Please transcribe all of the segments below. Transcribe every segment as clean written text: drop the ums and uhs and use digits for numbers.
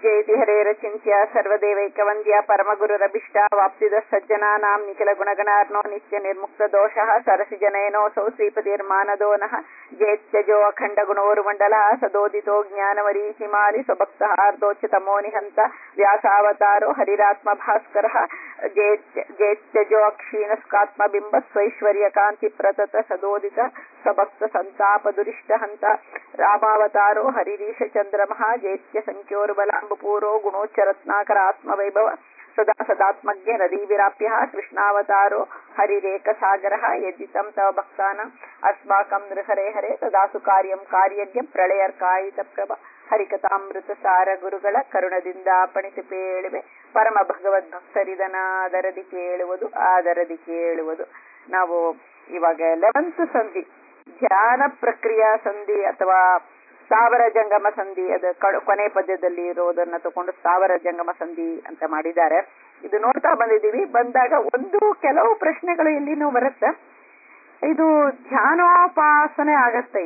ಜಯತಿ ಹರೇರಚಿಂತ್ಯ ಸರ್ವದೇವೈಕವಂದ್ಯ ಪರಮಗುರುರಭಿಷ್ಟ ವಾಪ್ತಿದ ಸಜ್ಜನಾನಾಂ ನಿಖಿಲ ಗುಣಗಣಾರ್ನೋ ನಿತ್ಯ ನಿರ್ಮುಕ್ತ ದೋಷಃ ಸರಸಿಜನಯನೋಸೌ ಶ್ರೀಪತಿರ್ಮಾನದೋ ನಃ ಜೇತ್ಯಜೋ ಅಖಂಡ ಗುಣೋರ್ಮಂಡಲ ಸದೋದಿತೋ ಜ್ಞಾನಮರೀಚಿಮಾಲಿ ಸ್ವಭಕ್ತಹಾರ್ದೋಚ್ಯುತಮೋ ನಿಹಂತ ವ್ಯಾಸಾವತಾರೋ ಹರಿರಾತ್ಮ ಭಾಸ್ಕರಃ ಜೇತ್ಯಜೋ ಅಕ್ಷೀಣಸ್ಕಾತ್ಮಬಿಂಬ ಸ್ವೈಶ್ವರ್ಯ ಕಾಂತಿ ಪ್ರತತ ಸದೋದಿತ ಸ್ವಭಕ್ತ ಸಂತಾಪ ದುರಿಷ್ಟ ಹಂತ ರಾಮಾವತಾರೋ ಹರಿರೀಶ ಚಂದ್ರಮಃ ಜೇತ್ಯ ಸಂಖ್ಯೋರ್ಬಲಾಂಬಪೂರೋ ಗುಣೋಚ್ಚರತ್ನಾಕರ ಆತ್ಮವೈಭವ ಸದಾ ಸದಾತ್ಮಜ್ಞ ನದೀವಿರಾಪ್ಯ ಕೃಷ್ಣಾವತಾರೋ ಹರಿರೇಕ ಸಾಗರ ಯದ್ದಿತಂ ತವ ಭಕ್ತಾನ ಅಸ್ಮಾಕಂ ನೃಹರೆ ಹರೆ ತದಾಸು ಕಾರ್ಯಂ ಕಾರ್ಯಜ್ಞ ಪ್ರಳಯರ್ಕಾಯಿತ ಪ್ರಭ ಹರಿಕಥಾಮೃತ ಸಾರ ಗುರುಗಳ ಕರುಣದಿಂದ ಪಣಿಸಿ ಪೇಳುವೆ ಪರಮ ಭಗವದ್ಭಕ್ತರಿದನಾದರದಿ ಕೇಳುವುದು ಆದರದಿ ಕೇಳುವುದು. ನಾವು ಇವಾಗ 11th ಸಂಧಿ ಧ್ಯಾನ ಪ್ರಕ್ರಿಯಾ ಸಂಧಿ ಅಥವಾ ಸ್ಥಾವರ ಜಂಗಮ ಸಂಧಿ, ಅದು ಕೊನೆ ಪದ್ಯದಲ್ಲಿ ಇರೋದನ್ನ ತಗೊಂಡು ಸ್ಥಾವರ ಜಂಗಮ ಸಂಧಿ ಅಂತ ಮಾಡಿದ್ದಾರೆ. ಇದು ನೋಡ್ತಾ ಬಂದಿದ್ದೀವಿ. ಬಂದಾಗ ಕೆಲವು ಪ್ರಶ್ನೆಗಳು ಎಲ್ಲಿನೂ ಬರುತ್ತೆ. ಇದು ಧ್ಯಾನೋಪಾಸನೆ ಆಗತ್ತೆ.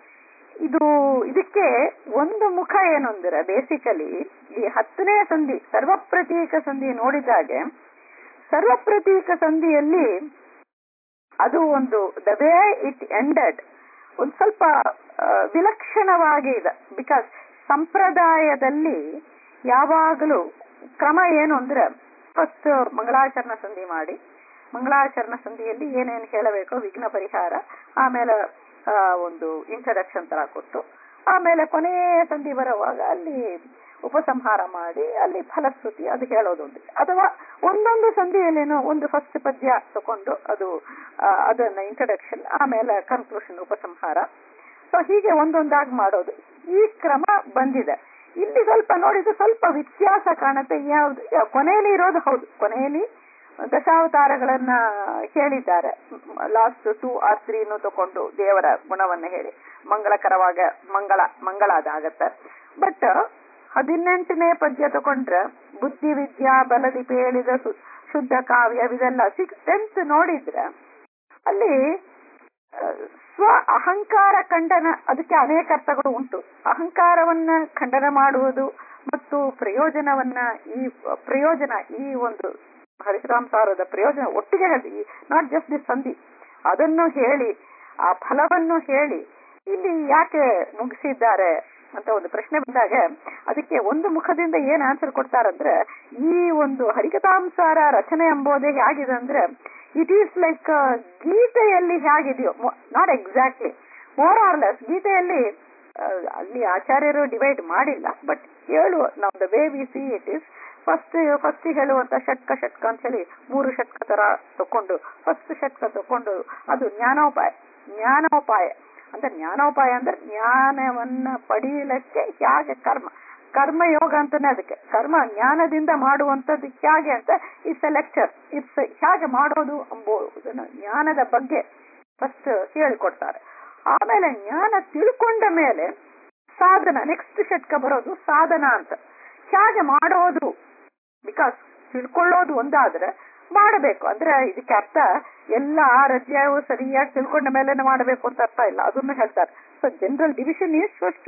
ಇದಕ್ಕೆ ಒಂದು ಮುಖ ಏನು ಅಂದ್ರೆ, ಬೇಸಿಕಲಿ ಈ 10ನೇ ಸಂಧಿ ಸರ್ವಪ್ರತೀಕ ಸಂಧಿ ನೋಡಿದಾಗೆ, ಸರ್ವಪ್ರತೀಕ ಸಂಧಿಯಲ್ಲಿ ಅದು ಒಂದು ದ ವೇ ಇಟ್ ಎಂಡೆಡ್ ಒಂದು ಸ್ವಲ್ಪ ವಿಲಕ್ಷಣವಾಗಿ ಇದೆ. ಬಿಕಾಸ್ ಸಂಪ್ರದಾಯದಲ್ಲಿ ಯಾವಾಗಲೂ ಕ್ರಮ ಏನು ಅಂದ್ರೆ, ಫಸ್ಟ್ ಮಂಗಳಾಚರಣ ಸಂಧಿ ಮಾಡಿ, ಮಂಗಳಾಚರಣ ಸಂಧಿಯಲ್ಲಿ ಏನೇನು ಹೇಳಬೇಕೋ ವಿಘ್ನ ಪರಿಹಾರ, ಆಮೇಲೆ ಒಂದು ಇಂಟ್ರಡಕ್ಷನ್ ತರ ಕೊಟ್ಟು, ಆಮೇಲೆ ಕೊನೆಯ ಸಂಧಿ ಬರುವಾಗ ಅಲ್ಲಿ ಉಪಸಂಹಾರ ಮಾಡಿ ಅಲ್ಲಿ ಫಲಶ್ರುತಿ ಅದು ಹೇಳೋದುಂಟು. ಅಥವಾ ಒಂದೊಂದು ಸಂಧಿಯಲ್ಲೇನೋ ಒಂದು ಫಸ್ಟ್ ಪದ್ಯ ತಕೊಂಡು ಅದನ್ನ ಇಂಟ್ರಡಕ್ಷನ್, ಆಮೇಲೆ ಕನ್ಕ್ಲೂಷನ್, ಉಪಸಂಹಾರ. ಸೊ ಹೀಗೆ ಒಂದೊಂದಾಗಿ ಮಾಡೋದು ಈ ಕ್ರಮ ಬಂದಿದೆ. ಇಲ್ಲಿ ಸ್ವಲ್ಪ ನೋಡಿದ್ರೆ ಸ್ವಲ್ಪ ವ್ಯತ್ಯಾಸ ಕಾಣುತ್ತೆ. ಯಾವ್ದು ಕೊನೆಯಲ್ಲಿ ಇರೋದು ಹೌದು, ಕೊನೆಯಲ್ಲಿ ದಶಾವತಾರಗಳನ್ನ ಹೇಳಿದ್ದಾರೆ. ಲಾಸ್ಟ್ 2 or 3 ತಕೊಂಡು ದೇವರ ಗುಣವನ್ನ ಹೇಳಿ ಮಂಗಳಕರವಾಗ ಮಂಗಳ ಅದಾಗತ್ತೆ. ಬಟ್ 18ನೇ ಪದ್ಯ ತಕೊಂಡ್ರೆ ಬುದ್ಧಿ ವಿದ್ಯಾ ಬಲದಿ ಪೇಳಿದ ಶುದ್ಧ ಕಾವ್ಯ ಇದೆಲ್ಲ 10th ನೋಡಿದ್ರೆ ಅಲ್ಲಿ ಸ್ವ ಅಹಂಕಾರ ಖಂಡನ, ಅದಕ್ಕೆ ಅನೇಕ ಅರ್ಥಗಳು ಉಂಟು. ಅಹಂಕಾರವನ್ನ ಖಂಡನ ಮಾಡುವುದು ಮತ್ತು ಪ್ರಯೋಜನ ಈ ಒಂದು ಹರಿಕಥಾಮೃತದ ಪ್ರಯೋಜನ ಒಟ್ಟಿಗೆ ಹೇಳಿ, ನಾಟ್ ಜಸ್ಟ್ ದಿ ಸಂಧಿ, ಅದನ್ನು ಹೇಳಿ ಆ ಫಲವನ್ನು ಹೇಳಿ ಇಲ್ಲಿ ಯಾಕೆ ಮುಗಿಸಿದ್ದಾರೆ ಅಂತ ಒಂದು ಪ್ರಶ್ನೆ ಬಂದಾಗ ಅದಕ್ಕೆ ಒಂದು ಮುಖದಿಂದ ಏನ್ ಆನ್ಸರ್ ಕೊಡ್ತಾರಂದ್ರೆ, ಈ ಒಂದು ಹರಿಕಥಾಮೃತ ರಚನೆ ಎಂಬುದೇ ಹೇಗಿದೆ ಅಂದ್ರೆ, ಇಟ್ ಈಸ್ ಲೈಕ್ ಗೀತೆಯಲ್ಲಿ ಹೇಗಿದೆಯೋ, not exactly, more or less ಗೀತೆಯಲ್ಲಿ ಅಲ್ಲಿ ಆಚಾರ್ಯರು ಡಿವೈಡ್ ಮಾಡಿಲ್ಲ. ಬಟ್ ನಾವು the way we see it is first ಹೇಳುವಂತ ಷಟ್ಕ ಅಂತ ಹೇಳಿ 3 ಷಟ್ಕ ತರ ತಕೊಂಡು, ಫಸ್ಟ್ ಷಟ್ಕ ತಕೊಂಡು ಅದು ಜ್ಞಾನೋಪಾಯ ಅಂದ್ರೆ ಜ್ಞಾನವನ್ನ ಪಡೆಯಲಿಕ್ಕೆ ಹೇಗೆ ಕರ್ಮಯೋಗ ಅಂತಾನೆ ಅದಕ್ಕೆ. ಕರ್ಮ ಜ್ಞಾನದಿಂದ ಮಾಡುವಂಥದ್ದು ಹೇಗೆ ಅಂತ ಇಟ್ಸ್ ಎ ಲೆಕ್ಚರ್, ಹೇಗೆ ಮಾಡೋದು ಎಂಬುದನ್ನು ಜ್ಞಾನದ ಬಗ್ಗೆ ಫಸ್ಟ್ ಹೇಳಿಕೊಡ್ತಾರೆ. ಆಮೇಲೆ ಜ್ಞಾನ ತಿಳ್ಕೊಂಡ ಮೇಲೆ ಸಾಧನ, ನೆಕ್ಸ್ಟ್ ಷಟ್ಕ ಬರೋದು ಸಾಧನ ಅಂತ, ಹೇಗೆ ಮಾಡೋದು. ಬಿಕಾಸ್ ತಿಳ್ಕೊಳ್ಳೋದು ಒಂದಾದ್ರೆ ಮಾಡಬೇಕು ಅಂದ್ರೆ ಇದಕ್ಕೆ ಅರ್ಥ ಎಲ್ಲ 6 ಅಧ್ಯಾಯವು ಸರಿಯಾಗಿ ತಿಳ್ಕೊಂಡ ಮೇಲೆ ಮಾಡಬೇಕು ಅಂತ ಅರ್ಥ ಇಲ್ಲ, ಅದನ್ನು ಹೇಳ್ತಾರೆ. So general division is first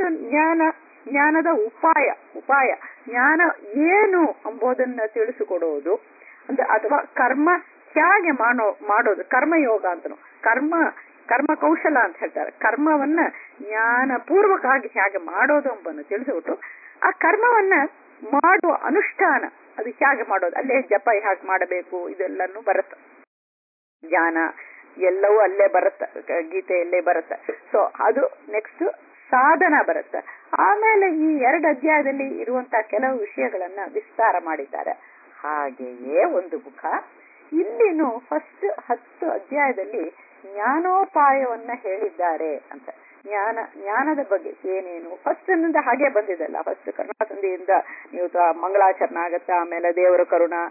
ಜ್ಞಾನದ ಉಪಾಯ ಜ್ಞಾನ ಏನು ಎಂಬುದನ್ನ ತಿಳಿಸಿಕೊಡೋದು ಅಂದ್ರೆ, ಅಥವಾ ಕರ್ಮ ಹೇಗೆ ಮಾಡೋದು, ಕರ್ಮಯೋಗ ಅಂತನು, ಕರ್ಮ ಕೌಶಲ ಅಂತ ಹೇಳ್ತಾರೆ. ಕರ್ಮವನ್ನ ಜ್ಞಾನಪೂರ್ವಕವಾಗಿ ಹೇಗೆ ಮಾಡೋದು ಎಂಬನ್ನು ತಿಳಿಸಿಬಿಟ್ಟು, ಆ ಕರ್ಮವನ್ನ ಮಾಡುವ ಅನುಷ್ಠಾನ ಅದು ಹೇಗೆ ಮಾಡೋದು, ಅಲ್ಲೇ ಜಪ ಹೇಗೆ ಮಾಡಬೇಕು ಇದೆಲ್ಲನೂ ಬರುತ್ತೆ. ಜ್ಞಾನ ಎಲ್ಲವೂ ಅಲ್ಲೇ ಬರುತ್ತೆ, ಗೀತೆಯಲ್ಲೇ ಬರುತ್ತೆ. ಸೊ ಅದು ನೆಕ್ಸ್ಟ್ ಸಾಧನ ಬರುತ್ತೆ. ಆಮೇಲೆ ಈ 2 ಅಧ್ಯಾಯದಲ್ಲಿ ಇರುವಂತಹ ಕೆಲವು ವಿಷಯಗಳನ್ನ ವಿಸ್ತಾರ ಮಾಡಿದ್ದಾರೆ. ಹಾಗೆಯೇ ಒಂದು ಮುಖ ಇಲ್ಲಿನೂ ಫಸ್ಟ್ 10 ಅಧ್ಯಾಯದಲ್ಲಿ ಜ್ಞಾನೋಪಾಯವನ್ನ ಹೇಳಿದ್ದಾರೆ ಅಂತ. ಜ್ಞಾನದ ಬಗ್ಗೆ ಏನೇನು ಫಸ್ಟ್ ನಿಂದ ಹಾಗೆ ಬಂದಿದೆಲ್ಲ. ಫಸ್ಟ್ ಕರ್ಣಾಸಂಧಿಯಿಂದ ನೀವು ಮಂಗಳಾಚರಣೆ ಆಗತ್ತೆ, ಆಮೇಲೆ ದೇವರ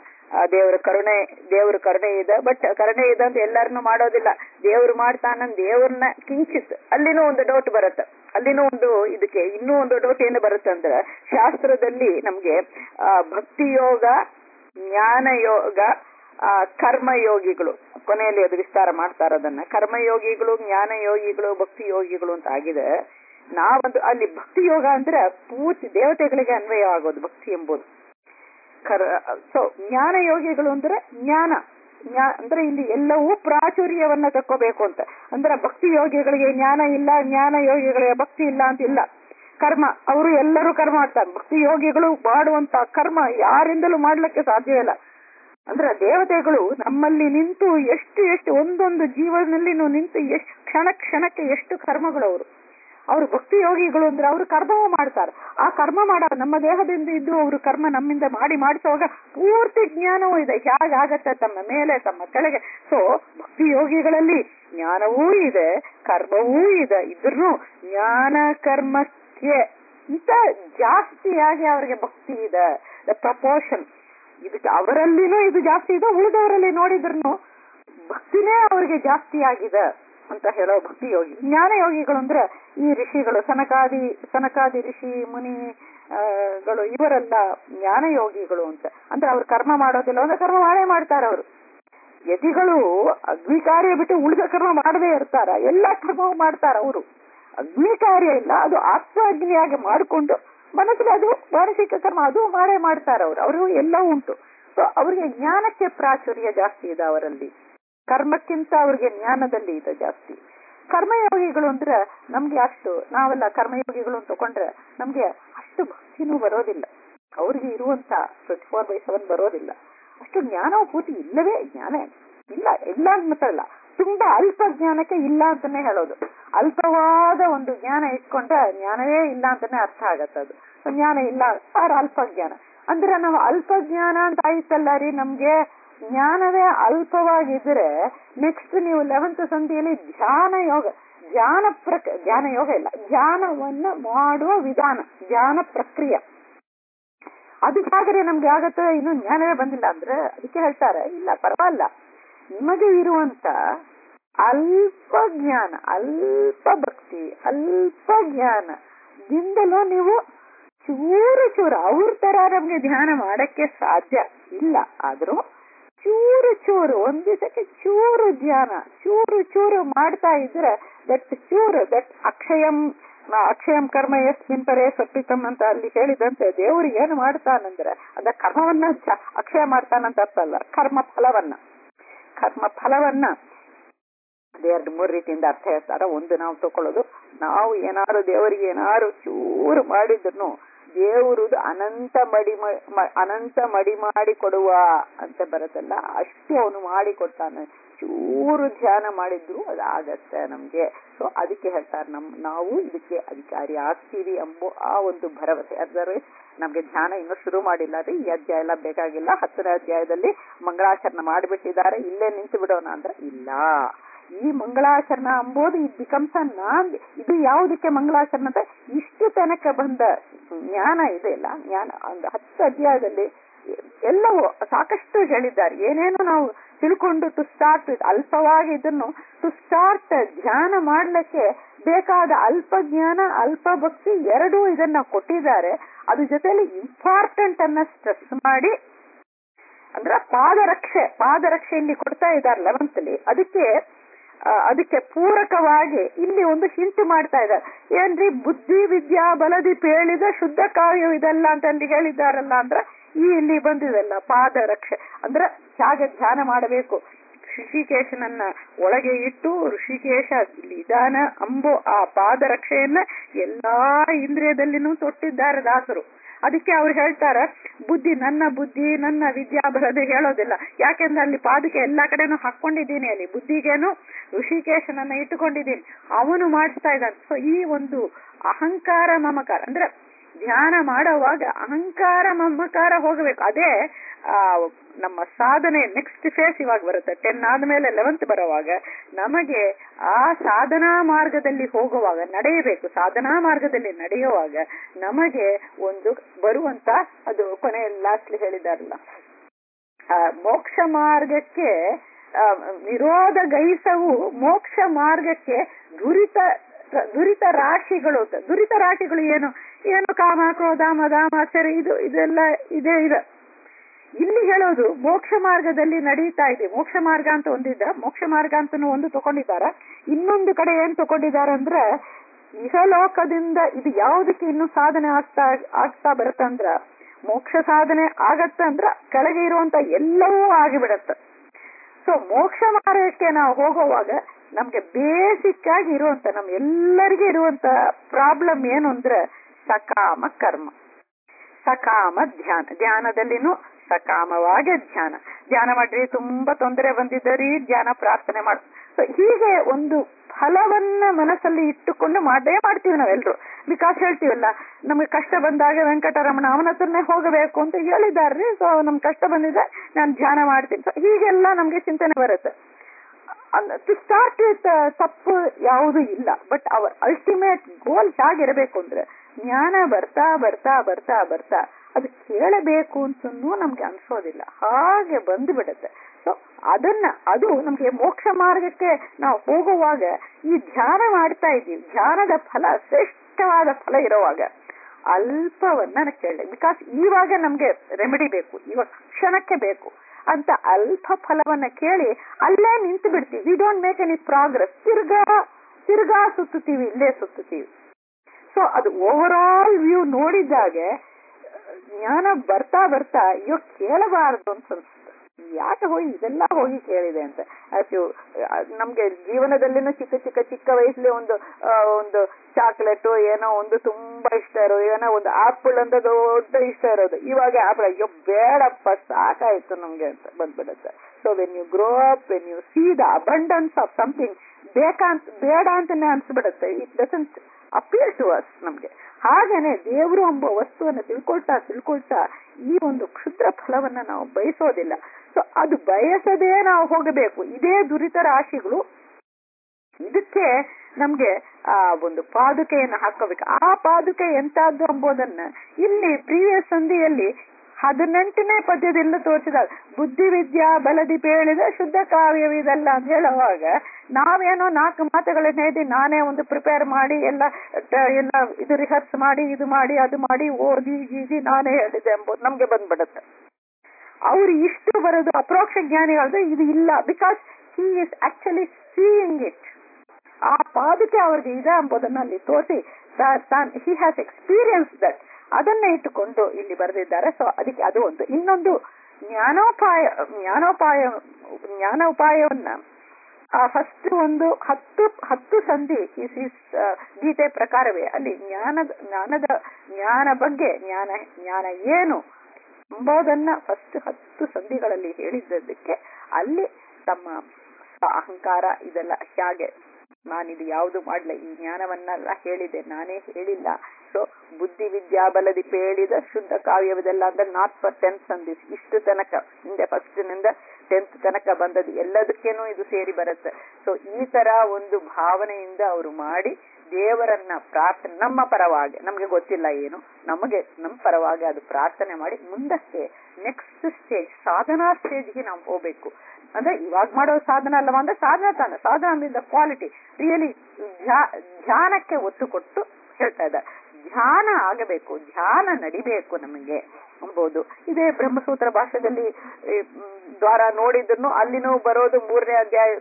ಕರುಣೆ ಇದೆ. ಬಟ್ ಕರುಣೆ ಇದೆ ಅಂತ ಎಲ್ಲರನ್ನು ಮಾಡೋದಿಲ್ಲ, ದೇವ್ರು ಮಾಡ್ತಾನಂದ್ ದೇವ್ರನ್ನ ಕಿಂಚಿತ್. ಅಲ್ಲಿನೂ ಒಂದು ಡೌಟ್ ಬರುತ್ತೆ, ಅಲ್ಲಿನೂ ಒಂದು ಇದಕ್ಕೆ ಇನ್ನೂ ಒಂದು ಡೌಟ್ ಏನು ಬರುತ್ತೆ ಅಂದ್ರೆ, ಶಾಸ್ತ್ರದಲ್ಲಿ ನಮ್ಗೆ ಭಕ್ತಿಯೋಗ, ಜ್ಞಾನಯೋಗ, ಕರ್ಮಯೋಗಿಗಳು, ಕೊನೆಯಲ್ಲಿ ಅದು ವಿಸ್ತಾರ ಮಾಡ್ತಾರೆ ಅದನ್ನ. ಕರ್ಮಯೋಗಿಗಳು, ಜ್ಞಾನಯೋಗಿಗಳು, ಭಕ್ತಿ ಯೋಗಿಗಳು ಅಂತ ಆಗಿದೆ. ನಾವಂದು ಅಲ್ಲಿ ಭಕ್ತಿ ಯೋಗ ಅಂದ್ರೆ ಪೂರ್ತಿ ದೇವತೆಗಳಿಗೆ ಅನ್ವಯ ಆಗೋದು ಭಕ್ತಿ ಎಂಬುದು. ಸೊ ಜ್ಞಾನ ಯೋಗಿಗಳು ಅಂದ್ರೆ ಜ್ಞಾನ ಅಂದ್ರೆ ಇಲ್ಲಿ ಎಲ್ಲವೂ ಪ್ರಾಚುರ್ಯವನ್ನ ತಕ್ಕೋಬೇಕು ಅಂತ. ಅಂದ್ರೆ ಭಕ್ತಿ ಯೋಗಿಗಳಿಗೆ ಜ್ಞಾನ ಇಲ್ಲ, ಜ್ಞಾನ ಯೋಗಿಗಳಿಗೆ ಭಕ್ತಿ ಇಲ್ಲ ಅಂತ ಇಲ್ಲ. ಕರ್ಮ, ಅವರು ಎಲ್ಲರೂ ಕರ್ಮ ಮಾಡ್ತಾರೆ. ಭಕ್ತಿ ಯೋಗಿಗಳು ಮಾಡುವಂತ ಕರ್ಮ ಯಾರಿಂದಲೂ ಮಾಡ್ಲಿಕ್ಕೆ ಸಾಧ್ಯ ಇಲ್ಲ. ಅಂದ್ರೆ ದೇವತೆಗಳು ನಮ್ಮಲ್ಲಿ ನಿಂತು ಎಷ್ಟು ಒಂದೊಂದು ಜೀವನದಲ್ಲಿ ನಿಂತು ಎಷ್ಟು ಕ್ಷಣಕ್ಕೆ ಎಷ್ಟು ಕರ್ಮಗಳು ಅವರು ಭಕ್ತಿ ಯೋಗಿಗಳು ಅಂದ್ರೆ ಅವರು ಕರ್ಮವೂ ಮಾಡ್ತಾರೆ. ಆ ಕರ್ಮ ಮಾಡ ನಮ್ಮ ದೇಹದಿಂದ ಇದ್ದು ಅವರು ಕರ್ಮ ನಮ್ಮಿಂದ ಮಾಡಿಸುವಾಗ ಪೂರ್ತಿ ಜ್ಞಾನವೂ ಇದೆ, ಹೇಗಾಗತ್ತೆ ತಮ್ಮ ಮೇಲೆ ತಮ್ಮ ಕೆಳಗೆ. ಸೊ ಭಕ್ತಿ ಯೋಗಿಗಳಲ್ಲಿ ಜ್ಞಾನವೂ ಇದೆ, ಕರ್ಮವೂ ಇದೆ. ಇದ್ರೂ ಜ್ಞಾನ ಕರ್ಮಕ್ಕೆ ಇಂತ ಜಾಸ್ತಿಯಾಗಿ ಅವರಿಗೆ ಭಕ್ತಿ ಇದೆ. ದ ಪ್ರಪೋರ್ಷನ್ ಇದಕ್ಕೆ ಅವರಲ್ಲಿನೂ ಇದು ಜಾಸ್ತಿ ಇದೆ, ಉಳಿದವರಲ್ಲಿ ನೋಡಿದ್ರು ಭಕ್ತಿನೇ ಅವರಿಗೆ ಜಾಸ್ತಿ ಆಗಿದೆ ಅಂತ ಹೇಳೋ ಭಕ್ತಿ ಯೋಗಿ. ಜ್ಞಾನ ಯೋಗಿಗಳು ಅಂದ್ರೆ ಈ ಋಷಿಗಳು, ಸನಕಾದಿ ಋಷಿ ಮುನಿಗಳು, ಇವರೆಲ್ಲ ಜ್ಞಾನ ಯೋಗಿಗಳು ಅಂತ. ಅಂದ್ರೆ ಅವ್ರು ಕರ್ಮ ಮಾಡೋದಿಲ್ಲ ಅಂದ್ರೆ ಕರ್ಮ ಮಾಡೇ ಮಾಡ್ತಾರೆ ಅವರು. ಯತಿಗಳು ಅಗ್ನಿ ಕಾರ್ಯ ಬಿಟ್ಟು ಉಳಿದ ಕರ್ಮ ಮಾಡದೇ ಇರ್ತಾರ, ಎಲ್ಲ ಕರ್ಮವೂ ಮಾಡ್ತಾರ ಅವರು. ಅಗ್ನಿ ಕಾರ್ಯ ಇಲ್ಲ, ಅದು ಆತ್ಮಾಗ್ನಿಯಾಗಿ ಮಾಡಿಕೊಂಡು ಮನಸ್ಸಿಗೆ ಅದು ಮಾನಸಿಕ ಕರ್ಮ ಅದು ಮಾಡೇ ಮಾಡ್ತಾರ ಅವರು ಎಲ್ಲ ಉಂಟು. ಸೊ ಅವ್ರಿಗೆ ಜ್ಞಾನಕ್ಕೆ ಪ್ರಾಚುರ್ಯ ಜಾಸ್ತಿ ಇದೆ ಅವರಲ್ಲಿ, ಕರ್ಮಕ್ಕಿಂತ ಅವ್ರಿಗೆ ಜ್ಞಾನದಲ್ಲಿ ಇದೆ ಜಾಸ್ತಿ. ಕರ್ಮಯೋಗಿಗಳು ಅಂದ್ರೆ ನಮ್ಗೆ ನಾವೆಲ್ಲ ಕರ್ಮಯೋಗಿಗಳು ಅಂತ ತಗೊಂಡ್ರೆ ನಮ್ಗೆ ಅಷ್ಟು ಭಕ್ತಿನೂ ಬರೋದಿಲ್ಲ. ಅವ್ರಿಗೆ ಇರುವಂತ 24/7 ಬರೋದಿಲ್ಲ. ಅಷ್ಟು ಜ್ಞಾನವು ಪೂರ್ತಿ ಇಲ್ಲವೇ ಜ್ಞಾನ ಇಲ್ಲ ಅಂತಲ್ಲ, ತುಂಬಾ ಅಲ್ಪ ಜ್ಞಾನಕ್ಕೆ ಇಲ್ಲ ಅಂತಾನೆ ಹೇಳೋದು. ಅಲ್ಪವಾದ ಒಂದು ಜ್ಞಾನ ಇಟ್ಕೊಂಡ್ರೆ ಜ್ಞಾನವೇ ಇಲ್ಲ ಅಂತಾನೆ ಅರ್ಥ ಆಗತ್ತೆ. ಅದು ಜ್ಞಾನ ಇಲ್ಲ ಅಲ್ಪ ಜ್ಞಾನ ಅಂದ್ರೆ ನಾವು ಅಲ್ಪ ಜ್ಞಾನ ಅಂತ ಆಯ್ತಲ್ಲ ರೀ. ನಮ್ಗೆ ಜ್ಞಾನವೇ ಅಲ್ಪವಾಗಿದ್ರೆ ನೆಕ್ಸ್ಟ್ ನೀವು 11th ಸಂಧಿಯಲ್ಲಿ ಧ್ಯಾನ ಯೋಗ ಇಲ್ಲ, ಧ್ಯಾನವನ್ನ ಮಾಡುವ ವಿಧಾನ, ಧ್ಯಾನ ಪ್ರಕ್ರಿಯೆ ಅದು ಹಾಗರೆ ನಮ್ಗೆ ಆಗತ್ತೆ. ಇನ್ನು ಜ್ಞಾನವೇ ಬಂದಿಲ್ಲ ಅಂದ್ರೆ ಅದಕ್ಕೆ ಹೇಳ್ತಾರೆ, ಇಲ್ಲ ಪರವಾಗಿಲ್ಲ, ನಿಮಗೆ ಇರುವಂತ ಅಲ್ಪ ಜ್ಞಾನ, ಅಲ್ಪ ಭಕ್ತಿ, ಅಲ್ಪ ಜ್ಞಾನದಿಂದಲೂ ನೀವು ಚೂರು ಅವ್ರ ತರ ನಮ್ಗೆ ಧ್ಯಾನ ಮಾಡಕ್ಕೆ ಸಾಧ್ಯ ಇಲ್ಲ. ಆದ್ರೂ ಚೂರು ಒಂದ್ ದಿವಸಕ್ಕೆ ಚೂರು ಧ್ಯಾನ ಚೂರು ಮಾಡ್ತಾ ಇದ್ರೆ ದಟ್ ಅಕ್ಷಯಂ ಕರ್ಮ ಯಸ್ಮಿನ್ ಪರೇ ಸ್ವರ್ಪಿತಂ ಅಂತ ಅಲ್ಲಿ ಹೇಳಿದಂತೆ ದೇವರು ಏನು ಮಾಡ್ತಾನಂದ್ರೆ ಅದ ಕರ್ಮವನ್ನ ಅಕ್ಷಯ ಮಾಡ್ತಾನಂತ ಅರ್ಥ ಅಲ್ಲ, ಕರ್ಮ ಫಲವನ್ನ ದೇವ್ರ 3 ರೀತಿಯಿಂದ ಅರ್ಥ ಹೇಳ್ತಾರ. ಒಂದು ನಾವು ತಕೊಳ್ಳೋದು, ನಾವು ಏನಾರು ದೇವರಿಗೆ ಏನಾರು ಚೂರು ಮಾಡಿದ್ರು ದೇವರುದು ಅನಂತ ಮಡಿ ಮಾಡಿ ಕೊಡುವ ಅಂತ ಬರುತ್ತಲ್ಲ, ಅಷ್ಟು ಅವನು ಮಾಡಿ ಕೊಡ್ತಾನೆ. ಚೂರು ಧ್ಯಾನ ಮಾಡಿದ್ರು ಅದಾಗತ್ತೆ ನಮ್ಗೆ. ಸೊ ಅದಕ್ಕೆ ಹೇಳ್ತಾರೆ ನಾವು ಇದಕ್ಕೆ ಅಧಿಕಾರಿ ಆಗ್ತೀವಿ ಎಂಬ ಆ ಒಂದು ಭರವಸೆ. ಅದರ ನಮ್ಗೆ ಧ್ಯಾನ ಇನ್ನೂ ಶುರು ಮಾಡಿಲ್ಲ ರೀ, ಈ ಅಧ್ಯಾಯ ಎಲ್ಲ ಬೇಕಾಗಿಲ್ಲ. 10ನೇ ಅಧ್ಯಾಯದಲ್ಲಿ ಮಂಗಳಾಚರಣ ಮಾಡಿಬಿಟ್ಟಿದ್ದಾರೆ, ಇಲ್ಲೇ ನಿಂತು ಬಿಡೋಣ ಅಂದ್ರೆ ಇಲ್ಲ. ಈ ಮಂಗಳಾಚರಣ ಅಂಬೋದು ಇದು ಯಾವುದಕ್ಕೆ ಮಂಗಳಾಚರಣ ಅಂತ ಇಷ್ಟು ತನಕ ಬಂದ ಜ್ಞಾನ ಇದೆ ಇಲ್ಲ, ಜ್ಞಾನ ಒಂದು 10 ಅಧ್ಯಾಯದಲ್ಲಿ ಎಲ್ಲವೂ ಸಾಕಷ್ಟು ಹೇಳಿದ್ದಾರೆ. ಏನೇನು ನಾವು ತಿಳ್ಕೊಂಡು ಟು ಸ್ಟಾರ್ಟ್ ಅಲ್ಪವಾಗಿ ಇದನ್ನು ಟು ಸ್ಟಾರ್ಟ್ ಧ್ಯಾನ ಮಾಡ್ಲಿಕ್ಕೆ ಬೇಕಾದ ಅಲ್ಪ ಜ್ಞಾನ ಅಲ್ಪ ಭಕ್ತಿ ಎರಡೂ ಇದನ್ನ ಕೊಟ್ಟಿದ್ದಾರೆ. ಅದ್ರ ಜೊತೆಲಿ ಇಂಪಾರ್ಟೆಂಟ್ ಅನ್ನ ಸ್ಟ್ರೆಸ್ ಮಾಡಿ ಅಂದ್ರೆ ಪಾದರಕ್ಷೆ ಇಲ್ಲಿ ಕೊಡ್ತಾ ಇದ್ದಾರೆ 11th ಅಲ್ಲಿ. ಅದಕ್ಕೆ ಪೂರಕವಾಗಿ ಇಲ್ಲಿ ಒಂದು ಹಿಂಟ್ ಮಾಡ್ತಾ ಇದ್ದಾರೆ. ಏನ್ರಿ ಬುದ್ಧಿ ವಿದ್ಯಾ ಬಲದಿ ಪೇಳಿದ ಶುದ್ಧ ಕಾವ್ಯ ಇದೆಲ್ಲ ಅಂತ ಅಲ್ಲಿ ಹೇಳಿದ್ದಾರಲ್ಲ ಅಂದ್ರೆ ಇಲ್ಲಿ ಬಂದಿದೆಲ್ಲ ಪಾದರಕ್ಷೆ ಅಂದ್ರೆ ಹೇಗೆ ಧ್ಯಾನ ಮಾಡಬೇಕು. ಋಷಿಕೇಶನನ್ನ ಒಳಗೆ ಇಟ್ಟು ಋಷಿಕೇಶ ಇಲ್ಲಿ ಇದಾನ ಅಂಬೋ ಆ ಪಾದರಕ್ಷೆಯನ್ನ ಎಲ್ಲಾ ಇಂದ್ರಿಯದಲ್ಲಿನೂ ತೊಟ್ಟಿದ್ದಾರೆ ದಾಸರು. ಅದಕ್ಕೆ ಅವ್ರು ಹೇಳ್ತಾರ ಬುದ್ಧಿ ನನ್ನ ವಿದ್ಯಾ ಬಲದೆ ಹೇಳೋದಿಲ್ಲ. ಯಾಕೆಂದ್ರೆ ಅಲ್ಲಿ ಪಾದಕ್ಕೆ ಎಲ್ಲಾ ಕಡೆನೂ ಹಾಕೊಂಡಿದ್ದೀನಿ, ಅಲ್ಲಿ ಬುದ್ಧಿಗೇನು ಋಷಿಕೇಶನನ್ನ ಇಟ್ಟುಕೊಂಡಿದ್ದೀನಿ, ಅವನು ಮಾಡಿಸ್ತಾ ಇದ್ದಾನೆ. ಸೊ ಈ ಒಂದು ಅಹಂಕಾರ ಮಮಕಾರ ಅಂದ್ರೆ ಧ್ಯಾನ ಮಾಡುವಾಗ ಅಹಂಕಾರ ಮಮಕಾರ ಹೋಗಬೇಕು. ಅದೇ ನಮ್ಮ ಸಾಧನೆ ನೆಕ್ಸ್ಟ್ ಫೇಸ್ ಇವಾಗ ಬರುತ್ತೆ. 10 ಆದ್ಮೇಲೆ 11th ಬರುವಾಗ ನಮಗೆ ಆ ಸಾಧನಾ ಮಾರ್ಗದಲ್ಲಿ ಹೋಗುವಾಗ ನಡೆಯಬೇಕು. ಸಾಧನಾ ಮಾರ್ಗದಲ್ಲಿ ನಡೆಯುವಾಗ ನಮಗೆ ಒಂದು ಬರುವಂತ ಅದು ಕೊನೆಯಲ್ಲಿ ಲಾಸ್ಟ್ಲಿ ಹೇಳಿದಾರಲ್ಲ, ಮೋಕ್ಷ ಮಾರ್ಗಕ್ಕೆ ನಿರೋಧ ಗೈಸವು ಮೋಕ್ಷ ಮಾರ್ಗಕ್ಕೆ ದುರಿತ ರಾಶಿಗಳು ಏನು ಕಾಮ ಕ್ರೋಧ ಮದ ಮಾತ್ಸರ್ಯ ಇದೆಲ್ಲ ಇದೆ. ಇಲ್ಲಿ ಹೇಳೋದು ಮೋಕ್ಷ ಮಾರ್ಗದಲ್ಲಿ ನಡೀತಾ ಇದೆ. ಮೋಕ್ಷ ಮಾರ್ಗ ಅಂತ ಮೋಕ್ಷ ಮಾರ್ಗ ಅಂತ ಒಂದು ತಗೊಂಡಿದ್ದಾರೆ. ಇನ್ನೊಂದು ಕಡೆ ಏನ್ ತಗೊಂಡಿದ್ದಾರೆ ಅಂದ್ರೆ ಇಹಲೋಕದಿಂದ ಇದು ಯಾವುದಕ್ಕೆ ಇನ್ನು ಸಾಧನೆ ಆಗ್ತಾ ಬರುತ್ತಂದ್ರ ಮೋಕ್ಷ ಸಾಧನೆ ಆಗತ್ತಂದ್ರ ಕೆಳಗೆ ಇರುವಂತ ಎಲ್ಲವೂ ಆಗಿಬಿಡತ್ತ. ಸೊ ಮೋಕ್ಷ ಮಾರ್ಗಕ್ಕೆ ನಾವು ಹೋಗುವಾಗ ನಮ್ಗೆ ಬೇಸಿಕ್ ಆಗಿ ಇರುವಂತ ನಮ್ ಎಲ್ಲರಿಗೂ ಇರುವಂತ ಪ್ರಾಬ್ಲಮ್ ಏನು ಅಂದ್ರೆ ಸಕಾಮ ಕರ್ಮ, ಸಕಾಮ ಧ್ಯಾನ. ಧ್ಯಾನದಲ್ಲಿನೂ ಸಕಾಮವಾಗಿ ಧ್ಯಾನ ಮಾಡ್ರಿ, ತುಂಬಾ ತೊಂದರೆ ಬಂದಿದ್ದರಿ ಧ್ಯಾನ ಪ್ರಾರ್ಥನೆ ಮಾಡ. ಸೊ ಹೀಗೆ ಒಂದು ಫಲವನ್ನ ಮನಸ್ಸಲ್ಲಿ ಇಟ್ಟುಕೊಂಡು ಮಾಡೇ ಮಾಡ್ತೀವಿ ನಾವೆಲ್ಲರೂ. ಬಿಕಾಸ್ ಹೇಳ್ತೀವಲ್ಲ, ನಮ್ಗೆ ಕಷ್ಟ ಬಂದಾಗ ವೆಂಕಟರಮಣ ಅವನ ಹತ್ರನೇ ಹೋಗಬೇಕು ಅಂತ ಹೇಳಿದಾರ್ರಿ. ಸೊ ನಮ್ ಕಷ್ಟ ಬಂದಿದೆ, ನಾನು ಧ್ಯಾನ ಮಾಡ್ತೀನಿ. ಸೊ ಹೀಗೆಲ್ಲ ನಮ್ಗೆ ಚಿಂತನೆ ಬರುತ್ತೆ. ಟು ಸ್ಟಾರ್ಟ್ ವಿತ್ ತಪ್ಪು ಯಾವುದು ಇಲ್ಲ. ಬಟ್ ಅವರ್ ಅಲ್ಟಿಮೇಟ್ ಗೋಲ್ ಹೇಗಿರಬೇಕು ಅಂದ್ರೆ ಜ್ಞಾನ ಬರ್ತಾ ಬರ್ತಾ ಬರ್ತಾ ಬರ್ತಾ ಅದು ಕೇಳಬೇಕು ಅಂತನೂ ನಮ್ಗೆ ಅನ್ಸೋದಿಲ್ಲ, ಹಾಗೆ ಬಂದು ಬಿಡುತ್ತೆ. ಸೊ ಅದು ನಮ್ಗೆ ಮೋಕ್ಷ ಮಾರ್ಗಕ್ಕೆ ನಾವು ಹೋಗುವಾಗ ಈ ಧ್ಯಾನ ಮಾಡ್ತಾ ಇದ್ದೀವಿ. ಧ್ಯಾನದ ಫಲ ಶ್ರೇಷ್ಠವಾದ ಫಲ ಇರುವಾಗ ಅಲ್ಪವನ್ನ ಕೇಳಿ. ಬಿಕಾಸ್ ಇವಾಗ ನಮ್ಗೆ ರೆಮಿಡಿ ಬೇಕು, ಇವಾಗ ಕ್ಷಣಕ್ಕೆ ಬೇಕು ಅಂತ ಅಲ್ಪ ಫಲವನ್ನ ಕೇಳಿ ಅಲ್ಲೇ ನಿಂತು ಬಿಡ್ತೀವಿ. We don't make any progress. ತಿರ್ಗಾ ಸುತ್ತುತ್ತೀವಿ, ಇಲ್ಲೇ ಸುತ್ತುತ್ತೀವಿ. ಸೊ ಅದು ಓವರ್ ಆಲ್ ವ್ಯೂ ನೋಡಿದಾಗ ಜ್ಞಾನ ಬರ್ತಾ ಬರ್ತಾ ಅಯ್ಯೋ ಕೇಳಬಾರದು ಅಂತ ಅನ್ಸುತ್ತೆ. ಯಾಕೆ ಇದೆಲ್ಲ ಹೋಗಿ ಕೇಳಿದೆ ಅಂತ. ನಮ್ಗೆ ಜೀವನದಲ್ಲಿನೂ ಚಿಕ್ಕ ವಯಸ್ಸಲ್ಲಿ ಒಂದು ಚಾಕ್ಲೇಟ್ ಏನೋ ಒಂದು ತುಂಬಾ ಇಷ್ಟ ಇರೋದು, ಏನೋ ಒಂದು ಆಪಲ್ ಅಂತ ದೊಡ್ಡ ಇಷ್ಟ ಇರೋದು. ಇವಾಗ ಆಪಲ್ ಅಯ್ಯೋ ಬೇಡಪ್ಪ ಸಾಕಾಯ್ತು ನಮ್ಗೆ ಅಂತ ಬಂದ್ಬಿಡುತ್ತೆ. So when you grow up, when you see the abundance of something, ಬೇಡ ಅಂತಾನೆ ಅನ್ಸ್ಬಿಡುತ್ತೆ. It doesn't appeal to us ನಮ್ಗೆ. ಹಾಗೇನೆ ದೇವರು ಎಂಬ ವಸ್ತುವನ್ನು ತಿಳ್ಕೊಳ್ತಾ ಈ ಒಂದು ಕ್ಷುದ್ರ ಫಲವನ್ನ ನಾವು ಬಯಸೋದಿಲ್ಲ. ಸೊ ಅದು ಬಯಸದೇ ನಾವು ಹೋಗಬೇಕು. ಇದೇ ದುರಿತ ರಾಶಿಗಳು. ಇದಕ್ಕೆ ನಮ್ಗೆ ಆ ಒಂದು ಪಾದುಕೆಯನ್ನು ಹಾಕೋಬೇಕು. ಆ ಪಾದುಕೆ ಎಂತದ್ದು ಎಂಬುದನ್ನ ಇಲ್ಲಿ ಪ್ರೀವಿಯಸ್ ಸಂಧಿಯಲ್ಲಿ 18ನೇ ಪದ್ಯದಿಂದ ತೋರಿಸಿದಾಗ ಬುದ್ಧಿ ವಿದ್ಯಾ ಬಲದಿ ಪೇಳಿದ ಶುದ್ಧ ಕಾವ್ಯವಿದಲ್ಲ ಅಂತ ಹೇಳುವಾಗ ನಾವೇನೋ 4 ಮಾತುಗಳನ್ನ ಹೇಳಿ ನಾನೇ ಒಂದು ಪ್ರಿಪೇರ್ ಮಾಡಿ ಎಲ್ಲ ಇದು ರಿಹರ್ಸ್ ಮಾಡಿ ಇದು ಮಾಡಿ ಅದು ಮಾಡಿ ಓದಿ ನಾನೇ ಹೇಳಿದೆ ಎಂಬುದು ನಮ್ಗೆ ಬಂದ್ಬಿಡುತ್ತೆ. ಅವ್ರು ಇಷ್ಟು ಬರೋದು ಅಪ್ರೋಕ್ಷ ಜ್ಞಾನಿಗಳದ್ದು ಇದು ಇಲ್ಲ. Because he is actually seeing it. ಆ ಪಾದಕ್ಕೆ ಅವ್ರಿಗೆ ಇದೆ ಎಂಬುದನ್ನ ಅಲ್ಲಿ ತೋರಿಸಿ ಹಿ ಹ್ಯಾಸ್ ಎಕ್ಸ್ಪೀರಿಯನ್ಸ್ ದಟ್. ಅದನ್ನೇ ಇಟ್ಟುಕೊಂಡು ಇಲ್ಲಿ ಬರೆದಿದ್ದಾರೆ. ಸೊ ಅದಕ್ಕೆ ಅದು ಒಂದು. ಇನ್ನೊಂದು ಜ್ಞಾನೋಪಾಯವನ್ನ ಫಸ್ಟ್ ಒಂದು 10 ಸಂಧಿ ಗೀತೆ ಪ್ರಕಾರವೇ ಅಲ್ಲಿ ಜ್ಞಾನ ಬಗ್ಗೆ ಜ್ಞಾನ ಏನು ಎಂಬುದನ್ನ ಫಸ್ಟ್ 10 ಸಂಧಿಗಳಲ್ಲಿ ಹೇಳಿದ್ದಕ್ಕೆ ಅಲ್ಲಿ ತಮ್ಮ ಅಹಂಕಾರ ಇದೆಲ್ಲ ಹೇಗೆ ನಾನಿದು ಯಾವುದು ಮಾಡ್ಲ, ಈ ಜ್ಞಾನವನ್ನೆಲ್ಲ ಹೇಳಿದೆ, ನಾನೇ ಹೇಳಿಲ್ಲ. ಸೊ ಬುದ್ಧಿ ವಿದ್ಯಾ ಬಲದಿ ಪೇಳಿದ ಶುದ್ಧ ಕಾವ್ಯವಿದೆಲ್ಲ ಅಂದ್ರೆ ನಾಟ್ ಫಾರ್ 10th ಸಂಧಿ, ಇಷ್ಟು ತನಕ ಹಿಂದೆ 1st ನಿಂದ 10th ತನಕ ಬಂದದ್ದು ಎಲ್ಲದಕ್ಕೇನೂ ಇದು ಸೇರಿ ಬರುತ್ತೆ. ಸೊ ಈ ತರ ಒಂದು ಭಾವನೆಯಿಂದ ಅವರು ಮಾಡಿ ದೇವರನ್ನ ಪ್ರಾರ್ಥನೆ ನಮ್ಮ ಪರವಾಗಿ, ನಮ್ಗೆ ಗೊತ್ತಿಲ್ಲ ಏನು, ನಮ್ಮ ಪರವಾಗಿ ಅದು ಪ್ರಾರ್ಥನೆ ಮಾಡಿ ಮುಂದಕ್ಕೆ ನೆಕ್ಸ್ಟ್ ಸ್ಟೇಜ್ ಸಾಧನಾ ಸ್ಟೇಜ್ಗೆ ನಾವು ಹೋಗ್ಬೇಕು. ಅಂದ್ರೆ ಇವಾಗ ಮಾಡೋ ಸಾಧನ ಅಲ್ಲವಾ ಅಂದ್ರೆ ಸಾಧನ ಕ್ವಾಲಿಟಿ ರಿಯಲಿ ಧ್ಯಾನಕ್ಕೆ ಒತ್ತು ಕೊಟ್ಟು ಹೇಳ್ತಾ ಇದ್ದಾರೆ. ಧ್ಯಾನ ಆಗಬೇಕು, ಧ್ಯಾನ ನಡಿಬೇಕು ನಮಗೆ ಎಂಬುದು. ಇದೇ ಬ್ರಹ್ಮಸೂತ್ರ ಭಾಷೆಯಲ್ಲಿ ದ್ವಾರ ನೋಡಿದ್ರು ಅಲ್ಲಿನೂ ಬರೋದು 3ನೇ ಅಧ್ಯಾಯ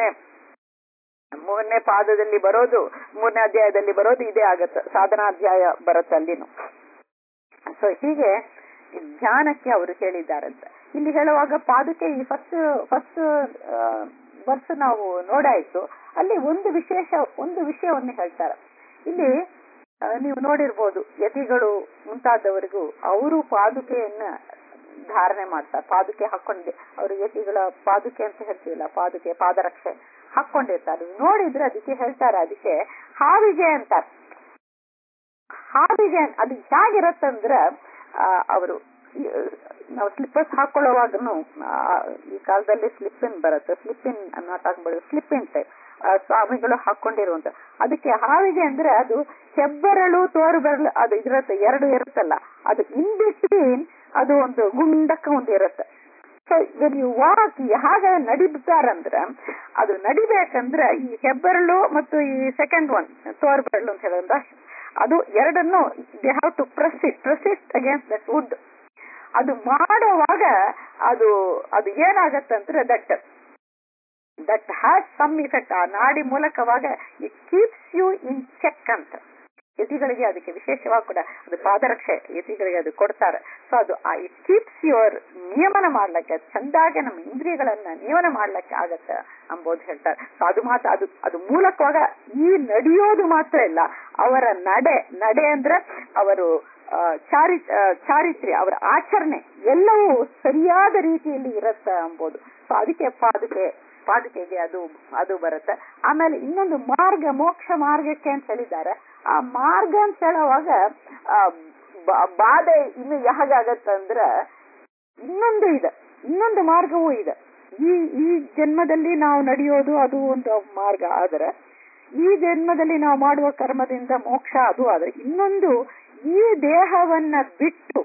3ನೇ ಪಾದದಲ್ಲಿ ಬರೋದು 3ನೇ ಅಧ್ಯಾಯದಲ್ಲಿ ಬರೋದು ಇದೇ ಆಗತ್ತೆ. ಸಾಧನಾಧ್ಯಾಯ ಬರುತ್ತೆ ಅಲ್ಲಿನೂ. ಸೊ ಹೀಗೆ ಧ್ಯಾನಕ್ಕೆ ಅವರು ಹೇಳಿದ್ದಾರಂತ. ಇಲ್ಲಿ ಹೇಳುವಾಗ ಪಾದಕ್ಕೆ ಈ ಫಸ್ಟ್ ವರ್ಷ ನಾವು ನೋಡಾಯ್ತು. ಅಲ್ಲಿ ಒಂದು ವಿಷಯವನ್ನು ಹೇಳ್ತಾರೆ. ಇಲ್ಲಿ ನೀವು ನೋಡಿರ್ಬೋದು, ಯತಿಗಳು ಮುಂತಾದವರಿಗೂ ಅವರು ಪಾದುಕೆಯನ್ನ ಧಾರಣೆ ಮಾಡ್ತಾರೆ. ಪಾದುಕೆ ಹಾಕೊಂಡೆ ಅವರು ಯತಿಗಳ ಪಾದುಕೆ ಅಂತ ಹೇಳ್ತೀವಲ್ಲ, ಪಾದರಕ್ಷೆ ಹಾಕೊಂಡಿರ್ತಾರೆ. ನೋಡಿದ್ರೆ ಅದಕ್ಕೆ ಹೇಳ್ತಾರೆ, ಅದಕ್ಕೆ ಹಾವಿಗೆ ಅಂತಾರೆ. ಹಾವಿಗೆ ಅದು ಹೇಗಿರತ್ತಂದ್ರ ಅವರು ನಾವು ಸ್ಲಿಪ್ಪರ್ಸ್ ಹಾಕೊಳ್ಳುವಾಗನು ಈ ಕಾಲದಲ್ಲಿ ಸ್ಲಿಪ್ಪಿನ್ ಬರುತ್ತೆ, ಸ್ಲಿಪ್ಪಿನ್ ಸ್ಲಿಪ್ಪಿನ್ ಟೈಪ್ ಸ್ವಾಮಿಗಳು ಹಾಕೊಂಡಿರುವಂತ. ಅದಕ್ಕೆ ಹಾವಿಗೆ ಅಂದ್ರೆ ಅದು ಹೆಬ್ಬೆರಳು ತೋರು ಬೆರಳು ಅದು ಇದಿರತ್ತೆ, 2 ಇರುತ್ತಲ್ಲ, ಅದು ಇನ್ ಬಿಟ್ವೀನ್ ಅದು ಒಂದು ಗುಂಡಕ್ಕ ಒಂದು ಇರುತ್ತೆ. ಸೊ ವೆನ್ ಯು ವಾಕ್ ಹಾಗೆ ನಡಿತಾರಂದ್ರ ಅದು ನಡಿಬೇಕಂದ್ರೆ ಈ ಹೆಬ್ಬೆರಳು ಮತ್ತು ಈ ಸೆಕೆಂಡ್ ಒನ್ ತೋರು ಬೆರಳು ಅಂತ ಹೇಳೋದ್ರ ಅದು ಎರಡನ್ನು they have to persist against that wood. ಅದು ಮಾಡುವಾಗ ಅದು ಏನಾಗತ್ತಂದ್ರೆ that that has some effect. ಆ ನಾಡಿ ಮೂಲಕವಾಗ it keeps you in check ಅಂತ ಯತಿಗಳಿಗೆ ಅದಕ್ಕೆ ವಿಶೇಷವಾಗಿ ಕೂಡ ಅದು ಪಾದರಕ್ಷೆ ಯತಿಗಳಿಗೆ ಅದು ಕೊಡ್ತಾರೆ. ಸೊ ಅದು ಇಟ್ ಕೀಪ್ಸ್ ಯುವರ್ ನಿಯಮನ ಮಾಡ್ಲಿಕ್ಕೆ ಚಂದಾಗೆ ನಮ್ಮ ಇಂದ್ರಿಯಗಳನ್ನ ನಿಯಮನ ಮಾಡ್ಲಿಕ್ಕೆ ಆಗತ್ತೆ ಅಂಬೋದು ಹೇಳ್ತಾರೆ. ಸೊ ಅದು ಮಾತ್ರ ಅದು ಮೂಲಕವಾಗ ಈ ನಡೆಯೋದು ಮಾತ್ರ ಇಲ್ಲ, ಅವರ ನಡೆ ಅಂದ್ರೆ ಅವರು ಚಾರಿತ್ರ್ಯ, ಅವರ ಆಚರಣೆ ಎಲ್ಲವೂ ಸರಿಯಾದ ರೀತಿಯಲ್ಲಿ ಇರತ್ತ ಅಂಬೋದು. ಸೊ ಅದಕ್ಕೆ ಪಾದುಕೆಗೆ ಅದು ಬರುತ್ತೆ. ಆಮೇಲೆ ಇನ್ನೊಂದು ಮಾರ್ಗ, ಮೋಕ್ಷ ಮಾರ್ಗಕ್ಕೆ ಅಂತ ಹೇಳಿದ್ದಾರೆ. ಆ ಮಾರ್ಗ ಅಂತ ಹೇಳುವಾಗ ಬಾಧೆ ಇನ್ನು ಯಾವಾಗತ್ತಂದ್ರ ಇನ್ನೊಂದು ಮಾರ್ಗವೂ ಇದೆ. ಈ ಜನ್ಮದಲ್ಲಿ ನಾವು ನಡೆಯೋದು ಅದು ಒಂದು ಮಾರ್ಗ. ಆದ್ರೆ ಈ ಜನ್ಮದಲ್ಲಿ ನಾವು ಮಾಡುವ ಕರ್ಮದಿಂದ ಮೋಕ್ಷ ಅದು. ಆದ್ರೆ ಇನ್ನೊಂದು, ಈ ದೇಹವನ್ನ ಬಿಟ್ಟು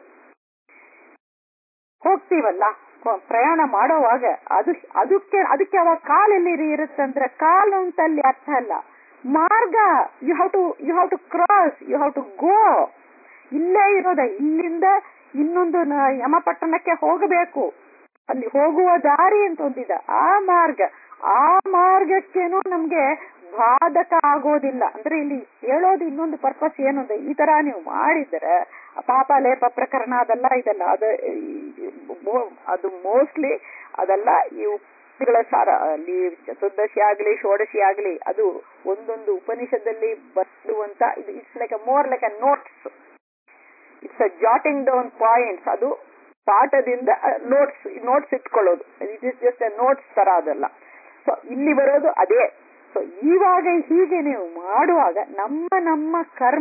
ಹೋಗ್ತೀವಲ್ಲ ಪ್ರಯಾಣ ಮಾಡೋವಾಗ ಅದಕ್ಕೆ ಅವಾಗ ಕಾಲೆಲ್ಲಿ ಇರುತ್ತಂದ್ರೆ, ಕಾಲು ಅಂತ ಅಲ್ಲಿ ಅರ್ಥ ಅಲ್ಲ, ಮಾರ್ಗ. You have to cross, you have to go. ಇಲ್ಲೇ ಇರೋದ, ಇಲ್ಲಿಂದ ಇನ್ನೊಂದು ಯಮಪಟ್ಟಣಕ್ಕೆ ಹೋಗಬೇಕು, ಅಲ್ಲಿ ಹೋಗುವ ದಾರಿ ಅಂತ ಒಂದಿದೆ. ಆ ಮಾರ್ಗಕ್ಕೇನು ನಮ್ಗೆ ಬಾಧಕ ಆಗೋದಿಲ್ಲ. ಅಂದ್ರೆ ಇಲ್ಲಿ ಹೇಳೋದು ಇನ್ನೊಂದು ಪರ್ಪಸ್ ಏನು ಅಂದ್ರೆ, ಈ ತರ ನೀವು ಮಾಡಿದ್ರೆ ಪಾಪ ಲೇಪ ಪ್ರಕರಣ ಅದೆಲ್ಲ ಇದೆಲ್ಲ ಅದು ಮೋಸ್ಟ್ಲಿ ಅದೆಲ್ಲ ಈ ಉಪನಿಷತ್ತುಗಳ ಸಾರ. ಅಲ್ಲಿ ಚತುರ್ದಶಿ ಆಗ್ಲಿ ಷೋಡಶಿ ಆಗ್ಲಿ ಅದು ಒಂದೊಂದು ಉಪನಿಷದಲ್ಲಿ ಬರುವಂತ ಇದು. It's like more like a notes, it's a jotting down points. ಅದು ಪಾಠದಿಂದ ನೋಟ್ಸ್ ಇಟ್ಕೊಳ್ಳೋದು, it is just a notes ತರ ಅದೆಲ್ಲ. ಸೊ ಇಲ್ಲಿ ಬರೋದು ಅದೇ. ಸೊ ಇವಾಗ ಹೀಗೆ ನೀವು ಮಾಡುವಾಗ ನಮ್ಮ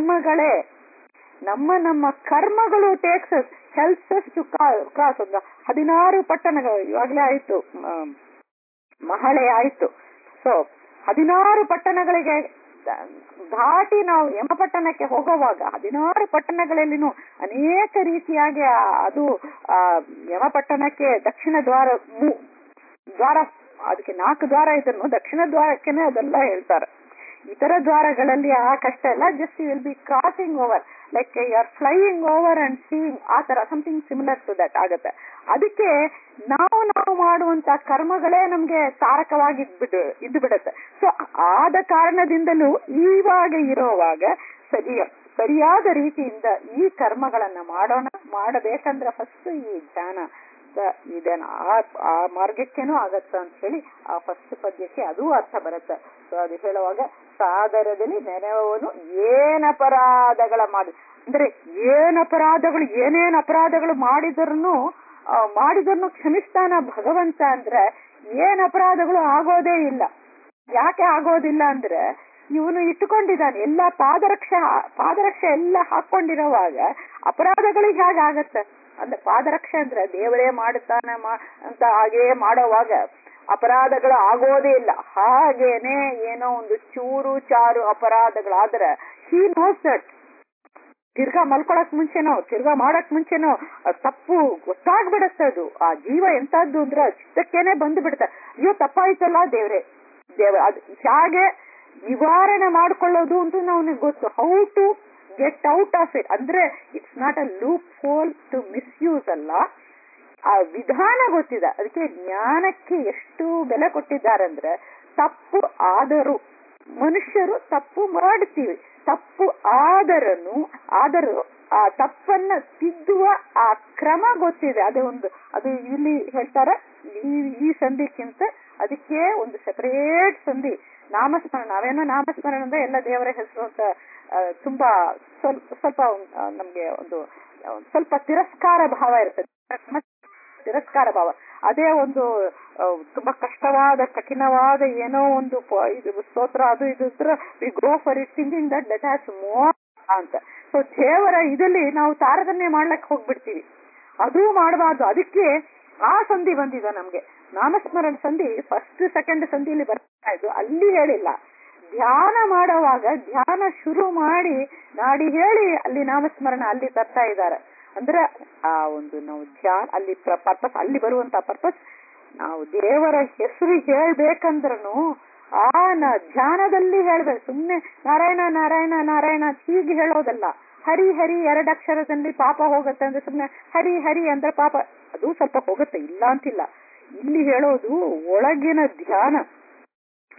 ಕರ್ಮಗಳು ಹೆಲ್ಪ್ಸ್ ಟು ಕ್ರಾಸ್. 16 ಪಟ್ಟಣಗಳು ಇವಾಗಲೇ ಆಯ್ತು, ಮಹಳೆ ಆಯ್ತು. ಸೊ 16 ಪಟ್ಟಣಗಳಿಗೆ ದಾಟಿ ನಾವು ಯಮಪಟ್ಟಣಕ್ಕೆ ಹೋಗುವಾಗ 16 ಪಟ್ಟಣಗಳಲ್ಲಿನೂ ಅನೇಕ ರೀತಿಯಾಗಿ ಅದು ಯಮಪಟ್ಟಣಕ್ಕೆ ದಕ್ಷಿಣ ದ್ವಾರ ಅದಕ್ಕೆ 4 ದ್ವಾರ ಇದನ್ನು ದಕ್ಷಿಣ ದ್ವಾರಕ್ಕೆನೆ ಅದೆಲ್ಲ ಹೇಳ್ತಾರೆ. ಇತರ ದ್ವಾರಗಳಲ್ಲಿ ಆ ಕಷ್ಟ ಇಲ್ಲ. Just you will be crossing over, like you are flying over and seeing, ಆ ತರ ಸಮಥಿಂಗ್ ಸಿಮಿಲರ್ ಟು ದಟ್ ಆಗತ್ತೆ. ಅದಕ್ಕೆ ನಾವು ಮಾಡುವಂತ ಕರ್ಮಗಳೇ ನಮ್ಗೆ ತಾರಕವಾಗಿ ಇದ್ದು ಬಿಡುತ್ತೆ. ಸೊ ಆದ ಕಾರಣದಿಂದಲೂ ಇವಾಗ ಇರೋವಾಗ ಸರಿಯಾದ ರೀತಿಯಿಂದ ಈ ಕರ್ಮಗಳನ್ನ ಮಾಡಬೇಕಂದ್ರೆ ಫಸ್ಟ್ ಈ ಧ್ಯಾನ ಇದೇನ ಆ ಮಾರ್ಗಕ್ಕೇನೂ ಆಗತ್ತ ಅಂತ ಹೇಳಿ ಆ ಫಸ್ಟ್ ಪದ್ಯಕ್ಕೆ ಅದು ಅರ್ಥ ಬರುತ್ತೆ. ಸೊ ಅದು ಹೇಳುವಾಗ ಸಾದರದಲ್ಲಿ ನೆನವನು ಏನಪರಾಧಗಳ ಮಾಡಿ ಅಂದ್ರೆ ಏನೇನ್ ಅಪರಾಧಗಳು ಮಾಡಿದರ್ನು ಕ್ಷಮಿಸ್ತಾನ ಭಗವಂತ. ಅಂದ್ರೆ ಏನ್ ಅಪರಾಧಗಳು ಆಗೋದೇ ಇಲ್ಲ. ಯಾಕೆ ಆಗೋದಿಲ್ಲ ಅಂದ್ರೆ ಇವನು ಇಟ್ಟುಕೊಂಡಿದ್ದಾನೆ ಎಲ್ಲ ಪಾದರಕ್ಷೆ ಎಲ್ಲ ಹಾಕೊಂಡಿರೋವಾಗ ಅಪರಾಧಗಳಿಗೆ ಹೇಗಾಗತ್ತೆ ಅಂದ್ರೆ, ಪಾದರಕ್ಷೆ ಅಂದ್ರೆ ದೇವರೇ ಮಾಡುತ್ತಾನೆ ಅಂತ ಹಾಗೇ ಮಾಡೋವಾಗ ಅಪರಾಧಗಳು ಆಗೋದೇ ಇಲ್ಲ. ಹಾಗೇನೆ ಏನೋ ಒಂದು ಚೂರು ಚಾರು ಅಪರಾಧಗಳಾದ್ರೆ ಹಿ ನೋಸ್ ದಟ್. ತಿರ್ಗಾ ಮಲ್ಕೊಳಕ್ ಮುಂಚೆನೋ ತಿರ್ಗಾ ಮಾಡಕ್ ಮುಂಚೆನೋ ತಪ್ಪು ಗೊತ್ತಾಗ್ಬಿಡತ್ತೆ. ಅದು ಆ ಜೀವ ಎಂತದ್ದು ಅಂದ್ರೆ ಚಿತ್ತಕ್ಕೇನೆ ಬಂದು ಬಿಡುತ್ತೆ. ಅಯ್ಯೋ ತಪ್ಪಾಯ್ತಲ್ಲ ದೇವ್ರೆ ಅದು ಹೇಗೆ ನಿವಾರಣೆ ಮಾಡ್ಕೊಳ್ಳೋದು ಅಂತ ಅವನಿಗೆ ಗೊತ್ತು. How to get out of it. ಅಂದ್ರೆ it's not a loophole to misuse ಅಲ್ಲ, ಆ ವಿಧಾನ ಗೊತ್ತಿದೆ. ಅದಕ್ಕೆ ಜ್ಞಾನಕ್ಕೆ ಎಷ್ಟು ಬೆಲೆ ಕೊಟ್ಟಿದ್ದಾರೆ ಅಂದ್ರೆ, ತಪ್ಪು ಆದರೂ ಮನುಷ್ಯರು ತಪ್ಪು ಮಾಡ್ತೀವಿ, ತಪ್ಪು ಆದರೂ ಆ ತಪ್ಪನ್ನ ತಿದ್ದುವ ಆ ಕ್ರಮ ಗೊತ್ತಿದೆ. ಅದು ಇಲ್ಲಿ ಹೇಳ್ತಾರೆ. ಈ ಸಂಧಿಕ್ಕಿಂತ ಅದಕ್ಕೆ ಒಂದು ಸೆಪರೇಟ್ ಸಂಧಿ ನಾಮಸ್ಮರಣ. ನಾವೇನೋ ನಾಮಸ್ಮರಣ ಅಂದ್ರೆ ಎಲ್ಲ ದೇವರ ಹೆಸರು ಅಂತ ತುಂಬಾ ಸ್ವಲ್ಪ ನಮ್ಗೆ ಒಂದು ಸ್ವಲ್ಪ ತಿರಸ್ಕಾರ ಭಾವ ಇರ್ತದೆ. ತಿರಸ್ಕಾರ ಭಾವ ಅದೇ ಒಂದು ತುಂಬಾ ಕಠಿಣವಾದ ಏನೋ ಒಂದು ಇದು ಸ್ತೋತ್ರ ಅದು ಇದು we go for it thinking that has more ಅಂತ. ಸೊ ದೇವರ ಇದರಲ್ಲಿ ನಾವು ತಾರತಮ್ಯ ಮಾಡ್ಲಕ್ಕೆ ಹೋಗ್ಬಿಡ್ತೀವಿ, ಅದು ಮಾಡಬಾರ್ದು. ಅದಕ್ಕೆ ಆ ಸಂಧಿ ಬಂದಿದೆ ನಮ್ಗೆ. ನಾಮಸ್ಮರಣ ಸಂಧಿ ಫಸ್ಟ್ ಸೆಕೆಂಡ್ ಸಂಧಿಯಲ್ಲಿ ಬರ್ತಾ ಇದ್ದು, ಅಲ್ಲಿ ಹೇಳಿಲ್ಲ. ಧ್ಯಾನ ಮಾಡುವಾಗ ಧ್ಯಾನ ಶುರು ಮಾಡಿ ನಾಡಿ ಹೇಳಿ ಅಲ್ಲಿ ನಾಮಸ್ಮರಣ ಅಲ್ಲಿ ತರ್ತಾ ಇದ್ದಾರೆ. ಅಂದ್ರೆ ಆ ಒಂದು ನಾವು ಧ್ಯಾನ ಅಲ್ಲಿ ಪರ್ಪಸ್, ಅಲ್ಲಿ ಬರುವಂತ ಪರ್ಪಸ್ ನಾವು ದೇವರ ಹೆಸರು ಹೇಳ್ಬೇಕಂದ್ರೂ ಧ್ಯಾನದಲ್ಲಿ ಹೇಳ್ಬೇಕು. ಸುಮ್ನೆ ನಾರಾಯಣ ನಾರಾಯಣ ನಾರಾಯಣ ಹೀಗೆ ಹೇಳೋದಲ್ಲ. ಹರಿ ಹರಿ 2 ಅಕ್ಷರದಲ್ಲಿ ಪಾಪ ಹೋಗುತ್ತೆ ಅಂದ್ರೆ ಸುಮ್ನೆ ಹರಿ ಹರಿ ಅಂದ್ರೆ ಪಾಪ ಅದು ಸ್ವಲ್ಪ ಹೋಗುತ್ತೆ, ಇಲ್ಲ ಅಂತಿಲ್ಲ. ಇಲ್ಲಿ ಹೇಳೋದು ಒಳಗಿನ ಧ್ಯಾನ.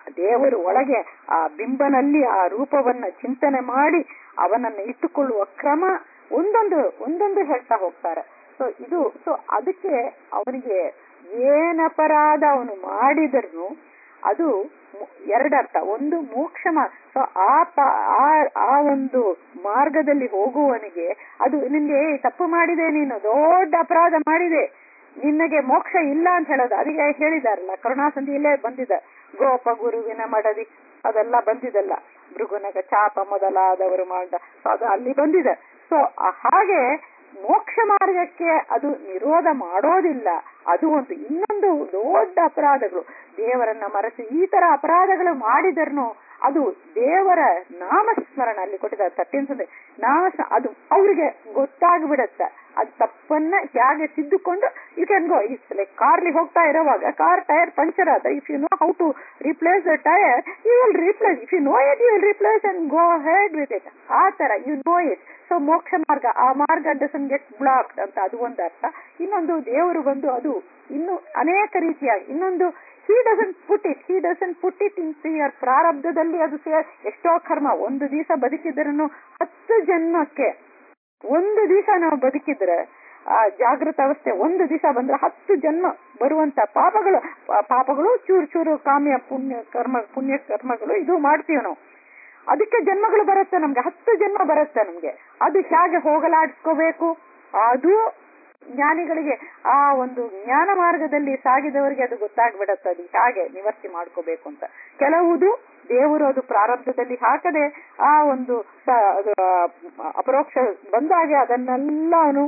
ದೇವರು ಒಳಗೆ ಆ ಬಿಂಬನಲ್ಲಿ ಆ ರೂಪವನ್ನ ಚಿಂತನೆ ಮಾಡಿ ಅವನನ್ನ ಇಟ್ಟುಕೊಳ್ಳುವ ಕ್ರಮ ಒಂದೊಂದು ಹೇಳ್ತಾ ಹೋಗ್ತಾರೆ. ಸೊ ಅದಕ್ಕೆ ಅವನಿಗೆ ಏನಪರಾಧ ಅವನು ಮಾಡಿದ್ರು ಅದು ಎರಡರ್ಥ. ಒಂದು ಮೋಕ್ಷ ಸೊ ಆ ಒಂದು ಮಾರ್ಗದಲ್ಲಿ ಹೋಗುವವನಿಗೆ ಅದು ನಿನ್ಗೆ ತಪ್ಪು ಮಾಡಿದೆ, ನೀನು ದೊಡ್ಡ ಅಪರಾಧ ಮಾಡಿದೆ, ನಿನಗೆ ಮೋಕ್ಷ ಇಲ್ಲ ಅಂತ ಹೇಳೋದು. ಅದಕ್ಕೆ ಹೇಳಿದಾರಲ್ಲ, ಕರುಣಾಸಂಧಿಯಲ್ಲೇ ಬಂದಿದೆ, ಗೋಪ ಗುರುವಿನ ಮಡದಿ ಅದೆಲ್ಲ ಬಂದಿದಲ್ಲ, ಭೃಗುನಗ ಚಾಪ ಮೊದಲಾದವರು ಮಾಡ, ಅದು ಅಲ್ಲಿ ಬಂದಿದೆ. ಸೊ ಹಾಗೆ ಮೋಕ್ಷ ಮಾರ್ಗಕ್ಕೆ ಅದು ನಿರೋಧ ಮಾಡೋದಿಲ್ಲ. ಅದು ಒಂದು ಇನ್ನೊಂದು ದೊಡ್ಡ ಅಪರಾಧಗಳು, ದೇವರನ್ನ ಮರೆತು ಈ ತರ ಅಪರಾಧಗಳು ಮಾಡಿದರ್ನು ಅದು ದೇವರ ನಾಮಸ್ಮರಣ ಅಲ್ಲಿ ಕೊಟ್ಟಿದ್ದಾರೆ 13 ಅದು ಅವ್ರಿಗೆ ಗೊತ್ತಾಗ್ಬಿಡತ್ತ. ಅದು ತಪ್ಪನ್ನ ಹೇಗೆ ತಿದ್ದುಕೊಂಡು ಯು ಕ್ಯಾನ್ ಗೋ. ಲೈಕ್ ಕಾರ್ಲಿ ಹೋಗ್ತಾ ಇರೋವಾಗ ಕಾರ್ ಟೈರ್ ಪಂಚರ್ ಆದ, if you know how to replace the tyre you will replace, if you know it you will replace and go ahead with it. ಆ ತರ ಯು ನೋ ಇಟ್. ಸೊ ಮೋಕ್ಷ ಮಾರ್ಗ, ಆ ಮಾರ್ಗ ಡಸನ್ ಗೆಟ್ ಬ್ಲಾಕ್ಡ್ ಅಂತ ಅದು ಒಂದು ಅರ್ಥ. ಇನ್ನೊಂದು ದೇವರು ಬಂದು ಅದು ಇನ್ನು ಅನೇಕ ರೀತಿಯಾಗಿ ಇನ್ನೊಂದು he doesn't put it into your ಪ್ರಾರಬ್ಧದಲ್ಲಿ ಅದು ಎಷ್ಟೋ ಕರ್ಮ. ಒಂದು ದಿವಸ ಬದುಕಿದ್ರೂ 10 ಜನ್ಮಕ್ಕೆ, ಒಂದು ದಿವಸ ನಾವು ಬದುಕಿದ್ರೆ ಆ ಜಾಗೃತ ಅವಸ್ಥೆ ಒಂದು ದಿವಸ ಬಂದ್ರೆ 10 ಜನ್ಮ ಬರುವಂತ ಪಾಪಗಳು ಚೂರು ಕಾಮ್ಯ ಪುಣ್ಯ ಕರ್ಮಗಳು ಇದು ಮಾಡ್ತೀವಿ ನಾವು. ಅದಕ್ಕೆ ಜನ್ಮಗಳು ಬರುತ್ತೆ ನಮ್ಗೆ, 10 ಜನ್ಮ ಬರುತ್ತೆ ನಮ್ಗೆ. ಅದು ಹೇಗೆ ಹೋಗಲಾಡಿಸ್ಕೋಬೇಕು ಅದು ಜ್ಞಾನಿಗಳಿಗೆ, ಆ ಒಂದು ಜ್ಞಾನ ಮಾರ್ಗದಲ್ಲಿ ಸಾಗಿದವರಿಗೆ ಅದು ಗೊತ್ತಾಗ್ಬಿಡತ್ತೆ, ಅದು ಹೇಗೆ ನಿವರ್ತಿ ಮಾಡ್ಕೋಬೇಕು ಅಂತ. ಕೆಲವುದು ದೇವರು ಅದು ಪ್ರಾರಬ್ಧದಲ್ಲಿ ಹಾಕದೆ ಆ ಒಂದು ಅಪರೋಕ್ಷ ಬಂದಾಗೆ ಅದನ್ನೆಲ್ಲ ಅವನು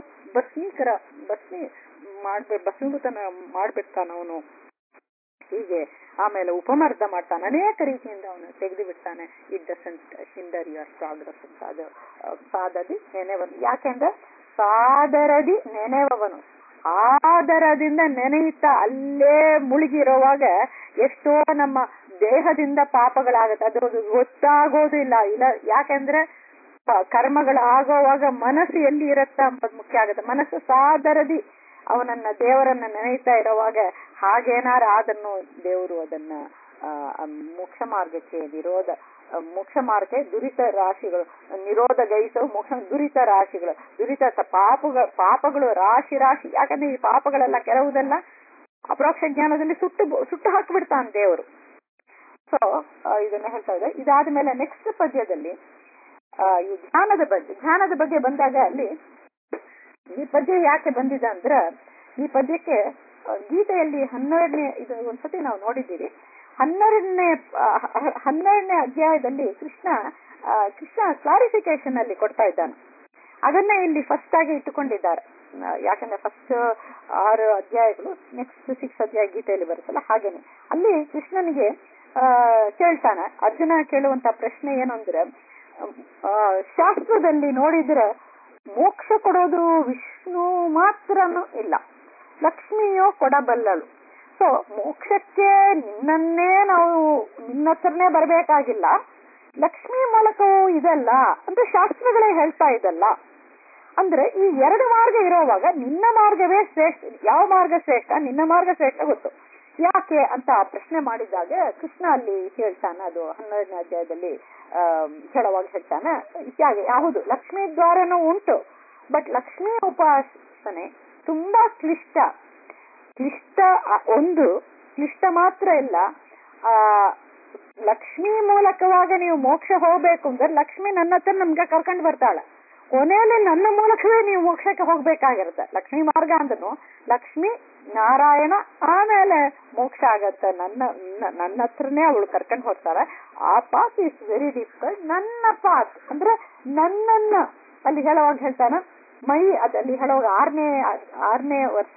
ಭಸ್ಮೀಭೂತನ ಮಾಡ್ಬಿಡ್ತಾನವನು. ಹೀಗೆ ಆಮೇಲೆ ಉಪಮರ್ದ ಮಾಡ್ತಾನೆ, ಅನೇಕ ರೀತಿಯಿಂದ ಅವನು ತೆಗೆದು ಬಿಡ್ತಾನೆ. It doesn't hinder your progress ಅಂತ. ಅದು ಸಾಧದಿ ನೆನೆವನು, ಯಾಕೆಂದ್ರೆ ಸಾದರದಿ ನೆನೆವವನು, ಆದರದಿಂದ ನೆನೆಯುತ್ತಾ ಅಲ್ಲೇ ಮುಳುಗಿರುವಾಗ ಎಷ್ಟೋ ನಮ್ಮ ದೇಹದಿಂದ ಪಾಪಗಳಾಗತ್ತೆ, ಅದು ಗೊತ್ತಾಗೋದಿಲ್ಲ. ಇಲ್ಲ ಯಾಕೆಂದ್ರೆ ಕರ್ಮಗಳಾಗೋವಾಗ ಮನಸ್ಸು ಎಲ್ಲಿ ಇರತ್ತ ಅಂಬದ್ ಮುಖ್ಯ ಆಗತ್ತೆ. ಮನಸ್ಸು ಸಾದರದಿ ಅವನನ್ನ ದೇವರನ್ನ ನೆನೆಯುತ್ತಾ ಇರುವಾಗ ಹಾಗೇನಾರ ಅದನ್ನು ದೇವರು ಅದನ್ನ ಮೋಕ್ಷ ಮಾರ್ಗಕ್ಕೆ ಮೋಕ್ಷ ಮಾರ್ಗ ದುರಿತ ರಾಶಿಗಳು ನಿರೋಧ ಗೈಸವು ಮೋಕ್ಷ ದುರಿತ ರಾಶಿಗಳು, ದುರಿತ ಪಾಪಗಳು ರಾಶಿ. ಯಾಕಂದ್ರೆ ಈ ಪಾಪಗಳೆಲ್ಲ ಕೆಲವುದೆಲ್ಲ ಅಪರೋಕ್ಷ ಜ್ಞಾನದಲ್ಲಿ ಸುಟ್ಟು ಹಾಕಿಬಿಡ್ತಾನೆ ದೇವರು. ಸೊ ಇದನ್ನ ಹೇಳ್ತಾ ಇದೆ. ಇದಾದ ಮೇಲೆ ನೆಕ್ಸ್ಟ್ ಪದ್ಯದಲ್ಲಿ ಈ ಧ್ಯಾನದ ಬಗ್ಗೆ ಬಂದಾಗ ಅಲ್ಲಿ ಈ ಪದ್ಯ ಯಾಕೆ ಬಂದಿದೆ ಅಂದ್ರೆ, ಈ ಪದ್ಯಕ್ಕೆ ಗೀತೆಯಲ್ಲಿ 12ನೇ ಇದು ಒಂದ್ಸತಿ ನಾವು ನೋಡಿದ್ದೀರಿ. 12ನೇ ಅಧ್ಯಾಯದಲ್ಲಿ ಕೃಷ್ಣ ಕ್ಲಾರಿಫಿಕೇಶನ್ ಅಲ್ಲಿ ಕೊಡ್ತಾ ಇದ್ದಾನೆ. ಅದನ್ನೇ ಇಲ್ಲಿ ಫಸ್ಟ್ ಆಗಿ ಇಟ್ಟುಕೊಂಡಿದ್ದಾರೆ. ಯಾಕಂದ್ರೆ ಫಸ್ಟ್ 6 ಅಧ್ಯಾಯಗಳು ನೆಕ್ಸ್ಟ್ 6 ಅಧ್ಯಾಯ ಗೀತೆಯಲ್ಲಿ ಬರುತ್ತಲ್ಲ, ಹಾಗೇನೆ ಅಲ್ಲಿ ಕೃಷ್ಣನಿಗೆ ಕೇಳ್ತಾನೆ. ಅರ್ಜುನ ಕೇಳುವಂತ ಪ್ರಶ್ನೆ ಏನು ಅಂದ್ರೆ, ಶಾಸ್ತ್ರದಲ್ಲಿ ನೋಡಿದ್ರೆ ಮೋಕ್ಷ ಕೊಡೋದು ವಿಷ್ಣು ಮಾತ್ರನೂ ಇಲ್ಲ, ಲಕ್ಷ್ಮಿಯೋ ಕೊಡಬಲ್ಲಳು. ಸೊ ಮೋಕ್ಷಕ್ಕೆ ನಿನ್ನನ್ನೇ ನಾವು ನಿನ್ನ ಹತ್ರನೇ ಬರಬೇಕಾಗಿಲ್ಲ, ಲಕ್ಷ್ಮಿ ಮೂಲಕವೂ ಇದಲ್ಲ ಅಂತ ಶಾಸ್ತ್ರಗಳೇ ಹೇಳ್ತಾ ಇದಲ್ಲ. ಅಂದ್ರೆ ಈ 2 ಮಾರ್ಗ ಇರೋವಾಗ ನಿನ್ನ ಮಾರ್ಗವೇ ಶ್ರೇಷ್ಠ. ಯಾವ ಮಾರ್ಗ ಶ್ರೇಷ್ಠ? ನಿನ್ನ ಮಾರ್ಗ ಶ್ರೇಷ್ಠ ಗೊತ್ತು. ಯಾಕೆ ಅಂತ ಪ್ರಶ್ನೆ ಮಾಡಿದಾಗ ಕೃಷ್ಣ ಅಲ್ಲಿ ಹೇಳ್ತಾನೆ, ಅದು 12ನೇ ಅಧ್ಯಾಯದಲ್ಲಿ ಹೇಳುವಾಗ ಹೇಳ್ತಾನೆ, ಯಾವುದು ಲಕ್ಷ್ಮೀ ದ್ವಾರನೂ ಉಂಟು, ಬಟ್ ಲಕ್ಷ್ಮೀ ಉಪಾಸನೆ ತುಂಬಾ ಕ್ಲಿಷ್ಟ ಮಾತ್ರ ಇಲ್ಲ. ಲಕ್ಷ್ಮೀ ಮೂಲಕವಾಗ ನೀವು ಮೋಕ್ಷ ಹೋಗ್ಬೇಕು ಅಂದ್ರೆ ಲಕ್ಷ್ಮಿ ನನ್ನ ಹತ್ರ ನಮ್ಗೆ ಕರ್ಕೊಂಡು ಬರ್ತಾಳೆ. ಕೊನೆಯಲ್ಲಿ ನನ್ನ ಮೂಲಕವೇ ನೀವು ಮೋಕ್ಷಕ್ಕೆ ಹೋಗ್ಬೇಕಾಗಿರುತ್ತೆ. ಲಕ್ಷ್ಮೀ ಮಾರ್ಗ ಅಂದ್ರೂ ಲಕ್ಷ್ಮಿ ನಾರಾಯಣ ಆಮೇಲೆ ಮೋಕ್ಷ ಆಗತ್ತೆ. ನನ್ನ ಹತ್ರನೇ ಅವಳು ಕರ್ಕೊಂಡು ಹೋಗ್ತಾರೆ. ಆ ಪಾತ್ ಇಸ್ ವೆರಿ ಡಿಫಿಕಲ್ಟ್. ನನ್ನ ಪಾತ್ ಅಂದ್ರೆ ನನ್ನನ್ನ ಅಲ್ಲಿ ಹೇಳುವಾಗ ಹೇಳ್ತಾನ ಅದಲ್ಲಿ ಹೇಳುವಾಗ 6ನೇ ವರ್ಷ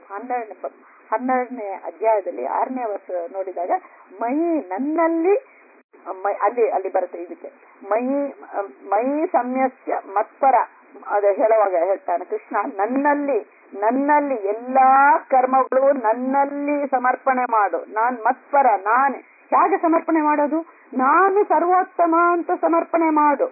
12ನೇ ಅಧ್ಯಾಯದಲ್ಲಿ 6ನೇ ವರ್ಷ ನೋಡಿದಾಗ ನನ್ನಲ್ಲಿ ಅಲ್ಲಿ ಬರುತ್ತೆ. ಇದಕ್ಕೆ ಮೈ ಸಂಯಸ್ಯ ಮತ್ಪರ ಅದ ಹೇಳುವಾಗ ಹೇಳ್ತಾನೆ ಕೃಷ್ಣ, ನನ್ನಲ್ಲಿ ಎಲ್ಲಾ ಕರ್ಮಗಳು ನನ್ನಲ್ಲಿ ಸಮರ್ಪಣೆ ಮಾಡು. ಮತ್ಪರ ನಾನು ಹೇಗೆ ಸಮರ್ಪಣೆ ಮಾಡೋದು? ನಾನು ಸರ್ವೋತ್ತಮ ಅಂತ ಸಮರ್ಪಣೆ ಮಾಡು.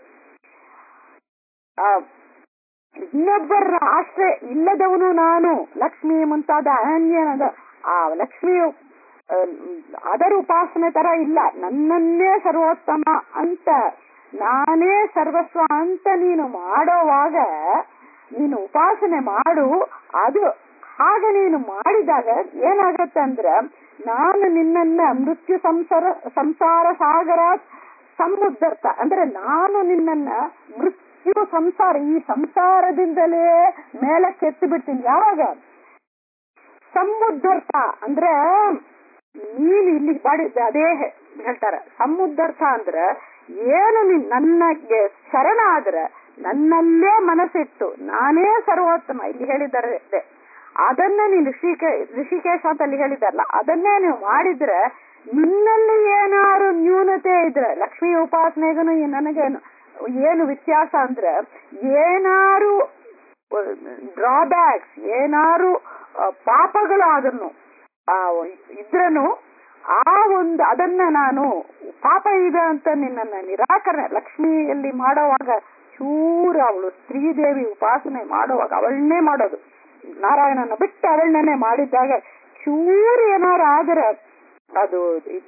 ಇನ್ನೊಬ್ಬರ ಆಶ್ರಯ ಇಲ್ಲದವನು ನಾನು, ಲಕ್ಷ್ಮಿ ಮುಂತಾದ ಅನ್ಯನದ ಆ ಲಕ್ಷ್ಮಿಯು ಅದರ ಉಪಾಸನೆ ತರ ಇಲ್ಲ, ನನ್ನನ್ನೇ ಸರ್ವೋತ್ತಮ ಅಂತ ನಾನೇ ಸರ್ವಸ್ವ ಅಂತ ನೀನು ಮಾಡೋವಾಗ ನೀನು ಉಪಾಸನೆ ಮಾಡು. ಅದು ಹಾಗೆ ನೀನು ಮಾಡಿದಾಗ ಏನಾಗತ್ತೆ ಅಂದ್ರೆ ನಾನು ನಿನ್ನನ್ನ ಮೃತ್ಯು ಸಂಸಾರ ಸಾಗರ ಸಮುದ್ರತ ಅಂದ್ರೆ ನಾನು ನಿನ್ನನ್ನ ಮೃತ್ಯು ಸಂಸಾರ ಈ ಸಂಸಾರದಿಂದಲೇ ಮೇಲಕ್ಕೆ ಎತ್ತಿ ಬಿಡ್ತೀನಿ. ಯಾವಾಗ ಸಮುದ್ರತ ಅಂದ್ರೆ ನೀನು ಇಲ್ಲಿ ಮಾಡಿದ್ದೆ ಅದೇ ಹೇಳ್ತಾರೆ. ಸಮುದ್ರತ ಅಂದ್ರೆ ಏನು ನೀನ್ ನನಗೆ ಶರಣ ಆದ್ರೆ ನನ್ನಲ್ಲೇ ಮನಸ್ಸಿಟ್ಟು ನಾನೇ ಸರ್ವೋತ್ತಮ ಇಲ್ಲಿ ಹೇಳಿದ್ದಾರೆ. ಅದನ್ನ ನೀನು ಋಷಿಕೇಶ ಅಂತ ಅಲ್ಲಿ ಹೇಳಿದಾರಲ್ಲ, ಅದನ್ನೇ ನೀವು ಮಾಡಿದ್ರೆ ನಿನ್ನಲ್ಲಿ ಏನಾರು ನ್ಯೂನತೆ ಇದ್ರೆ ಲಕ್ಷ್ಮೀ ಉಪಾಸನೆಗೂ ನನಗೇನು ಏನು ವ್ಯತ್ಯಾಸ ಅಂದ್ರೆ ಏನಾರು ಡ್ರಾಬ್ಯಾಕ್ಸ್ ಏನಾರು ಪಾಪಗಳು ಅದನ್ನು ಇದ್ರನು ಆ ಒಂದು ಅದನ್ನ ನಾನು ಪಾಪ ಇದೆ ಅಂತ ನಿನ್ನನ್ನ ನಿರಾಕರಣೆ ಲಕ್ಷ್ಮಿಯಲ್ಲಿ ಮಾಡೋವಾಗ ಚೂರ ಅವಳು ಶ್ರೀದೇವಿ ಉಪಾಸನೆ ಮಾಡುವಾಗ ಅವಳನ್ನೇ ಮಾಡೋದು, ನಾರಾಯಣನ ಬಿಟ್ಟು ಅವಳನ್ನೇ ಮಾಡಿದ್ದಾಗ ಚೂರು ಏನಾರು ಆದ್ರೆ ಅದು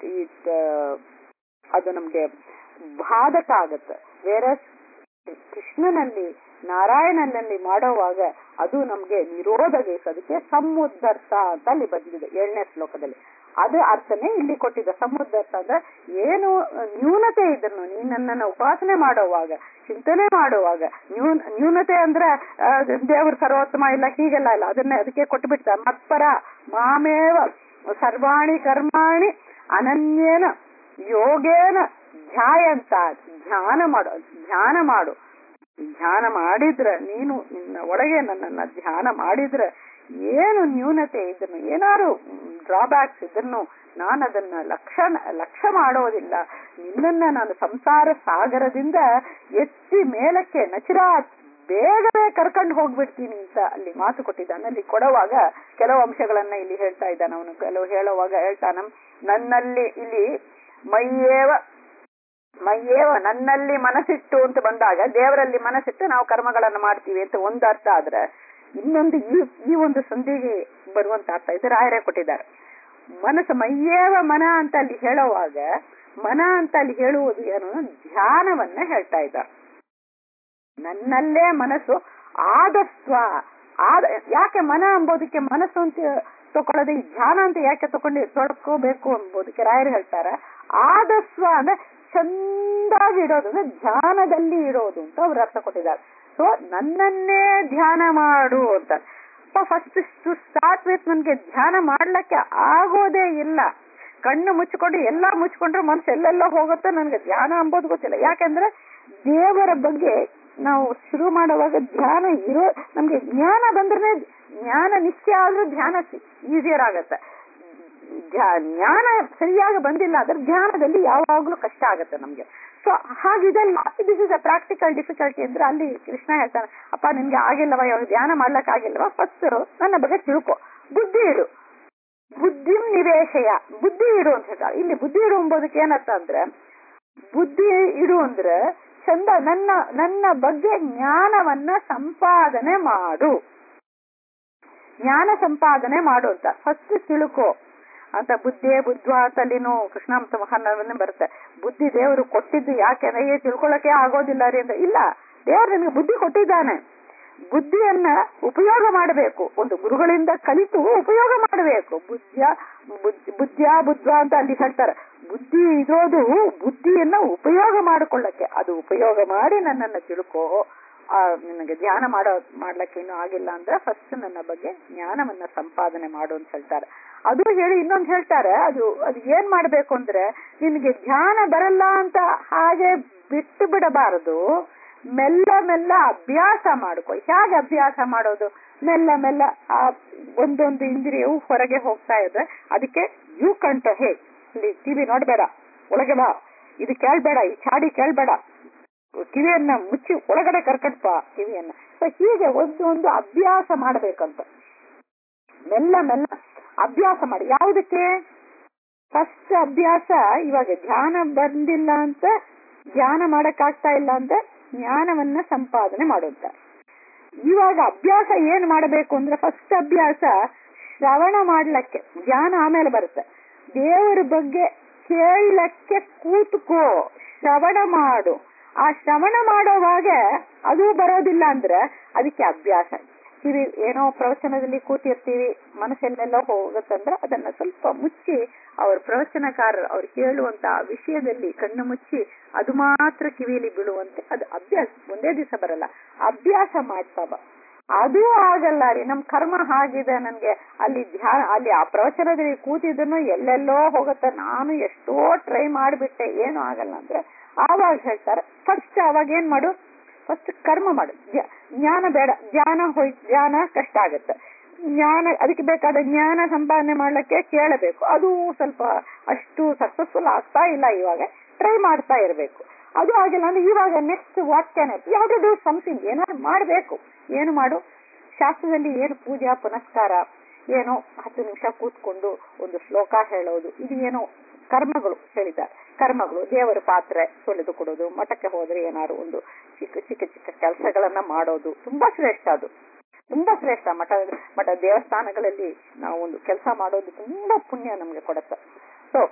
ಅದು ನಮ್ಗೆ ಬಾಧಕ ಆಗತ್ತೆ. ಬೇರೆ ಕೃಷ್ಣನಲ್ಲಿ ನಾರಾಯಣನಲ್ಲಿ ಮಾಡೋವಾಗ ಅದು ನಮ್ಗೆ ನಿರೋಧಬೇಕು. ಅದಕ್ಕೆ ಸಮುದ್ಧರ್ಥ ಅಂತ ಅಲ್ಲಿ ಬಂದಿದೆ 7ನೇ ಶ್ಲೋಕದಲ್ಲಿ. ಅದು ಅರ್ಥನೇ ಇಲ್ಲಿ ಕೊಟ್ಟಿದ್ದ. ಸಮುದ್ಧರ್ಥ ಅಂದ್ರೆ ಏನು ನ್ಯೂನತೆ ಇದ್ರೂ ನೀ ನನ್ನನ್ನು ಉಪಾಸನೆ ಮಾಡುವಾಗ ಚಿಂತನೆ ಮಾಡುವಾಗ ನ್ಯೂನತೆ ಅಂದ್ರೆ ದೇವ್ರ ಸರ್ವೋತ್ತಮ ಇಲ್ಲ ಹೀಗೆಲ್ಲ ಇಲ್ಲ, ಅದಕ್ಕೆ ಕೊಟ್ಟು ಮತ್ಪರ ಮಾಮೇವ ಸರ್ವಾಣಿ ಕರ್ಮಾಣಿ ಅನನ್ಯೇನ ಯೋಗೇನ ಧ್ಯಾಯಂತ ಧ್ಯಾನ ಮಾಡು. ಧ್ಯಾನ ಮಾಡಿದ್ರೆ ನೀನು ನಿನ್ನ ಒಳಗೆ ನನ್ನನ್ನ ಧ್ಯಾನ ಮಾಡಿದ್ರೆ ಏನು ನ್ಯೂನತೆ ಇದ್ರೂ ಏನಾರು ಡ್ರಾಬ್ಯಾಕ್ಸ್ ಇದ್ರೂ ನಾನು ಅದನ್ನ ಲಕ್ಷ್ಯ ಮಾಡೋದಿಲ್ಲ. ನಿನ್ನನ್ನ ನಾನು ಸಂಸಾರ ಸಾಗರದಿಂದ ಎತ್ತಿ ಮೇಲಕ್ಕೆ ನಚಿರಾತ್ ಬೇಗವೇ ಕರ್ಕೊಂಡು ಹೋಗ್ಬಿಡ್ತೀನಿ ಅಂತ ಅಲ್ಲಿ ಮಾತು ಕೊಟ್ಟಿದ್ದಾನೆ. ಅಲ್ಲಿ ಕೊಡುವಾಗ ಕೆಲವು ಅಂಶಗಳನ್ನ ಇಲ್ಲಿ ಹೇಳ್ತಾ ಇದ್ದಾನೆ ಅವನು. ಕೆಲವು ಹೇಳುವಾಗ ಹೇಳ್ತಾನ ನನ್ನಲ್ಲಿ ಇಲ್ಲಿ ಮೈಯೇವ ನನ್ನಲ್ಲಿ ಮನಸ್ಸಿಟ್ಟು ಅಂತ ಬಂದಾಗ ದೇವರಲ್ಲಿ ಮನಸ್ಸಿಟ್ಟು ನಾವು ಕರ್ಮಗಳನ್ನು ಮಾಡ್ತೀವಿ ಅಂತ ಒಂದು ಅರ್ಥ ಆದ್ರೆ, ಇನ್ನೊಂದು ಈ ಒಂದು ಸಂಧಿಗೆ ಬರುವಂತ ಅರ್ಥ ಇದು ರಾಯರೇ ಕೊಟ್ಟಿದ್ದಾರೆ. ಮನಸ್ಸು ಮೈಯೇವ ಮನ ಅಂತ ಅಲ್ಲಿ ಹೇಳುವಾಗ ಮನ ಅಂತ ಅಲ್ಲಿ ಹೇಳುವುದು ಏನು ಧ್ಯಾನವನ್ನ ಹೇಳ್ತಾ ಇದ್ದಾರೆ. ನನ್ನಲ್ಲೇ ಮನಸ್ಸು ಆದಸ್ವ ಯಾಕೆ ಮನ ಎಂಬುದಕ್ಕೆ ಮನಸ್ಸು ಅಂತ ತಕೊಳ್ಳೋದು ಈ ಧ್ಯಾನ ಅಂತ ಯಾಕೆ ತೊಡ್ಕೋಬೇಕು ಎಂಬುದಕ್ಕೆ ರಾಯರು ಹೇಳ್ತಾರೆ. ಆದಸ್ವ ಅಂದ್ರೆ ಚಂದಾಗಿ ಇಡೋದು ಅಂದ್ರೆ ಧ್ಯಾನದಲ್ಲಿ ಇಡೋದು ಅಂತ ಅವ್ರು ಅರ್ಥ ಕೊಟ್ಟಿದ್ದಾರೆ. ಸೊ ನನ್ನನ್ನೇ ಧ್ಯಾನ ಮಾಡು ಅಂತ. ಫಸ್ಟ್ ಟು ಸ್ಟಾರ್ಟ್ ವಿತ್ ನನ್ಗೆ ಧ್ಯಾನ ಮಾಡ್ಲಿಕ್ಕೆ ಆಗೋದೇ ಇಲ್ಲ. ಕಣ್ಣು ಮುಚ್ಚಿಕೊಂಡು ಎಲ್ಲ ಮುಚ್ಕೊಂಡ್ರೆ ಮನಸ್ಸು ಎಲ್ಲೆಲ್ಲ ಹೋಗುತ್ತೆ, ನನ್ಗೆ ಧ್ಯಾನ ಅಂಬೋದು ಗೊತ್ತಿಲ್ಲ. ಯಾಕೆಂದ್ರೆ ದೇವರ ಬಗ್ಗೆ ನಾವು ಶುರು ಮಾಡುವಾಗ ಧ್ಯಾನ ನಮ್ಗೆ ಜ್ಞಾನ ಬಂದ್ರೆ ಜ್ಞಾನ ನಿಶ್ಚಯ ಆದ್ರೂ ಧ್ಯಾನ ಈಸಿಯರ್ ಆಗತ್ತೆ. ಜ್ಞಾನ ಸರಿಯಾಗಿ ಬಂದಿಲ್ಲ ಅಂದ್ರೆ ಧ್ಯಾನದಲ್ಲಿ ಯಾವಾಗ್ಲೂ ಕಷ್ಟ ಆಗತ್ತೆ ನಮ್ಗೆ. ಸೊ ಹಾಗಿದೆಲ್ಲ this is a practical difficulty ಅಂದ್ರೆ ಅಲ್ಲಿ ಕೃಷ್ಣ ಹೇಳ್ತಾನೆ, ಅಪ್ಪ ನಿಮ್ಗೆ ಆಗಿಲ್ಲವಾ ಇವಾಗ ಧ್ಯಾನ ಮಾಡ್ಲಕ್ ಆಗಿಲ್ವಾ, ಫಸ್ಟ್ ನನ್ನ ಬಗ್ಗೆ ತಿಳ್ಕೊ, ಬುದ್ಧಿ ಇಡು, ಬುದ್ಧಿ ನಿವೇಶಯ ಬುದ್ಧಿ ಇಡು ಅಂತ ಹೇಳ್ತಾರೆ. ಇಲ್ಲಿ ಬುದ್ಧಿ ಇಡು ಎಂಬುದಕ್ಕೆ ಏನರ್ಥ ಅಂದ್ರೆ ಬುದ್ಧಿ ಇಡು ಅಂದ್ರೆ ಚಂದ ನನ್ನ ಬಗ್ಗೆ ಜ್ಞಾನವನ್ನ ಸಂಪಾದನೆ ಮಾಡು, ಜ್ಞಾನ ಸಂಪಾದನೆ ಮಾಡು ಅಂತ ಫಸ್ಟ್ ತಿಳ್ಕೊ ಅಂತ. ಬುದ್ಧೇ ಬುದ್ಧ್ವಾ ಅಂತಲ್ಲಿನೂ ಕೃಷ್ಣಾಂಶ ಮಹಾನವನ್ನೇ ಬರುತ್ತೆ. ಬುದ್ಧಿ ದೇವರು ಕೊಟ್ಟಿದ್ದು ಯಾಕೆಂದ್ರೆ ತಿಳ್ಕೊಳ್ಳಕ್ಕೆ ಆಗೋದಿಲ್ಲ ರೀ ಅಂತ ಇಲ್ಲ, ದೇವರು ನಿಮಗೆ ಬುದ್ಧಿ ಕೊಟ್ಟಿದ್ದಾನೆ. ಬುದ್ಧಿಯನ್ನ ಉಪಯೋಗ ಮಾಡಬೇಕು, ಒಂದು ಗುರುಗಳಿಂದ ಕಲಿತು ಉಪಯೋಗ ಮಾಡಬೇಕು. ಬುದ್ಧಿಯ ಬುದ್ಧ್ವಾ ಅಂತ ಅಲ್ಲಿ ಹೇಳ್ತಾರೆ. ಬುದ್ಧಿ ಇರೋದು ಬುದ್ಧಿಯನ್ನ ಉಪಯೋಗ ಮಾಡಿಕೊಳ್ಳಕ್ಕೆ, ಅದು ಉಪಯೋಗ ಮಾಡಿ ನನ್ನನ್ನು ತಿಳ್ಕೋ. ನಿನಗೆ ಧ್ಯಾನ ಮಾಡ್ಲಿಕ್ಕೆ ಇನ್ನೂ ಆಗಿಲ್ಲ ಅಂದ್ರೆ ಫಸ್ಟ್ ನನ್ನ ಬಗ್ಗೆ ಜ್ಞಾನವನ್ನ ಸಂಪಾದನೆ ಮಾಡು ಅಂತ ಹೇಳ್ತಾರೆ. ಅದು ಹೇಳಿ ಇನ್ನೊಂದು ಹೇಳ್ತಾರೆ, ಅದು ಏನ್ ಮಾಡ್ಬೇಕು ಅಂದ್ರೆ ನಿನಗೆ ಧ್ಯಾನ ಬರಲ್ಲ ಅಂತ ಹಾಗೆ ಬಿಟ್ಟು ಬಿಡಬಾರದು, ಮೆಲ್ಲ ಮೆಲ್ಲ ಅಭ್ಯಾಸ ಮಾಡ್ಕೊ. ಹೇಗೆ ಅಭ್ಯಾಸ ಮಾಡೋದು? ಮೆಲ್ಲ ಮೆಲ್ಲ ಒಂದೊಂದು ಇಂದ್ರಿಯವು ಹೊರಗೆ ಹೋಗ್ತಾ ಇದೆ, ಅದಕ್ಕೆ ಯು ಕಂಠ ಹೇ ಇಲ್ಲಿ ಟಿವಿ ನೋಡ್ಬೇಡ, ಒಳಗೆ ಬಾ, ಇದು ಕೇಳ್ಬೇಡ, ಈ ಚಾಡಿ ಕೇಳ್ಬೇಡ, ಕಿವಿಯನ್ನ ಮುಚ್ಚಿ ಒಳಗಡೆ ಕರ್ಕಟ್ಪ ಕಿವಿಯನ್ನ. ಸೊ ಹೀಗೆ ಒಂದು ಅಭ್ಯಾಸ ಮಾಡ್ಬೇಕಂತ ಮೆಲ್ಲ ಮೆಲ್ಲ ಅಭ್ಯಾಸ ಮಾಡಿ. ಯಾವುದಕ್ಕೆ? ಫಸ್ಟ್ ಅಭ್ಯಾಸ ಇವಾಗ ಧ್ಯಾನ ಬಂದಿಲ್ಲ ಅಂತ, ಧ್ಯಾನ ಮಾಡಕ್ಕಾಗ್ತಾ ಇಲ್ಲ ಅಂತ ಜ್ಞಾನವನ್ನ ಸಂಪಾದನೆ ಮಾಡುತ್ತ. ಇವಾಗ ಅಭ್ಯಾಸ ಏನ್ ಮಾಡಬೇಕು ಅಂದ್ರೆ ಫಸ್ಟ್ ಅಭ್ಯಾಸ ಶ್ರವಣ ಮಾಡ್ಲಿಕ್ಕೆ, ಧ್ಯಾನ ಆಮೇಲೆ ಬರುತ್ತೆ. ದೇವರ ಬಗ್ಗೆ ಕೇಳಕ್ಕೆ ಕೂತ್ಕೋ, ಶ್ರವಣ ಮಾಡು. ಆ ಶ್ರವಣ ಮಾಡೋವಾಗ ಅದು ಬರೋದಿಲ್ಲ ಅಂದ್ರೆ ಅದಕ್ಕೆ ಅಭ್ಯಾಸ. ಕಿವಿ ಏನೋ ಪ್ರವಚನದಲ್ಲಿ ಕೂತಿರ್ತೀವಿ, ಮನಸ್ಸೆಲ್ಲೆಲ್ಲೋ ಹೋಗುತ್ತಂದ್ರೆ ಅದನ್ನ ಸ್ವಲ್ಪ ಮುಚ್ಚಿ ಅವ್ರ ಪ್ರವಚನಕಾರರು ಅವ್ರು ಕೇಳುವಂತ ವಿಷಯದಲ್ಲಿ ಕಣ್ಣು ಮುಚ್ಚಿ ಅದು ಮಾತ್ರ ಕಿವಿಯಲ್ಲಿ ಬೀಳುವಂತೆ ಅದು ಅಭ್ಯಾಸ. ಒಂದೇ ದಿವಸ ಬರಲ್ಲ, ಅಭ್ಯಾಸ ಮಾಡ್ತಾ ಬಾ. ಅದು ಆಗಲ್ಲ ರೀ, ನಮ್ ಕರ್ಮ ಹಾಗಿದೆ, ನನ್ಗೆ ಅಲ್ಲಿ ಅಲ್ಲಿ ಆ ಪ್ರವಚನದಲ್ಲಿ ಕೂತಿದ್ದನ್ನು ಎಲ್ಲೆಲ್ಲೋ ಹೋಗುತ್ತೆ, ನಾನು ಎಷ್ಟೋ ಟ್ರೈ ಮಾಡ್ಬಿಟ್ಟೆ, ಏನು ಆಗಲ್ಲ ಅಂದ್ರೆ ಆವಾಗ ಹೇಳ್ತಾರೆ ಫಸ್ಟ್ ಅವಾಗ ಏನ್ ಮಾಡು, ಫಸ್ಟ್ ಕರ್ಮ ಮಾಡು. ಜ್ಞಾನ ಬೇಡ, ಜ್ಞಾನ ಕಷ್ಟ ಆಗುತ್ತೆ. ಅದಕ್ಕೆ ಬೇಕಾದ ಜ್ಞಾನ ಸಂಪಾದನೆ ಮಾಡ್ಲಿಕ್ಕೆ ಕೇಳಬೇಕು. ಅದು ಸ್ವಲ್ಪ ಅಷ್ಟು ಸಕ್ಸಸ್ಫುಲ್ ಆಗ್ತಾ ಇಲ್ಲ, ಇವಾಗ ಟ್ರೈ ಮಾಡ್ತಾ ಇರಬೇಕು. ಅದು ಆಗಿಲ್ಲ ಅಂದ್ರೆ ಇವಾಗ next what can you have to do something, ಏನಾದ್ರು ಮಾಡಬೇಕು. ಏನು ಮಾಡು, ಶಾಸ್ತ್ರದಲ್ಲಿ ಏನು ಪೂಜಾ ಪುನಸ್ಕಾರ, ಏನೋ 10 ನಿಮಿಷ ಕೂತ್ಕೊಂಡು ಒಂದು ಶ್ಲೋಕ ಹೇಳೋದು, ಇದು ಏನೋ ಕರ್ಮಗಳು ಹೇಳಿದ್ದಾರೆ. ಕರ್ಮಗಳು, ದೇವರ ಪಾತ್ರೆ ತೊಳೆದು ಕೊಡೋದು, ಮಠಕ್ಕೆ ಹೋದ್ರೆ ಏನಾದ್ರು ಒಂದು ಚಿಕ್ಕ ಕೆಲಸಗಳನ್ನ ಮಾಡೋದು ತುಂಬಾ ಶ್ರೇಷ್ಠ. ಅದು ತುಂಬಾ ಶ್ರೇಷ್ಠ. ಮಠ ದೇವಸ್ಥಾನಗಳಲ್ಲಿ ನಾವು ಒಂದು ಕೆಲಸ ಮಾಡೋದು ತುಂಬಾ ಪುಣ್ಯ ನಮ್ಗೆ ಕೊಡುತ್ತೆ. ಸೊ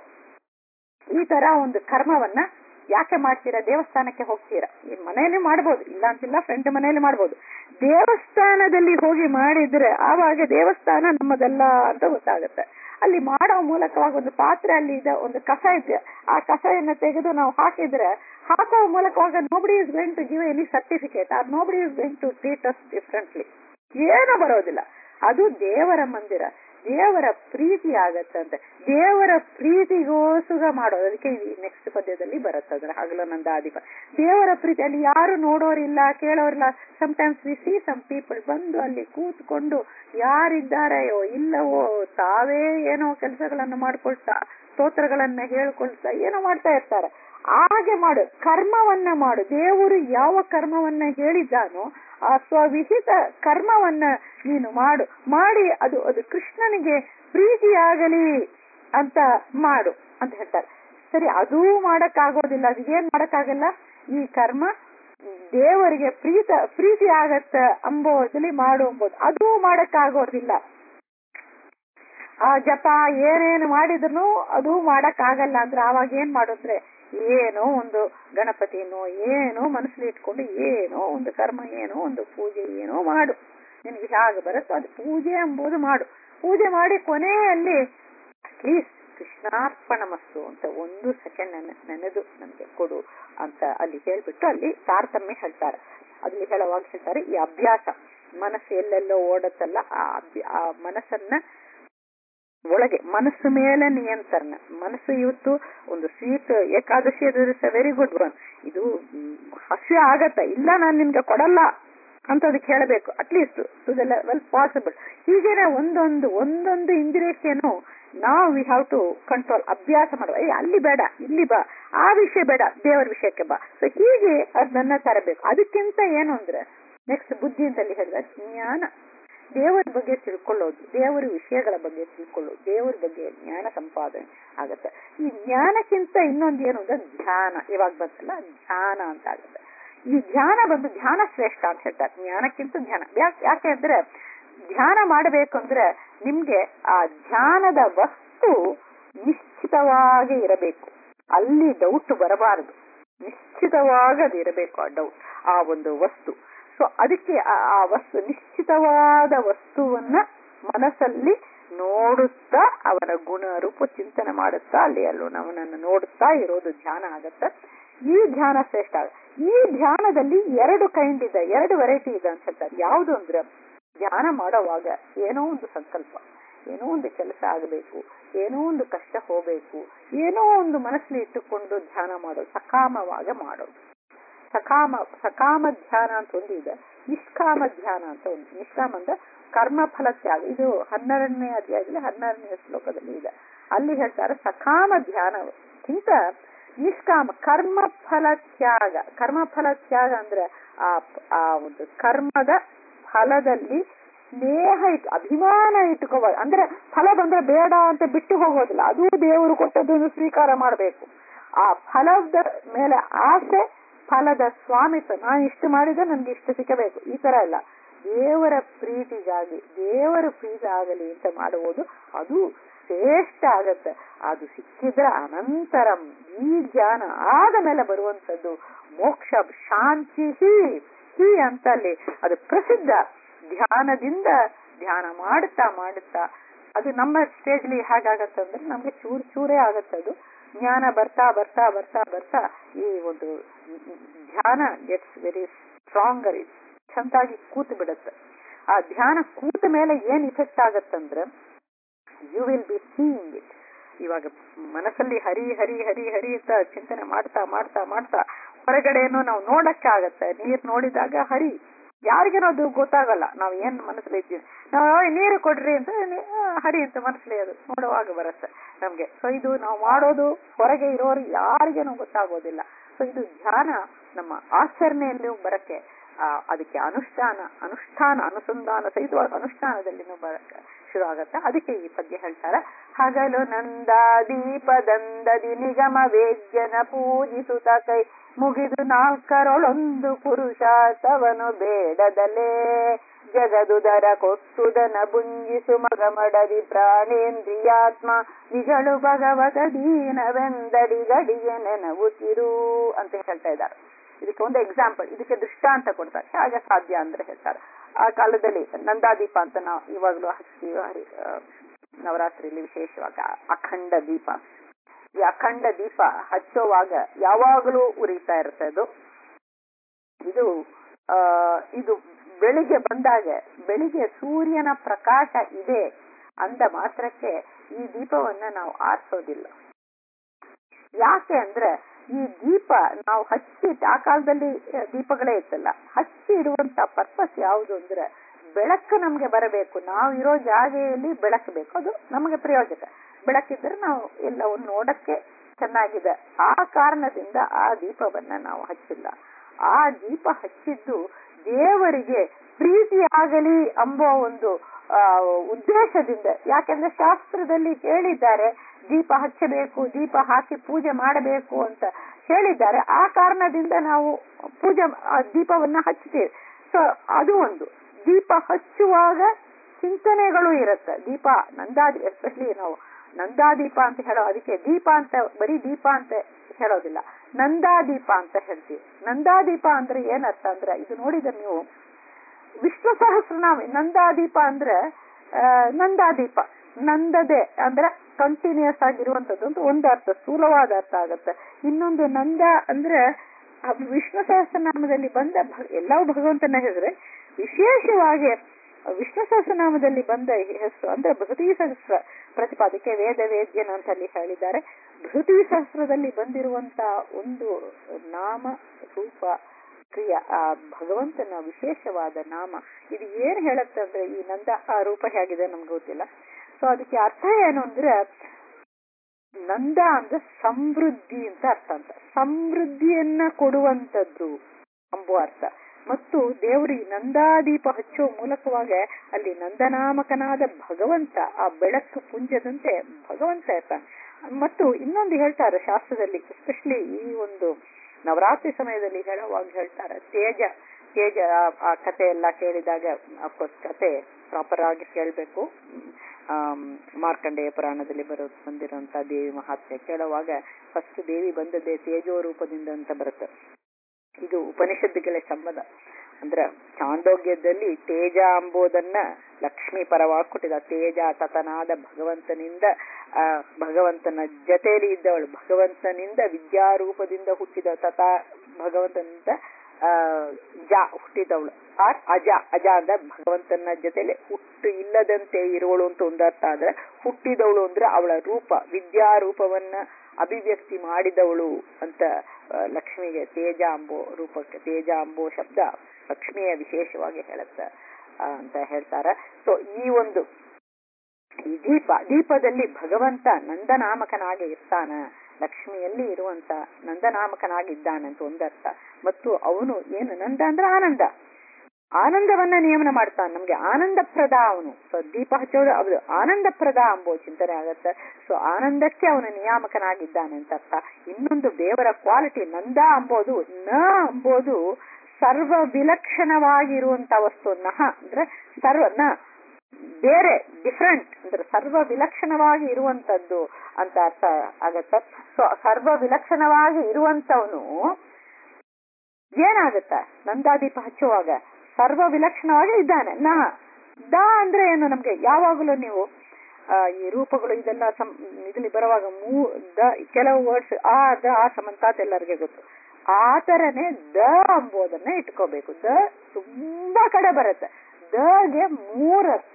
ಈ ತರ ಒಂದು ಕರ್ಮವನ್ನ ಯಾಕೆ ಮಾಡ್ತೀರಾ? ದೇವಸ್ಥಾನಕ್ಕೆ ಹೋಗ್ತೀರಾ, ಮನೆಯಲ್ಲಿ ಮಾಡ್ಬೋದು, ಇಲ್ಲ ಅಂತಿಲ್ಲ, ಫ್ರೆಂಡ್ ಮನೆಯಲ್ಲಿ ಮಾಡ್ಬೋದು. ದೇವಸ್ಥಾನದಲ್ಲಿ ಹೋಗಿ ಮಾಡಿದ್ರೆ ಆವಾಗ ದೇವಸ್ಥಾನ ನಮ್ಮದಲ್ಲ ಅಂತ ಗೊತ್ತಾಗುತ್ತೆ. ಅಲ್ಲಿ ಮಾಡೋ ಮೂಲಕವಾಗಿ ಒಂದು ಪಾತ್ರೆ ಅಲ್ಲಿ ಇದೆ, ಒಂದು ಕಸ ಇದೆ, ಆ ಕಸವನ್ನು ತೆಗೆದು ನಾವು ಹಾಕಿದ್ರೆ ಹಾಕೋ ಮೂಲಕವಾಗ nobody is going to give any certificate or nobody is going to treat us differently. ಏನೂ ಬರೋದಿಲ್ಲ. ಅದು ದೇವರ ಮಂದಿರ, ದೇವರ ಪ್ರೀತಿ ಆಗತ್ತಂತೆ. ದೇವರ ಪ್ರೀತಿಗೋಸ್ಕರ ಮಾಡೋದು. ಅದಕ್ಕೆ ನೆಕ್ಸ್ಟ್ ಪದ್ಯದಲ್ಲಿ ಬರುತ್ತೆ ಅದರ ಹಗಲನಂದಾಧಿಪ. ದೇವರ ಪ್ರೀತಿ ಅಲ್ಲಿ ಯಾರು ನೋಡೋರಿಲ್ಲ, ಕೇಳೋರಿಲ್ಲ. Sometimes we see some people ಬಂದು ಅಲ್ಲಿ ಕೂತ್ಕೊಂಡು ಯಾರಿದ್ದಾರೆಯೋ ಇಲ್ಲವೋ ತಾವೇ ಏನೋ ಕೆಲಸಗಳನ್ನ ಮಾಡ್ಕೊಳ್ತಾ, ಸ್ತೋತ್ರಗಳನ್ನ ಹೇಳ್ಕೊಳ್ತಾ ಏನೋ ಮಾಡ್ತಾ ಇರ್ತಾರೆ. ಹಾಗೆ ಮಾಡು, ಕರ್ಮವನ್ನ ಮಾಡು. ದೇವರು ಯಾವ ಕರ್ಮವನ್ನ ಹೇಳಿದ್ದಾನೋ ಆ ಸ್ವವಿಹಿತ ಕರ್ಮವನ್ನ ನೀನು ಮಾಡಿ ಅದು ಕೃಷ್ಣನಿಗೆ ಪ್ರೀತಿಯಾಗಲಿ ಅಂತ ಮಾಡು ಅಂತ ಹೇಳ್ತಾರೆ. ಸರಿ, ಅದೂ ಮಾಡಕ್ಕಾಗೋದಿಲ್ಲ, ಅದೇನ್ ಮಾಡಕ್ಕಾಗಲ್ಲ, ಈ ಕರ್ಮ ದೇವರಿಗೆ ಪ್ರೀತಿ ಆಗತ್ತ ಅಂಬೋದಲ್ಲಿ ಮಾಡು ಅಂಬೋದು, ಅದೂ ಮಾಡಕ್ಕಾಗೋದಿಲ್ಲ. ಆ ಜಪ ಏನೇನು ಮಾಡಿದ್ರು ಅದು ಮಾಡಕ್ಕಾಗಲ್ಲ ಅಂದ್ರೆ ಆವಾಗ ಏನ್ ಮಾಡಿದ್ರೆ ಏನೋ ಒಂದು ಗಣಪತಿನೋ ಏನೋ ಮನಸ್ಸಲ್ಲಿ ಇಟ್ಕೊಂಡು ಏನೋ ಒಂದು ಕರ್ಮ, ಏನೋ ಒಂದು ಪೂಜೆ ಏನೋ ಮಾಡು. ನಿನಗೆ ಹೇಗೆ ಬರುತ್ತೋ ಅದು ಪೂಜೆ ಎಂಬುದು ಮಾಡು. ಪೂಜೆ ಮಾಡಿ ಕೊನೆಯಲ್ಲಿ ಅಟ್ಲೀಸ್ಟ್ ಕೃಷ್ಣಾರ್ಪಣಮಸ್ತು ಅಂತ 1 ಸೆಕೆಂಡ್ ನೆನೆದು ನನಗೆ ಕೊಡು ಅಂತ ಅಲ್ಲಿ ಹೇಳ್ಬಿಟ್ಟು ಅಲ್ಲಿ ತಾರತಮ್ಯ ಹೇಳ್ತಾರೆ. ಅಲ್ಲಿ ಹೇಳುವಾಗ ಹೇಳ್ತಾರೆ ಈ ಅಭ್ಯಾಸ, ಮನಸ್ಸು ಎಲ್ಲೆಲ್ಲೋ ಓಡತ್ತಲ್ಲ, ಆ ಮನಸ್ಸನ್ನ ಒಳಗೆ, ಮನಸ್ಸು ಮೇಲೆ ನಿಯಂತ್ರಣ. ಮನಸ್ಸು ಇವತ್ತು ಒಂದು sweet Ekadashi very good one, ಇದು ಹಸಿವೆ ಆಗತ್ತ, ಇಲ್ಲ ನಾನು ನಿನ್ಗೆ ಕೊಡಲ್ಲ ಅಂತ ಅದಕ್ಕೆ ಹೇಳಬೇಕು, at least to the level possible. ಹೀಗೇನೆ ಒಂದೊಂದು ಇಂದ್ರಿಯಕ್ಕೇನು ನಾವು ವಿ ಹ್ಯಾವ್ ಟು ಕಂಟ್ರೋಲ್, ಅಭ್ಯಾಸ ಮಾಡುವ. ಅಲ್ಲಿ ಬೇಡ, ಇಲ್ಲಿ ಬಾ, ಆ ವಿಷಯ ಬೇಡ, ದೇವರ ವಿಷಯಕ್ಕೆ ಬಾ. ಸೊ ಹೀಗೆ ಅದನ್ನ ತರಬೇಕು. ಅದಕ್ಕಿಂತ ಏನು ಅಂದ್ರೆ ನೆಕ್ಸ್ಟ್ ಬುದ್ಧಿ ಅಂತಲ್ಲಿ ಹೇಳಿದ ಜ್ಞಾನ, ದೇವರ ಬಗ್ಗೆ ತಿಳ್ಕೊಳ್ಳೋದು, ದೇವರ ವಿಷಯಗಳ ಬಗ್ಗೆ ತಿಳ್ಕೊಳ್ಳೋದು, ದೇವರ ಬಗ್ಗೆ ಜ್ಞಾನ ಸಂಪಾದನೆ ಆಗತ್ತೆ. ಈ ಜ್ಞಾನಕ್ಕಿಂತ ಇನ್ನೊಂದು ಏನು ಅಂದ್ರೆ ಧ್ಯಾನ. ಇವಾಗ ಬಂತಲ್ಲ ಧ್ಯಾನ ಅಂತ ಆಗುತ್ತೆ. ಈ ಧ್ಯಾನ ಬಂದು ಧ್ಯಾನ ಶ್ರೇಷ್ಠ ಅಂತ ಹೇಳ್ತಾರೆ, ಜ್ಞಾನಕ್ಕಿಂತ ಧ್ಯಾನ. ಯಾಕೆ ಅಂದ್ರೆ ಧ್ಯಾನ ಮಾಡಬೇಕಂದ್ರೆ ನಿಮ್ಗೆ ಆ ಧ್ಯಾನದ ವಸ್ತು ನಿಶ್ಚಿತವಾಗಿ ಇರಬೇಕು, ಅಲ್ಲಿ ಡೌಟ್ ಬರಬಾರದು, ನಿಶ್ಚಿತವಾಗಿ ಅದು ಇರಬೇಕು ಆ ಡೌಟ್, ಆ ಒಂದು ವಸ್ತು. ಸೊ ಅದಕ್ಕೆ ಆ ವಸ್ತು, ನಿಶ್ಚಿತವಾದ ವಸ್ತುವನ್ನ ಮನಸ್ಸಲ್ಲಿ ನೋಡುತ್ತಾ ಅವನ ಗುಣ ರೂಪ ಚಿಂತನೆ ಮಾಡುತ್ತಾ ಅಲ್ಲಿ ಅವನನ್ನು ನೋಡುತ್ತಾ ಇರೋದು ಧ್ಯಾನ ಆಗತ್ತ. ಈ ಧ್ಯಾನ ಶ್ರೇಷ್ಠ. ಈ ಧ್ಯಾನದಲ್ಲಿ 2 ಕೈಂಡ್ ಇದೆ, 2 ವೆರೈಟಿ ಇದೆ ಅಂತ ಹೇಳ್ತಾರೆ. ಯಾವುದು ಅಂದ್ರೆ ಧ್ಯಾನ ಮಾಡೋವಾಗ ಏನೋ ಒಂದು ಸಂಕಲ್ಪ, ಏನೋ ಒಂದು ಕೆಲಸ ಆಗಬೇಕು, ಏನೋ ಒಂದು ಕಷ್ಟ ಹೋಗ್ಬೇಕು, ಏನೋ ಒಂದು ಮನಸ್ಸಲ್ಲಿ ಇಟ್ಟುಕೊಂಡು ಧ್ಯಾನ ಮಾಡೋದು, ಸಕಾಮವಾಗಿ ಮಾಡೋದು. ಸಕಾಮ ಧ್ಯಾನ ಅಂತ ಒಂದು ಇದೆ, ನಿಷ್ಕಾಮ ಧ್ಯಾನ ಅಂತ ಒಂದು. ನಿಷ್ಕಾಮ ಅಂದ್ರೆ ಕರ್ಮಫಲ ತ್ಯಾಗ. ಇದು 12ನೇ ಅಧ್ಯಾಯದಲ್ಲಿ 12ನೇ ಶ್ಲೋಕದಲ್ಲಿ ಇದೆ. ಅಲ್ಲಿ ಹೇಳ್ತಾರೆ ಸಕಾಮ ಧ್ಯಾನಕ್ಕಿಂತ ನಿಷ್ಕಾಮ ಕರ್ಮಫಲ ತ್ಯಾಗ. ಕರ್ಮಫಲ ತ್ಯಾಗ ಅಂದ್ರೆ ಆ ಒಂದು ಕರ್ಮದ ಫಲದಲ್ಲಿ ಸ್ನೇಹ ಅಭಿಮಾನ ಇಟ್ಕೋಬಾರ್ದು. ಅಂದ್ರೆ ಫಲ ಬಂದ್ರೆ ಬೇಡ ಅಂತ ಬಿಟ್ಟು ಹೋಗೋದಿಲ್ಲ, ಅದು ದೇವರು ಕೊಟ್ಟದ್ದನ್ನು ಸ್ವೀಕಾರ ಮಾಡಬೇಕು. ಆ ಫಲದ ಮೇಲೆ ಆಸೆ, ಫಲದ ಸ್ವಾಮಿತ್ವ, ನಾನು ಇಷ್ಟು ಮಾಡಿದ್ರೆ ನನ್ಗೆ ಇಷ್ಟು ಸಿಕ್ಕಬೇಕು, ಈ ತರ ಇಲ್ಲ. ದೇವರ ಪ್ರೀತಿಗಾಗಿ, ದೇವರ ಪ್ರೀತಿ ಆಗಲಿ ಅಂತ ಮಾಡುವುದು, ಅದು ಶ್ರೇಷ್ಠ ಆಗತ್ತೆ. ಅದು ಸಿಕ್ಕಿದ್ರೆ ಅನಂತರಂ, ಈ ಜ್ಞಾನ ಆದ ಮೇಲೆ ಬರುವಂಥದ್ದು ಮೋಕ್ಷ ಶಾಂತಿ ಹಿ ಅಂತ ಅಲ್ಲಿ ಅದು ಪ್ರಸಿದ್ಧ. ಧ್ಯಾನದಿಂದ ಧ್ಯಾನ ಮಾಡುತ್ತಾ ಮಾಡುತ್ತಾ ಅದು ನಮ್ಮ ಸ್ಟೇಜ್ಲಿ ಹೇಗಾಗತ್ತಂದ್ರೆ ನಮ್ಗೆ ಚೂರೇ ಆಗತ್ತೆ. ಅದು ಜ್ಞಾನ ಬರ್ತಾ ಬರ್ತಾ ಬರ್ತಾ ಬರ್ತಾ ಈ ಒಂದು ಧ್ಯಾನ ಗೆಟ್ಸ್ ವೆರಿ ಸ್ಟ್ರಾಂಗರ್, ಚಂದಾಗಿ ಕೂತು ಬಿಡುತ್ತೆ. ಆ ಧ್ಯಾನ ಕೂತ ಮೇಲೆ ಏನ್ ಇಫೆಕ್ಟ್ ಆಗತ್ತಂದ್ರೆ you will be seeing it. ಇವಾಗ ಮನಸ್ಸಲ್ಲಿ ಹರಿ ಹರಿ ಹರಿ ಹರಿ ಅಂತ ಚಿಂತನೆ ಮಾಡ್ತಾ ಮಾಡ್ತಾ ಮಾಡ್ತಾ ಹೊರಗಡೆಯನ್ನು ನಾವು ನೋಡಕ್ಕೆ ಆಗತ್ತೆ. ನೀರ್ ನೋಡಿದಾಗ ಹರಿ, ಯಾರಿಗೇನೋ ಅದು ಗೊತ್ತಾಗಲ್ಲ. ನಾವ್ ಏನ್ ಮನಸ್ಸಲ್ಲಿ ಇದ್ದೀವಿ, ನಾವು ನೀರು ಕೊಡ್ರಿ ಅಂತ ಹರಿ ಅಂತ ಮನಸ್ಸಲ್ಲಿ ಅದು ನೋಡುವಾಗ ಬರುತ್ತೆ ನಮ್ಗೆ. ಸೊ ಇದು ನಾವು ಮಾಡೋದು ಹೊರಗೆ ಇರೋರು ಯಾರಿಗೇನೋ ಗೊತ್ತಾಗೋದಿಲ್ಲ. ಸೊ ಇದು ಧ್ಯಾನ ನಮ್ಮ ಆಚರಣೆಯಲ್ಲೂ ಬರಕ್ಕೆ ಅದಕ್ಕೆ ಅನುಷ್ಠಾನ ಅನುಸಂಧಾನ ಸಹಿತವಾಗಿ ಅನುಷ್ಠಾನದಲ್ಲಿನೂ ಬರಕ್ಕೆ ಶುರು ಆಗತ್ತೆ. ಅದಕ್ಕೆ ಈ ಪದ್ಯ ಹೇಳ್ತಾರೆ, ಹಗಲು ನಂದಾದೀಪದಂದದಿ ನಿಗಮ ವೇದ್ಯನ ಪೂಜಿಸುತ್ತ ಕೈ ಮುಗಿದು ನಾಲ್ಕರೊಳೊಂದು ಪುರುಷ ತವನು ಬೇಡದಲೇ ಜಗದುದರ ಕೊಟ್ಟುದನ ಬುಂಜಿಸು ಮಗಮಡದಿ ಪ್ರಾಣೇಂದ್ರಿಯಾತ್ಮ ನಿಗಳು ಭಗವತ ದೀನವೆಂದಡಿ ಗಡಿಗೆ ನೆನವುತ್ತಿರು ಅಂತ ಹೇಳ್ತಾ ಇದ್ದಾರೆ. ಇದಕ್ಕೆ ಒಂದು ಎಕ್ಸಾಂಪಲ್, ಇದಕ್ಕೆ ದೃಷ್ಟಾಂತ ಕೊಡ್ತಾರೆ. ಹಾಗೆ ಸಾಧ್ಯ ಅಂದ್ರೆ ಹೇಳ್ತಾರೆ, ಆ ಕಾಲದಲ್ಲಿ ನಂದಾದೀಪ ಅಂತ ನಾವು ಇವಾಗಲೂ ಹಚ್ತೀವಿ. ನವರಾತ್ರಿಯಲ್ಲಿ ವಿಶೇಷವಾಗಿ ಅಖಂಡ ದೀಪ, ಈ ಅಖಂಡ ದೀಪ ಹಚ್ಚೋವಾಗ ಯಾವಾಗಲೂ ಉರಿತಾ ಇರುತ್ತೆ ಅದು. ಇದು ಬೆಳಿಗ್ಗೆ ಬಂದಾಗ, ಬೆಳಿಗ್ಗೆ ಸೂರ್ಯನ ಪ್ರಕಾಶ ಇದೆ ಅಂದ ಮಾತ್ರಕ್ಕೆ ಈ ದೀಪವನ್ನ ನಾವು ಆರಿಸೋದಿಲ್ಲ. ಯಾಕೆ ಅಂದ್ರೆ ಈ ದೀಪ ನಾವು ಹಚ್ಚಿ, ಆ ಕಾಲದಲ್ಲಿ ದೀಪಗಳೇ ಇತ್ತಲ್ಲ, ಹಚ್ಚಿ ಇರುವಂತ ಪರ್ಪಸ್ ಯಾವುದು ಅಂದ್ರೆ ಬೆಳಕು ನಮ್ಗೆ ಬರಬೇಕು. ನಾವು ಇರೋ ಜಾಗೆಯಲ್ಲಿ ಬೆಳಕು ಬೇಕು, ಅದು ನಮಗೆ ಪ್ರಯೋಜಕ. ಬೆಳಕಿದ್ರೆ ನಾವು ಎಲ್ಲವನ್ನು ನೋಡಕ್ಕೆ ಚೆನ್ನಾಗಿದೆ. ಆ ಕಾರಣದಿಂದ ಆ ದೀಪವನ್ನ ನಾವು ಹಚ್ಚಿಲ್ಲ. ಆ ದೀಪ ಹಚ್ಚಿದ್ದು ದೇವರಿಗೆ ಪ್ರೀತಿ ಆಗಲಿ ಎಂಬ ಒಂದು ಉದ್ದೇಶದಿಂದ. ಯಾಕೆಂದ್ರೆ ಶಾಸ್ತ್ರದಲ್ಲಿ ಹೇಳಿದ್ದಾರೆ ದೀಪ ಹಚ್ಚಬೇಕು, ದೀಪ ಹಾಕಿ ಪೂಜೆ ಮಾಡಬೇಕು ಅಂತ ಹೇಳಿದ್ದಾರೆ. ಆ ಕಾರಣದಿಂದ ನಾವು ದೀಪವನ್ನ ಹಚ್ತೀವಿ. ಸೊ ಅದು ಒಂದು. ದೀಪ ಹಚ್ಚುವಾಗ ಚಿಂತನೆಗಳು ಇರುತ್ತೆ. ದೀಪ ಎಸ್ಪೆಷಲಿ ನಾವು ನಂದಾದೀಪ ಅಂತ ಹೇಳೋ, ಅದಕ್ಕೆ ದೀಪ ಅಂತ ಬರೀ ದೀಪ ಅಂತ ಹೇಳೋದಿಲ್ಲ, ನಂದಾದೀಪ ಅಂತ ಹೇಳ್ತೀವಿ. ನಂದಾದೀಪ ಅಂದ್ರೆ ಏನರ್ಥ ಅಂದ್ರೆ, ಇದು ನೋಡಿದ್ರೆ ನೀವು ವಿಷ್ಣು ಸಹಸ್ರನಾಮ ನಂದಾದೀಪ ಅಂದ್ರೆ ನಂದಾದೀಪ ನಂದದೆ ಅಂದ್ರೆ ಕಂಟಿನ್ಯೂಸ್ ಆಗಿರುವಂತದ್ದು ಅಂತ ಒಂದು ಅರ್ಥ, ಸ್ಥೂಲವಾದ ಅರ್ಥ ಆಗತ್ತೆ. ಇನ್ನೊಂದು ನಂದ ಅಂದ್ರೆ ವಿಷ್ಣು ಸಹಸ್ರನಾಮದಲ್ಲಿ ಬಂದ ಎಲ್ಲವೂ ಭಗವಂತನ ಹೆಸರೇ. ವಿಶೇಷವಾಗಿ ವಿಷ್ಣು ಸಹಸ್ರನಾಮದಲ್ಲಿ ಬಂದ ಹೆಸರು ಅಂದ್ರೆ ಬೃಹತಿ ಸಹಸ್ರ ಪ್ರತಿಪಾದಕ್ಕೆ ವೇದ ವೇದ್ಯನ ಅಂತ ಅಲ್ಲಿ ಹೇಳಿದ್ದಾರೆ. ಬೃಹತಿ ಸಹಸ್ರದಲ್ಲಿ ಬಂದಿರುವಂತ ಒಂದು ನಾಮ ರೂಪ ಕ್ರಿಯ, ಆ ಭಗವಂತನ ವಿಶೇಷವಾದ ನಾಮ. ಇದು ಏನ್ ಹೇಳುತ್ತೆ ಅಂದ್ರೆ, ಈ ನಂದ ಆ ರೂಪ ಹೇಗಿದೆ ನಮ್ಗೆ ಗೊತ್ತಿಲ್ಲ. ಸೊ ಅದಕ್ಕೆ ಅರ್ಥ ಏನು ಅಂದ್ರೆ, ನಂದ ಅಂದ್ರೆ ಸಮೃದ್ಧಿ ಅಂತ ಅರ್ಥ. ಅಂತ ಸಮೃದ್ಧಿಯನ್ನ ಕೊಡುವಂತದ್ದು ಎಂಬುವ ಅರ್ಥ. ಮತ್ತು ದೇವರಿ ನಂದಾದೀಪ ಹಚ್ಚುವ ಮೂಲಕವಾಗ ಅಲ್ಲಿ ನಂದನಾಮಕನಾದ ಭಗವಂತ ಆ ಬೆಳಕು ಪುಂಜದಂತೆ ಭಗವಂತ ಇರ್ತಾನೆ. ಮತ್ತು ಇನ್ನೊಂದು ಹೇಳ್ತಾರೆ ಶಾಸ್ತ್ರದಲ್ಲಿ, ಎಸ್ಪೆಷಲಿ ಈ ಒಂದು ನವರಾತ್ರಿ ಸಮಯದಲ್ಲಿ ಹೇಳುವಾಗ ಹೇಳ್ತಾರೆ, ತೇಜ ಆ ಕಥೆ ಎಲ್ಲ ಕೇಳಿದಾಗ, ಅಫ್ಕೋರ್ಸ್ ಕಥೆ ಪ್ರಾಪರ್ ಆಗಿ ಕೇಳಬೇಕು. ಮಾರ್ಕಂಡೇಯ ಪುರಾಣದಲ್ಲಿ ಬಂದಿರುವಂತ ದೇವಿ ಮಹಾತ್ಮೆ ಕೇಳುವಾಗ ಫಸ್ಟ್ ದೇವಿ ಬಂದದ್ದೇ ತೇಜೋ ರೂಪದಿಂದ ಅಂತ ಬರುತ್ತೆ. ಇದು ಉಪನಿಷತ್ತುಗಳ ಸಂಬಂಧ. ಅಂದ್ರ ಚಾಂದೋಗ್ಯದಲ್ಲಿ ತೇಜ ಎಂಬುದನ್ನ ಲಕ್ಷ್ಮೀ ಪರವಾಗಿ ಕೊಟ್ಟಿದ. ತೇಜ ತತನಾದ ಭಗವಂತನಿಂದ, ಭಗವಂತನ ಜೊತೆಯಲ್ಲಿ ಇದ್ದವಳು, ಭಗವಂತನಿಂದ ವಿದ್ಯಾರೂಪದಿಂದ ಹುಟ್ಟಿದ, ತಥಾ ಭಗವಂತನಿಂದ ಹುಟ್ಟಿದವಳು. ಅಜ ಅಂದ್ರೆ ಭಗವಂತನ ಜೊತೆಲಿ ಹುಟ್ಟು ಇಲ್ಲದಂತೆ ಇರುವಳು ಅಂತ ಒಂದರ್ಥ. ಆದ್ರೆ ಹುಟ್ಟಿದವಳು ಅಂದ್ರೆ ಅವಳ ರೂಪ, ವಿದ್ಯಾರೂಪವನ್ನ ಅಭಿವ್ಯಕ್ತಿ ಮಾಡಿದವಳು ಅಂತ ಲಕ್ಷ್ಮಿಗೆ ತೇಜ ಅಂಬೋ ರೂಪಕ್ಕೆ, ತೇಜ ಅಂಬೋ ಶಬ್ದ ಲಕ್ಷ್ಮಿಯ ವಿಶೇಷವಾಗಿ ಹೇಳುತ್ತ ಅಂತ ಹೇಳ್ತಾರೆ. ಸೊ ಈ ದೀಪದಲ್ಲಿ ಭಗವಂತ ನಂದನಾಮಕನಾಗಿ ಇರ್ತಾನ, ಲಕ್ಷ್ಮಿಯಲ್ಲಿ ಇರುವಂತ ನಂದನಾಮಕನಾಗಿದ್ದಾನೆ ಅಂತ ಒಂದರ್ಥ. ಮತ್ತು ಅವನು ಏನು ನಂದ ಅಂದ್ರೆ ಆನಂದವನ್ನ ನಿಯಮನ ಮಾಡ್ತಾನೆ, ನಮ್ಗೆ ಆನಂದಪ್ರದ ಅವನು. ಸೊ ದೀಪ ಹಚ್ಚೋದು ಅದು ಆನಂದಪ್ರದ ಎಂಬೋ ಚಿಂತನೆ ಆಗತ್ತೆ. ಸೊ ಆನಂದಕ್ಕೆ ಅವನು ನಿಯಾಮಕನಾಗಿದ್ದಾನೆ ಅಂತ ಅರ್ಥ. ಇನ್ನೊಂದು ದೇವರ ಕ್ವಾಲಿಟಿ ನಂದ ಅಂಬೋದು, ಅಂಬೋದು ಸರ್ವ ವಿಲಕ್ಷಣವಾಗಿರುವಂತ ವಸ್ತು. ನಹ ಅಂದ್ರೆ ಸರ್ವ ಬೇರೆ ಡಿಫ್ರೆಂಟ್ ಅಂದ್ರೆ ಸರ್ವ ವಿಲಕ್ಷಣವಾಗಿ ಇರುವಂತದ್ದು ಅಂತ ಅರ್ಥ ಆಗತ್ತ. ಸೊ ಸರ್ವ ವಿಲಕ್ಷಣವಾಗಿ ಇರುವಂತವನು ಏನಾಗತ್ತ ನಂದಾದೀಪ ಹಚ್ಚುವಾಗ ಸರ್ವ ವಿಲಕ್ಷಣವಾಗಿ ಇದ್ದಾನೆ. ದ ಅಂದ್ರೆ ಏನು? ನಮ್ಗೆ ಯಾವಾಗಲೂ ನೀವು ಈ ರೂಪಗಳು ಇದೆಲ್ಲ ಇದ್ರಲ್ಲಿ ಬರುವಾಗ ಕೆಲವು ವರ್ಡ್ಸ್ ಆ ಸಮಂತಾತ್ ಎಲ್ಲರಿಗೆ ಗೊತ್ತು. ಆ ತರನೇ ದ ಅಂಬೋದನ್ನ ಇಟ್ಕೋಬೇಕು. ದ ತುಂಬಾ ಕಡೆ ಬರುತ್ತೆ. ಗೆ 3 ಅರ್ಥ.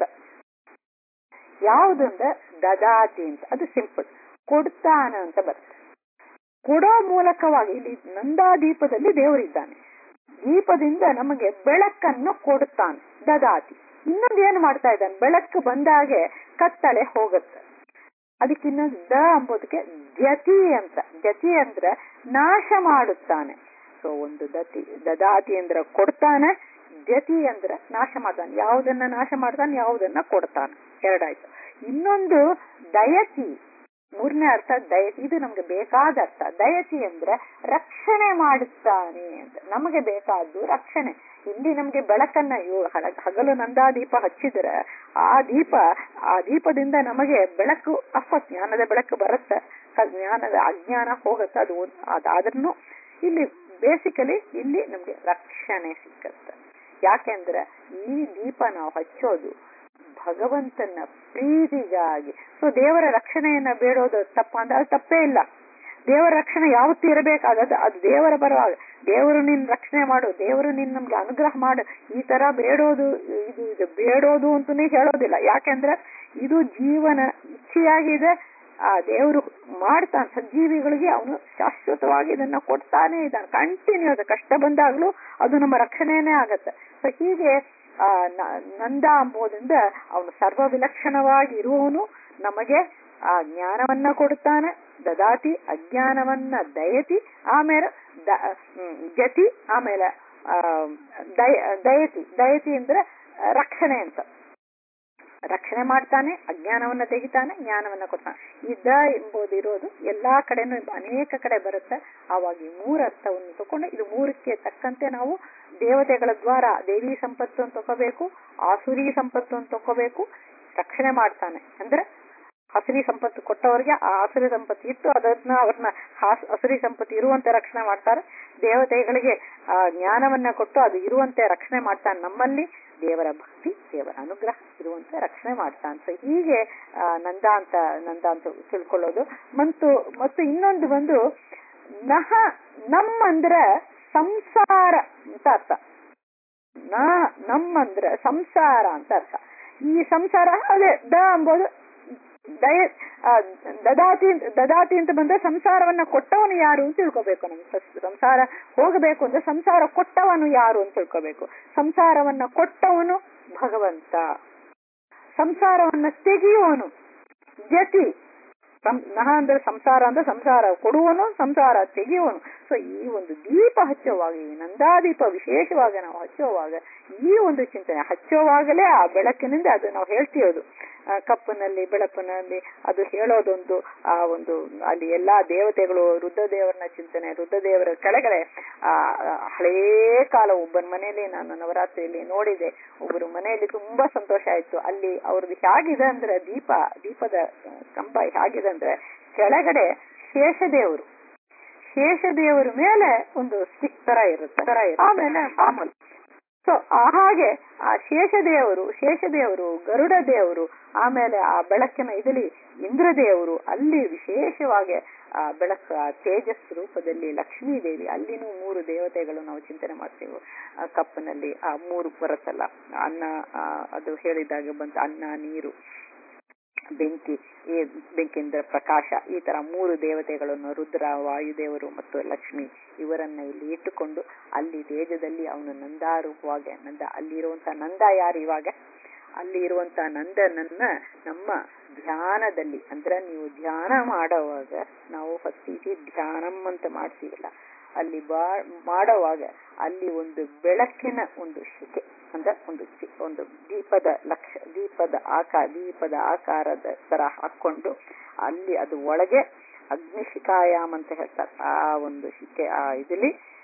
ಯಾವುದಂದ್ರೆ ದದಾತಿ ಅಂತ, ಅದು ಸಿಂಪಲ್. ಕೊಡ್ತಾನ ಅಂತ ಬರುತ್ತೆ. ಕೊಡೋ ಮೂಲಕವಾಗಿ ಇಲ್ಲಿ ನಂದಾದೀಪದಲ್ಲಿ ದೇವರಿದ್ದಾನೆ. ದೀಪದಿಂದ ನಮಗೆ ಬೆಳಕನ್ನು ಕೊಡುತ್ತಾನೆ. ದದಾತಿ. ಇನ್ನೊಂದು ಏನು ಮಾಡ್ತಾ ಇದ್ದಾನೆ? ಬೆಳಕು ಬಂದಾಗೆ ಕತ್ತಲೆ ಹೋಗುತ್ತೆ. ಅದಕ್ಕೆ ಇನ್ನೊಂದು ದ ಅಂಬೋದಕ್ಕೆ ಜತಿ ಅಂತ. ಜತಿ ಅಂದ್ರೆ ನಾಶ ಮಾಡುತ್ತಾನೆ. ಸೊ ಒಂದು ದದಾತಿ ಅಂದ್ರೆ ಕೊಡ್ತಾನೆ, ಜತಿ ಅಂದ್ರೆ ನಾಶ ಮಾಡ್ತಾನೆ. ಯಾವುದನ್ನ ನಾಶ ಮಾಡ್ತಾನೆ, ಯಾವುದನ್ನ ಕೊಡ್ತಾನೆ. ಎರಡಾಯ್ತು. ಇನ್ನೊಂದು ದಯತಿ, 3ನೇ ಅರ್ಥ ದಯತಿ. ಇದು ನಮ್ಗೆ ಬೇಕಾದ ಅರ್ಥ. ದಯತಿ ಅಂದ್ರೆ ರಕ್ಷಣೆ ಮಾಡುತ್ತಾನೆ ಅಂತ. ನಮಗೆ ಬೇಕಾದ್ದು ರಕ್ಷಣೆ. ಇಲ್ಲಿ ನಮ್ಗೆ ಬೆಳಕನ್ನ ಹಗಲು ನಂದಾದೀಪ ಹಚ್ಚಿದ್ರೆ ಆ ದೀಪದಿಂದ ನಮಗೆ ಬೆಳಕು ಜ್ಞಾನದ ಬೆಳಕು ಬರುತ್ತೆ. ಜ್ಞಾನದ ಅಜ್ಞಾನ ಹೋಗುತ್ತೆ. ಅದಾದ್ರೂ ಇಲ್ಲಿ ಬೇಸಿಕಲಿ ಇಲ್ಲಿ ನಮ್ಗೆ ರಕ್ಷಣೆ ಸಿಕ್ಕತ್ತೆ. ಯಾಕೆಂದ್ರೆ ಈ ದೀಪ ನಾವು ಹಚ್ಚೋದು ಭಗವಂತನ ಪ್ರೀತಿಗಾಗಿ. ಸೊ ದೇವರ ರಕ್ಷಣೆಯನ್ನ ಬೇಡೋದು ತಪ್ಪ ಅಂದ್ರೆ ಅದು ತಪ್ಪೇ ಇಲ್ಲ. ದೇವರ ರಕ್ಷಣೆ ಯಾವತ್ತೂ ಇರಬೇಕಾಗದು. ಅದು ದೇವರ ಪರವಾಗ. ದೇವರು ನಿನ್ ರಕ್ಷಣೆ ಮಾಡು, ದೇವರು ನಮ್ಗೆ ಅನುಗ್ರಹ ಮಾಡು, ಈ ತರ ಬೇಡೋದು ಇದು ಬೇಡೋದು ಅಂತಾನೆ ಹೇಳೋದಿಲ್ಲ. ಯಾಕೆಂದ್ರೆ ಇದು ಜೀವನ ಇಚ್ಛೆಯಾಗಿದೆ. ಆ ದೇವರು ಮಾಡ್ತಾನೆ. ಸಜ್ಜೀವಿಗಳಿಗೆ ಅವನು ಶಾಶ್ವತವಾಗಿ ಇದನ್ನ ಕೊಡ್ತಾನೆ ಇದ್ದಾನೆ. ಕಂಟಿನ್ಯೂಸ್ ಕಷ್ಟ ಬಂದಾಗ್ಲೂ ಅದು ನಮ್ಮ ರಕ್ಷಣೆನೇ ಆಗತ್ತೆ. ಸೊ ಹೀಗೆ ನಂದ ಅಂಬೋದ್ರಿಂದ ಅವನು ಸರ್ವ ವಿಲಕ್ಷಣವಾಗಿ ಇರುವವನು. ನಮಗೆ ಆ ಜ್ಞಾನವನ್ನ ಕೊಡುತ್ತಾನೆ. ದದಾತಿ ಅಜ್ಞಾನವನ್ನ ದಯತಿ. ಆಮೇಲೆ ಜತಿ. ಆಮೇಲೆ ದಯತಿ ಅಂದ್ರೆ ರಕ್ಷಣೆ ಅಂತ. ರಕ್ಷಣೆ ಮಾಡ್ತಾನೆ, ಅಜ್ಞಾನವನ್ನ ತೆಗಿತಾನೆ, ಜ್ಞಾನವನ್ನ ಕೊಡ್ತಾನೆ. ಈ ದ ಎಂಬುದು ಇರೋದು ಎಲ್ಲಾ ಕಡೆನೂ ಅನೇಕ ಕಡೆ ಬರುತ್ತೆ. ಆವಾಗ ಈ 3 ಅರ್ಥವನ್ನು ತಗೊಂಡು ಇದು 3ಕ್ಕೆ ತಕ್ಕಂತೆ ನಾವು ದೇವತೆಗಳ ದ್ವಾರ ದೇವಿ ಸಂಪತ್ತು ಅಂತ ತಗೋಬೇಕು, ಆಸುರಿ ಸಂಪತ್ತು ಅಂತ ತಗೋಬೇಕು. ರಕ್ಷಣೆ ಮಾಡ್ತಾನೆ ಅಂದ್ರೆ ಹಸುರಿ ಸಂಪತ್ತು ಕೊಟ್ಟವರಿಗೆ ಆ ಆಸುರಿ ಸಂಪತ್ತು ಇಟ್ಟು ಅವ್ರನ್ನ ಹಸುರಿ ಸಂಪತ್ತು ಇರುವಂತೆ ರಕ್ಷಣೆ ಮಾಡ್ತಾರೆ. ದೇವತೆಗಳಿಗೆ ಜ್ಞಾನವನ್ನ ಕೊಟ್ಟು ಅದು ಇರುವಂತೆ ರಕ್ಷಣೆ ಮಾಡ್ತಾನೆ. ನಮ್ಮಲ್ಲಿ ದೇವರ ಭಕ್ತಿ, ದೇವರ ಅನುಗ್ರಹ ಇರುವಂತೆ ರಕ್ಷಣೆ ಮಾಡ್ತಾನೆ. ಸೊ ಹೀಗೆ ನಂದ ಅಂತ ತಿಳ್ಕೊಳ್ಳೋದು. ಮತ್ತು ಇನ್ನೊಂದು ಬಂದು ನಮ್ಮಂದ್ರೆ ಸಂಸಾರ ಅಂತ ಅರ್ಥ. ನಮ್ಮಂದ್ರೆ ಸಂಸಾರ ಅಂತ ಅರ್ಥ. ಈ ಸಂಸಾರ ಅದೇ ದ ಅಂಬೋದು ದದಾತಿ ಅಂತ ಬಂದ್ರೆ ಸಂಸಾರವನ್ನ ಕೊಟ್ಟವನು ಯಾರು ಅಂತ ತಿಳ್ಕೋಬೇಕು. ನಮ್ಗೆ ಸಂಸಾರ ಹೋಗಬೇಕು ಅಂದ್ರೆ ಸಂಸಾರ ಕೊಟ್ಟವನು ಯಾರು ಅಂತ ತಿಳ್ಕೋಬೇಕು. ಸಂಸಾರವನ್ನ ಕೊಟ್ಟವನು ಭಗವಂತ. ಸಂಸಾರವನ್ನ ತೆಗೆಯುವನು ಜತಿ. ಅಂದ್ರೆ ಸಂಸಾರ ಕೊಡುವನು, ಸಂಸಾರ ತೆಗೆಯುವನು. ಸೊ ಈ ಒಂದು ದೀಪ ಹಚ್ಚುವಾಗ, ಈ ನಂದಾದೀಪ ವಿಶೇಷವಾಗಿ ನಾವು ಹಚ್ಚುವಾಗ ಈ ಒಂದು ಚಿಂತನೆ ಹಚ್ಚುವಾಗಲೇ ಆ ಬೆಳಕಿನಿಂದ ಅದು ನಾವು ಹೇಳ್ತೀಯೋದು ಕಪ್ಪನಲ್ಲಿ ಬೆಳಪಿನಲ್ಲಿ ಅದು ಹೇಳೋದೊಂದು ಆ ಒಂದು ಅಲ್ಲಿ ಎಲ್ಲಾ ದೇವತೆಗಳು ರುದ್ರದೇವರನ್ನ ಚಿಂತನೆ. ರುದ್ರದೇವರ ಕೆಳಗಡೆ ಹಳೇ ಕಾಲ ಒಬ್ಬನ ಮನೆಯಲ್ಲಿ ನಾನು ನವರಾತ್ರಿಯಲ್ಲಿ ನೋಡಿದೆ. ಒಬ್ಬರು ಮನೆಯಲ್ಲಿ ತುಂಬಾ ಸಂತೋಷ ಆಯ್ತು. ಅಲ್ಲಿ ಅವ್ರದ್ದು ಹೇಗಿದೆ ಅಂದ್ರೆ ದೀಪದ ಕಂಬ ಹೇಗಿದೆ ಅಂದ್ರೆ ಕೆಳಗಡೆ ಶೇಷದೇವರು ಮೇಲೆ ಒಂದು ಸ್ಟಿಕ್ ತರ ಇರುತ್ತೆ. ಆಮೇಲೆ ಮಾಮೂಲು. ಸೊ ಹಾಗೆ ಆ ಶೇಷದೇವರು ಗರುಡ ದೇವರು, ಆಮೇಲೆ ಆ ಬೆಳಕಿನ ಇದರಲ್ಲಿ ಇಂದ್ರದೇವರು, ಅಲ್ಲಿ ವಿಶೇಷವಾಗಿ ಆ ಬೆಳಕು ಆ ತೇಜಸ್ ರೂಪದಲ್ಲಿ ಲಕ್ಷ್ಮೀ ದೇವಿ, ಅಲ್ಲಿನೂ 3 ದೇವತೆಗಳು ನಾವು ಚಿಂತನೆ ಮಾಡ್ತೇವೆ. ಆ ಕಪ್ಪಿನಲ್ಲಿ ಆ 3 ಬರುತ್ತಲ್ಲ, ಅನ್ನ ಅದು ಹೇಳಿದಾಗ ಬಂತ ಅನ್ನ, ನೀರು, ಬೆಂಕಿಯಿಂದ ಪ್ರಕಾಶ, ಈ ತರ 3 ದೇವತೆಗಳನ್ನು ರುದ್ರ, ವಾಯುದೇವರು ಮತ್ತು ಲಕ್ಷ್ಮಿ ಇವರನ್ನ ಇಲ್ಲಿ ಇಟ್ಟುಕೊಂಡು ಅಲ್ಲಿ ತೇಜದಲ್ಲಿ ಅವನು ನಂದಾರೂಪವಾಗಿ ಅಲ್ಲಿರುವಂತ ನಂದ ಯಾರು ಇವಾಗ ಅಲ್ಲಿ ಇರುವಂತ ನಂದನನ್ನ ನಮ್ಮ ಧ್ಯಾನದಲ್ಲಿ ಅಂದ್ರೆ ನೀವು ಧ್ಯಾನ ಮಾಡುವಾಗ ನಾವು ಫಸ್ಟ್ ಧ್ಯಾನಂ ಅಂತ ಮಾಡ್ತೀವಲ್ಲ, ಅಲ್ಲಿ ಮಾಡುವಾಗ ಅಲ್ಲಿ ಒಂದು ಬೆಳಕಿನ ಒಂದು ಶಿಖೆ ಅಂದ್ರೆ ಒಂದು ದೀಪದ ಆಕಾರದ ತರ ಹಾಕೊಂಡು ಅಲ್ಲಿ ಅದು ಒಳಗೆ ಅಗ್ನಿಶಿಖಾಯಾಮ್ ಅಂತ ಹೇಳ್ತಾರೆ. ಆ ಒಂದು ಶಿಖೆ ಆ ಇದರಲ್ಲಿ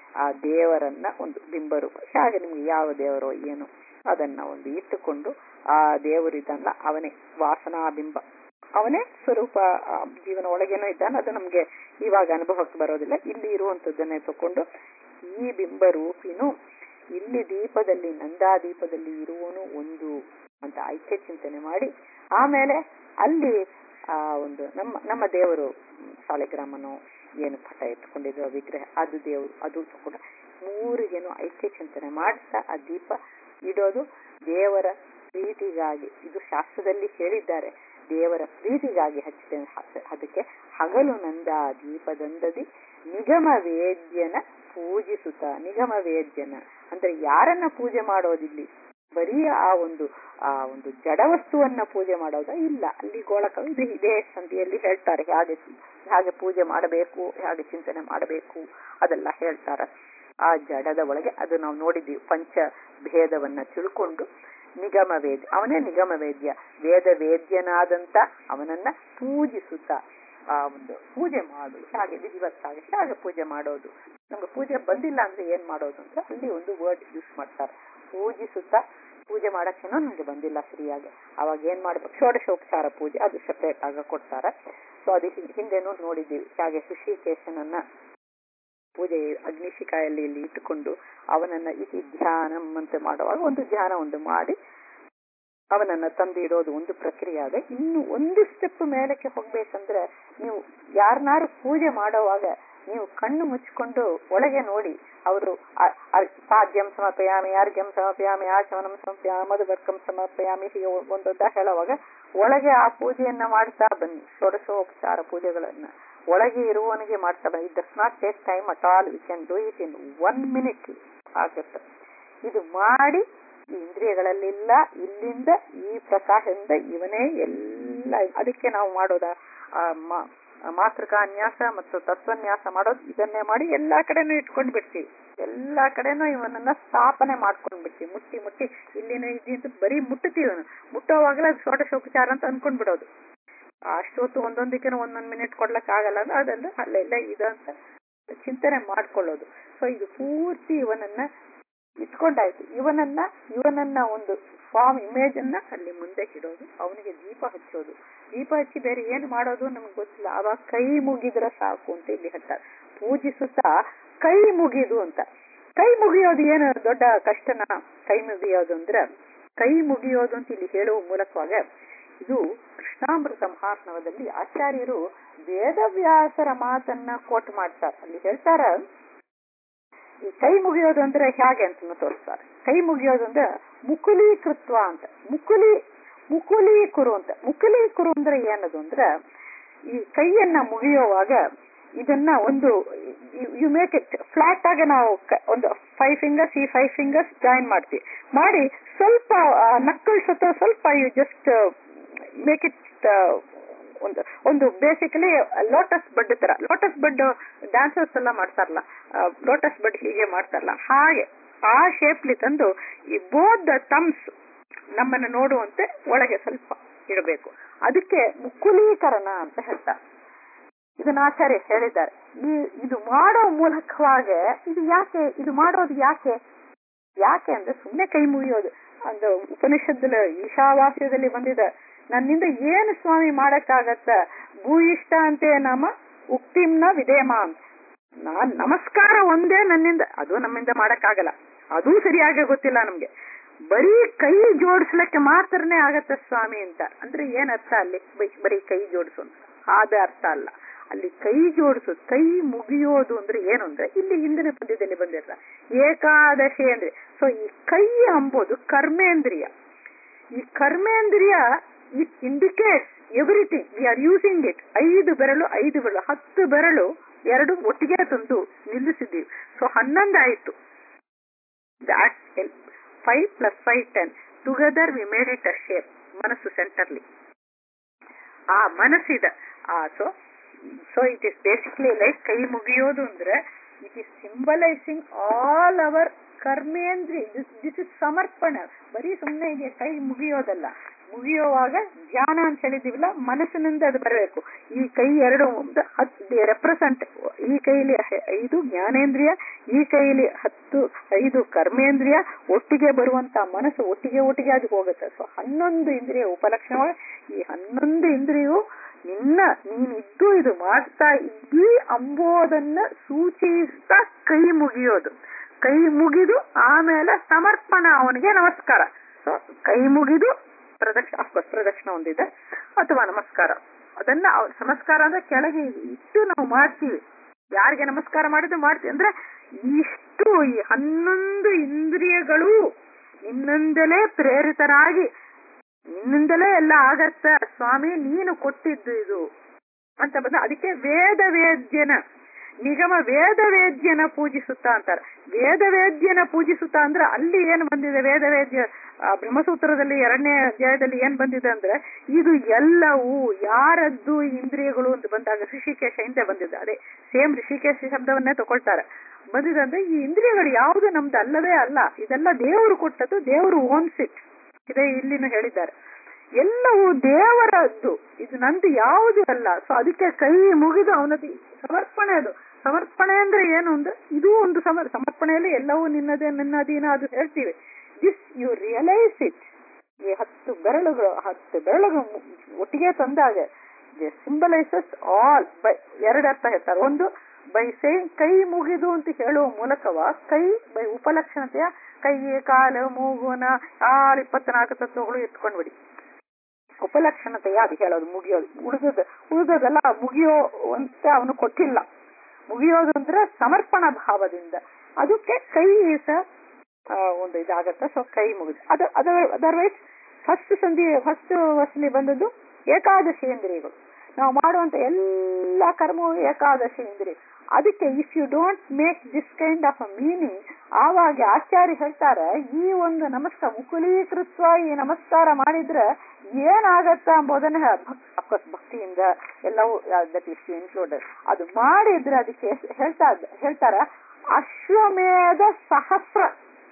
ಆ ದೇವರನ್ನ ಒಂದು ಬಿಂಬ ರೂಪ, ಹಾಗೆ ನಿಮ್ಗೆ ಯಾವ ದೇವರೋ ಏನು ಅದನ್ನ ಒಂದು ಇಟ್ಟುಕೊಂಡು ಆ ದೇವರಿದಲ್ಲ ಅವನೇ ವಾಸನಾ ಬಿಂಬ, ಅವನೇ ಸ್ವರೂಪ ಜೀವನ ಒಳಗೇನೋ ಇದ್ದಾನೆ. ಅದು ನಮ್ಗೆ ಇವಾಗ ಅನುಭವಕ್ಕೆ ಬರೋದಿಲ್ಲ. ಇಲ್ಲಿ ಇರುವಂತದ್ದನ್ನೇ ತಕೊಂಡು ಈ ಬಿಂಬ ರೂಪಿನು ಇಲ್ಲಿ ದೀಪದಲ್ಲಿ ನಂದಾದೀಪದಲ್ಲಿ ಇರುವನು ಒಂದು ಅಂತ ಐಕ್ಯ ಚಿಂತನೆ ಮಾಡಿ, ಆಮೇಲೆ ಅಲ್ಲಿ ಆ ಒಂದು ನಮ್ಮ ದೇವರು ಸಾಲಿಗ್ರಾಮನೋ ಏನು ಪಟ ಎತ್ಕೊಂಡಿದ್ರು ವಿಗ್ರಹ ಅದು ದೇವರು, ಅದು ಕೂಡ ಮೂರಿಗೇನು ಐಕ್ಯ ಚಿಂತನೆ ಮಾಡ್ತಾ ಆ ದೀಪ ಇಡೋದು ದೇವರ ಪ್ರೀತಿಗಾಗಿ. ಇದು ಶಾಸ್ತ್ರದಲ್ಲಿ ಹೇಳಿದ್ದಾರೆ, ದೇವರ ಪ್ರೀತಿಗಾಗಿ ಹಚ್ಚಿದೆ. ಅದಕ್ಕೆ ಹಗಲು ನಂದ ದೀಪದಂದದಿ ನಿಗಮ ವೇದ್ಯನ ಪೂಜಿಸುತ್ತ. ನಿಗಮ ವೇದ್ಯನ ಅಂದ್ರೆ ಯಾರನ್ನ ಪೂಜೆ ಮಾಡೋದಿಲ್ಲಿ, ಬರೀ ಆ ಒಂದು ಜಡ ವಸ್ತುವನ್ನ ಪೂಜೆ ಮಾಡೋದ ಇಲ್ಲ. ಅಲ್ಲಿ ಗೋಳಕ ಇದೇ ಸಂಧಿಯಲ್ಲಿ ಹೇಳ್ತಾರೆ ಹೇಗೆ ಪೂಜೆ ಮಾಡಬೇಕು, ಹೇಗೆ ಚಿಂತನೆ ಮಾಡಬೇಕು ಅದೆಲ್ಲ ಹೇಳ್ತಾರೆ. ಆ ಜಡದ ಒಳಗೆ ಅದು ನಾವು ನೋಡಿದ್ದೀವಿ. ಪಂಚ ಭೇದವನ್ನ ತಿಳ್ಕೊಂಡು ನಿಗಮ ವೇದ್ಯ, ಅವನೇ ನಿಗಮ ವೇದ್ಯ, ವೇದ ವೇದ್ಯನಾದಂತ ಅವನನ್ನ ಪೂಜಿಸುತ್ತ ಆ ಒಂದು ಪೂಜೆ ಮಾಡು. ಹಾಗೆ ವಿಧಿವತ್ತಾಗಿ ಹಾಗೆ ಪೂಜೆ ಮಾಡೋದು. ನಮ್ಗೆ ಪೂಜೆ ಬಂದಿಲ್ಲ ಅಂದ್ರೆ ಏನ್ ಮಾಡೋದು ಅಂತ ಅಲ್ಲಿ ಒಂದು ವರ್ಡ್ ಯೂಸ್ ಮಾಡ್ತಾರೆ, ಪೂಜಿಸುತ್ತ. ಪೂಜೆ ಮಾಡಕ್ಕೇನೋ ನಮ್ಗೆ ಬಂದಿಲ್ಲ ಸರಿಯಾಗಿ, ಅವಾಗ ಏನ್ ಮಾಡ್ಬೇಕು, ಷೋಡಶೋಪಚಾರ ಪೂಜೆ ಅದು ಸೆಪರೇಟ್ ಆಗ ಕೊಡ್ತಾರೆ. ಸೊ ಅದು ಹಿಂದೆನೂ ನೋಡಿದ್ದೀವಿ. ಹಾಗೆ ಋಷಿಕೇಶನನ್ನ ಪೂಜೆ ಅಗ್ನಿಶಿಕಾಯಲ್ಲಿ ಇಲ್ಲಿ ಇಟ್ಟುಕೊಂಡು ಅವನನ್ನ ಇತಿ ಧ್ಯಾನಂ ಅಂತ ಮಾಡುವಾಗ ಒಂದು ಧ್ಯಾನ ಒಂದು ಮಾಡಿ ಅವನನ್ನ ತಂದು ಇಡೋದು ಒಂದು ಪ್ರಕ್ರಿಯೆ ಆದ. ಇನ್ನು ಒಂದು ಸ್ಟೆಪ್ ಮೇಲಕ್ಕೆ ಹೋಗ್ಬೇಕಂದ್ರೆ ನೀವು ಯಾರನ್ನಾರು ಪೂಜೆ ಮಾಡೋವಾಗ ನೀವು ಕಣ್ಣು ಮುಚ್ಚಿಕೊಂಡು ಒಳಗೆ ನೋಡಿ, ಅವರು ಪಾದ್ಯಂ ಸಮರ್ಪಯಾಮಿ, ಅರ್ಘ್ಯಂ ಸಮರ್ಪಯಾಮಿ, ಆಚಮನಂ ಸಮರ್ಪಯಾಮಿ, ಮಧುಬರ್ಕಂ ಸಮರ್ಪಯಾಮಿ, ಹೀಗೆ ಒಂದೊಂದ ಹೇಳುವಾಗ ಒಳಗೆ ಆ ಪೂಜೆಯನ್ನ ಮಾಡ್ತಾ ಬನ್ನಿ. ಷೋಡಶೋಪಚಾರ ಪೂಜೆಗಳನ್ನ ಒಳಗೆ ಇರುವವನಿಗೆ ಮಾಡ್ತಾ ಬನ್ನಿ. It does not take time at all, we can do it in 1 minute ಆಗುತ್ತೆ. ಇದು ಮಾಡಿ ಈ ಇಂದ್ರಿಯಗಳಲ್ಲಿಲ್ಲ, ಇಲ್ಲಿಂದ ಈ ಪ್ರಕಾಶದಿಂದ ಇವನೇ ಎಲ್ಲ. ಅದಕ್ಕೆ ನಾವು ಮಾಡೋದ ಮಾತೃಕಾನ್ಯಾಸ ಮತ್ತು ತತ್ವನ್ಯಾಸ ಮಾಡೋದು ಇದನ್ನೇ ಮಾಡಿ ಎಲ್ಲಾ ಕಡೆನೂ ಇಟ್ಕೊಂಡ್ ಬಿಡ್ತೀವಿ. ಎಲ್ಲಾ ಕಡೆನೂ ಇವನನ್ನ ಸ್ಥಾಪನೆ ಮಾಡ್ಕೊಂಡ್ ಬಿಡ್ತೀವಿ. ಮುಟ್ಟಿ ಮುಟ್ಟಿ ಇಲ್ಲಿನ ಇದ್ದು ಬರೀ ಮುಟ್ಟುತ್ತೀವಿ. ಮುಟ್ಟೋವಾಗಲೇ ಅದು ಷೋಡಶೋಪಚಾರ ಅಂತ ಅನ್ಕೊಂಡ್ ಬಿಡೋದು. ಅಷ್ಟೊತ್ತು ಒಂದೊಂದಕ್ಕೆ 1 minute ಕೊಡ್ಲಕ್ ಆಗಲ್ಲ ಅಂದ್ರೆ ಅದೆಲ್ಲ ಅಲ್ಲೆಲ್ಲ ಇದು ಅಂತ ಚಿಂತನೆ ಮಾಡ್ಕೊಳ್ಳೋದು. ಸೊ ಇದು ಪೂರ್ತಿ ಇವನನ್ನ ಇಟ್ಕೊಂಡಾಯ್ತು. ಇವನನ್ನ ಒಂದು ಫಾರ್ಮ್ ಇಮೇಜ್ ಅನ್ನ ಅಲ್ಲಿ ಮುಂದೆ ಇಡೋದು, ಅವನಿಗೆ ದೀಪ ಹಚ್ಚೋದು. ದೀಪ ಹಚ್ಚಿ ಬೇರೆ ಏನು ಮಾಡೋದು ನಮ್ಗೆ ಗೊತ್ತಿಲ್ಲ. ಆವಾಗ ಕೈ ಮುಗಿದ್ರೆ ಸಾಕು ಅಂತ ಇಲ್ಲಿ ಹೇಳ್ತಾರೆ. ಪೂಜಿಸುತ್ತಾ ಕೈ ಮುಗಿದು ಅಂತ. ಕೈ ಮುಗಿಯೋದು ಏನು ದೊಡ್ಡ ಕಷ್ಟನ? ಕೈ ಮುಗಿಯೋದು ಅಂದ್ರೆ, ಕೈ ಮುಗಿಯೋದು ಅಂತ ಇಲ್ಲಿ ಹೇಳುವ ಮೂಲಕವಾಗ ಇದು ಕೃಷ್ಣಾಮೃತ ಮಹಾತ್ಮದಲ್ಲಿ ಆಚಾರ್ಯರು ವೇದವ್ಯಾಸರ ಮಾತನ್ನ ಕೋಟ್ ಮಾಡ್ತಾರೆ. ಅಲ್ಲಿ ಹೇಳ್ತಾರ, ಈ ಕೈ ಮುಗಿಯೋದು ಅಂದ್ರೆ ಹೇಗೆ ಅಂತ ತೋರಿಸ್ತಾರೆ. ಕೈ ಮುಗಿಯೋದು ಅಂದ್ರೆ ಮುಕುಲೀಕೃತ್ವ ಅಂತ. ಮುಕುಲೀಕುರು ಅಂತ. ಮುಕುಲೀಕುರು ಅಂದ್ರೆ ಏನದು ಅಂದ್ರೆ, ಈ ಕೈಯನ್ನ ಮುಗಿಯುವಾಗ ಇದನ್ನ ಒಂದು ಯು ಮೇಕ್ ಇಟ್ ಫ್ಲಾಟ್ ಆಗಿ ನಾವು ಒಂದು 5 fingers ಈ 5 fingers ಜಾಯಿನ್ ಮಾಡ್ತೀವಿ. ಮಾಡಿ ಸ್ವಲ್ಪ ನಕ್ಕಲ್ ಸುತ್ತ ಸ್ವಲ್ಪ ಯು ಜಸ್ಟ್ ಮೇಕ್ ಇಟ್ ಒಂದು ಬೇಸಿಕಲಿ ಲೋಟಸ್ ಬಡ್ ತರ. ಲೋಟಸ್ ಬಡ್ ಡ್ಯಾನ್ಸರ್ಸ್ ಎಲ್ಲ ಮಾಡ್ತಾರಲ್ಲ, ಲೋಟಸ್ ಬಡ್ ಹೀಗೆ ಮಾಡ್ತಾರಲ್ಲ, ಹಾಗೆ ಆ ಶೇಪ್ಲಿ ತಂದು ಈ ಬೋತ್ ದ ಥಮ್ಸ್ ನಮ್ಮನ್ನ ನೋಡುವಂತೆ ಒಳಗೆ ಸ್ವಲ್ಪ ಇಡಬೇಕು. ಅದಕ್ಕೆ ಮುಕುಲೀಕರಣ ಅಂತ ಹೇಳ್ತಾರೆ. ಇದನ್ನ ಆಚಾರ್ಯ ಹೇಳಿದ್ದಾರೆ. ಇದು ಮಾಡೋ ಮೂಲಕವಾಗಿ ಇದು ಮಾಡೋದು ಯಾಕೆ ಅಂದ್ರೆ ಸುಮ್ಮನೆ ಕೈ ಮುಗಿಯೋದು. ಒಂದು ಉಪನಿಷತ್ತಲ್ಲಿ ಈಶಾವಾಸ್ಯದಲ್ಲಿ ಬಂದಿದೆ, ನನ್ನಿಂದ ಏನು ಸ್ವಾಮಿ ಮಾಡಕ್ಕಾಗತ್ತ, ಭೂಯಿಷ್ಟ ಅಂತೆ ನಾಮ ಉಕ್ತಿಮ್ನ ವಿಧೇಮ ಅಂತ. ನಾನ್ ನಮಸ್ಕಾರ ಒಂದೇ ನನ್ನಿಂದ, ಅದು ನಮ್ಮಿಂದ ಮಾಡಕ್ಕಾಗಲ್ಲ, ಅದೂ ಸರಿಯಾಗಿ ಗೊತ್ತಿಲ್ಲ ನಮ್ಗೆ. ಬರೀ ಕೈ ಜೋಡಿಸ್ಲಿಕ್ಕೆ ಮಾತ್ರನೇ ಆಗತ್ತ ಸ್ವಾಮಿ ಅಂತ. ಅಂದ್ರೆ ಏನ್ ಅರ್ಥ ಅಲ್ಲಿ? ಬರೀ ಕೈ ಜೋಡಿಸು ಆದ ಅರ್ಥ ಅಲ್ಲ. ಅಲ್ಲಿ ಕೈ ಜೋಡಿಸು, ಕೈ ಮುಗಿಯೋದು ಅಂದ್ರೆ ಏನು ಅಂದ್ರೆ, ಇಲ್ಲಿ ಹಿಂದಿನ ಪದ್ಯದಲ್ಲಿ ಬಂದಿರಲ್ಲ ಏಕಾದಶಿ ಅಂದ್ರೆ. ಸೊ ಈ ಕೈ ಅಂಬೋದು ಕರ್ಮೇಂದ್ರಿಯ. ಈ ಕರ್ಮೇಂದ್ರಿಯ it indicates everything. We are using it. 5 ಬೆರಳು 10 ಬೆರಳು 2 ಒಟ್ಟಿಗೆ ತಂದು ನಿಲ್ಲಿಸಿದ್ದೀವಿ. ಸೊ 11 ಆಯ್ತು. 5 + 5 10 together we made it a shape. ಮನಸ್ಸು ಸೆಂಟರ್ಲಿ ಆ ಮನಸ್ಸಿದೆ. So it is basically like ಕೈ ಮುಗಿಯೋದು ಅಂದ್ರೆ it is symbolising all our ಕರ್ಮೇಂದ್ರಿ. ದಿಸ್ ಇಸ್ ಸಮರ್ಪಣ. ಬರೀ ಸುಮ್ಮನೆ ಇದೆ ಕೈ ಮುಗಿಯೋದಲ್ಲ. ಮುಗಿಯುವಾಗ ಧ್ಯಾನ ಅಂತ ಹೇಳಿದೀವಿಲ್ಲ, ಮನಸ್ಸಿನಿಂದ ಅದು ಬರಬೇಕು. ಈ ಕೈ ಎರಡು ರೆಪ್ರೆಸೆಂಟ್, ಈ ಕೈಲಿ 5 ಜ್ಞಾನೇಂದ್ರಿಯ, ಈ ಕೈಲಿ 5 ಕರ್ಮೇಂದ್ರಿಯ, ಒಟ್ಟಿಗೆ ಬರುವಂತ ಮನಸ್ಸು ಒಟ್ಟಿಗೆ ಅದು ಹೋಗುತ್ತೆ. ಸೊ 11 ಇಂದ್ರಿಯ ಉಪಲಕ್ಷಣವಾಗಿ ಈ 11 ಇಂದ್ರಿಯವು ನೀನಿದ್ದು ಇದು ಮಾಡ್ತಾ ಇದ್ದೀ ಅಂಬೋದನ್ನ ಸೂಚಿಸ್ತಾ ಕೈ ಮುಗಿಯೋದು. ಕೈ ಮುಗಿದು ಆಮೇಲೆ ಸಮರ್ಪಣ, ಅವನಿಗೆ ನಮಸ್ಕಾರ. ಸೊ ಕೈ ಮುಗಿದು ಪ್ರದಕ್ಷಿಣ ಒಂದಿದೆ, ಅಥವಾ ನಮಸ್ಕಾರ. ಅದನ್ನ ನಮಸ್ಕಾರ ಅಂದ್ರೆ ಕೆಳಗೆ ಇಟ್ಟು ನಾವು ಮಾಡ್ತೀವಿ. ಯಾರಿಗೆ ನಮಸ್ಕಾರ ಮಾಡಿದ್ದು ಮಾಡ್ತೀವಿ ಅಂದ್ರೆ ಇಷ್ಟು ಈ 11 ಇಂದ್ರಿಯಗಳು ನಿನ್ನಿಂದಲೇ ಪ್ರೇರಿತರಾಗಿ, ನಿನ್ನಿಂದಲೇ ಎಲ್ಲ ಆಗತ್ತ ಸ್ವಾಮಿ, ನೀನು ಕೊಟ್ಟಿದ್ದು ಇದು ಅಂತ ಬಂದ. ಅದಕ್ಕೆ ವೇದವೇದ್ಯನ ನಿಗಮ ವೇದವೇದ್ಯನ ಪೂಜಿಸುತ್ತಾ ಅಂತಾರೆ. ವೇದವೇದ್ಯನ ಪೂಜಿಸುತ್ತಾ ಅಂದ್ರೆ ಅಲ್ಲಿ ಏನ್ ಬಂದಿದೆ, ವೇದವೇದ್ಯ ಬ್ರಹ್ಮಸೂತ್ರದಲ್ಲಿ 2ನೇ ಅಧ್ಯಾಯದಲ್ಲಿ ಏನ್ ಬಂದಿದೆ ಅಂದ್ರೆ, ಇದು ಎಲ್ಲವೂ ಯಾರದ್ದು ಇಂದ್ರಿಯಗಳು ಅಂತ ಬಂದಾಗ ಋಷಿಕೇಶ ಹಿಂದೆ ಬಂದಿದೆ. ಅದೇ ಸೇಮ್ ಋಷಿಕೇಶ ಶಬ್ದವನ್ನೇ ತಗೊಳ್ತಾರೆ. ಬಂದಿದೆ ಅಂದ್ರೆ ಈ ಇಂದ್ರಿಯಗಳು ಯಾವುದು ನಮ್ದು ಅಲ್ಲವೇ ಅಲ್ಲ, ಇದೆಲ್ಲ ದೇವರು ಕೊಟ್ಟದ್ದು, ದೇವರು ಓನ್ಸ್ ಇಟ್. ಇದೇ ಇಲ್ಲಿನೂ ಹೇಳಿದ್ದಾರೆ, ಎಲ್ಲವೂ ದೇವರದ್ದು, ಇದು ನಂದು ಯಾವುದು ಅಲ್ಲ. ಸೊ ಅದಕ್ಕೆ ಕೈ ಮುಗಿದು ಅವನದು ಸಮರ್ಪಣೆ. ಅದು ಸಮರ್ಪಣೆ ಅಂದ್ರೆ ಏನು ಅಂದ್ರೆ ಇದು ಒಂದು ಸಮರ್ಪಣೆಯಲ್ಲಿ ಎಲ್ಲವೂ ನಿನ್ನದೇ, ನನ್ನ ಅಧೀನ, ಅದು ಹೇಳ್ತೀವಿ. This you realise it. ಈ 10 ಬೆರಳುಗಳು ಒಟ್ಟಿಗೆ ತಂದಾಗ ಸಿಂಬಲೈಸಸ್ ಆಲ್. ಬೈ 2 ಅರ್ಥ ಹೇಳ್ತಾರೆ. ಒಂದು ಬೈ ಸೇಯಿಂಗ್ ಕೈ ಮುಗಿದು ಅಂತ ಹೇಳುವ ಮೂಲಕವ ಕೈ ಬೈ ಉಪಲಕ್ಷಣತೆಯ ಕೈ, ಕಾಲು, ಮೂಗುನ 24 ತತ್ವಗಳು ಎತ್ಕೊಂಡ್ಬಿಡಿ. ಉಪಲಕ್ಷಣತೆಯ ಅದು ಹೇಳೋದು ಮುಗಿಯೋದು. ಉಳಿದದೆಲ್ಲ ಮುಗಿಯೋ ಅಂತ ಅವನು ಕೊಟ್ಟಿಲ್ಲ. ಮುಗಿಯೋದು ಅಂದ್ರೆ ಸಮರ್ಪಣಾ ಭಾವದಿಂದ. ಅದಕ್ಕೆ ಕೈ ಒಂದು ಇದಾಗತ್ತೆ. ಸೊ ಕೈ ಮುಗಿದು ಅದು ಅದರ್ವೈಸ್ ಫಸ್ಟ್ ವಸಲಿ ಬಂದದ್ದು ಏಕಾದಶಿ ಇಂದ್ರಿಯಗಳು. ನಾವು ಮಾಡುವಂತ ಎಲ್ಲ ಕರ್ಮವು ಏಕಾದಶಿ ಇಂದ್ರಿಯ. ಅದಕ್ಕೆ if you don't make this kind of a meaning, ಆವಾಗ ಆಚಾರ್ಯ ಹೇಳ್ತಾರೆ, ಈ ಒಂದು ನಮಸ್ಕಾರ ಮುಕುಲೀಕೃತ್ವ ಈ ನಮಸ್ಕಾರ ಮಾಡಿದ್ರೆ ಏನಾಗತ್ತ ಎಂಬುದನ್ನ ಅಫ್ಕೋರ್ಸ್ ಭಕ್ತಿಯಿಂದ ಎಲ್ಲವೂ ದಟ್ ಇಸ್ ಇನ್ಕ್ಲೂಡೆಡ್. ಅದು ಮಾಡಿದ್ರೆ ಅದಕ್ಕೆ ಹೇಳ್ತಾರ ಅಶ್ವಮೇಧ ಸಹಸ್ರ.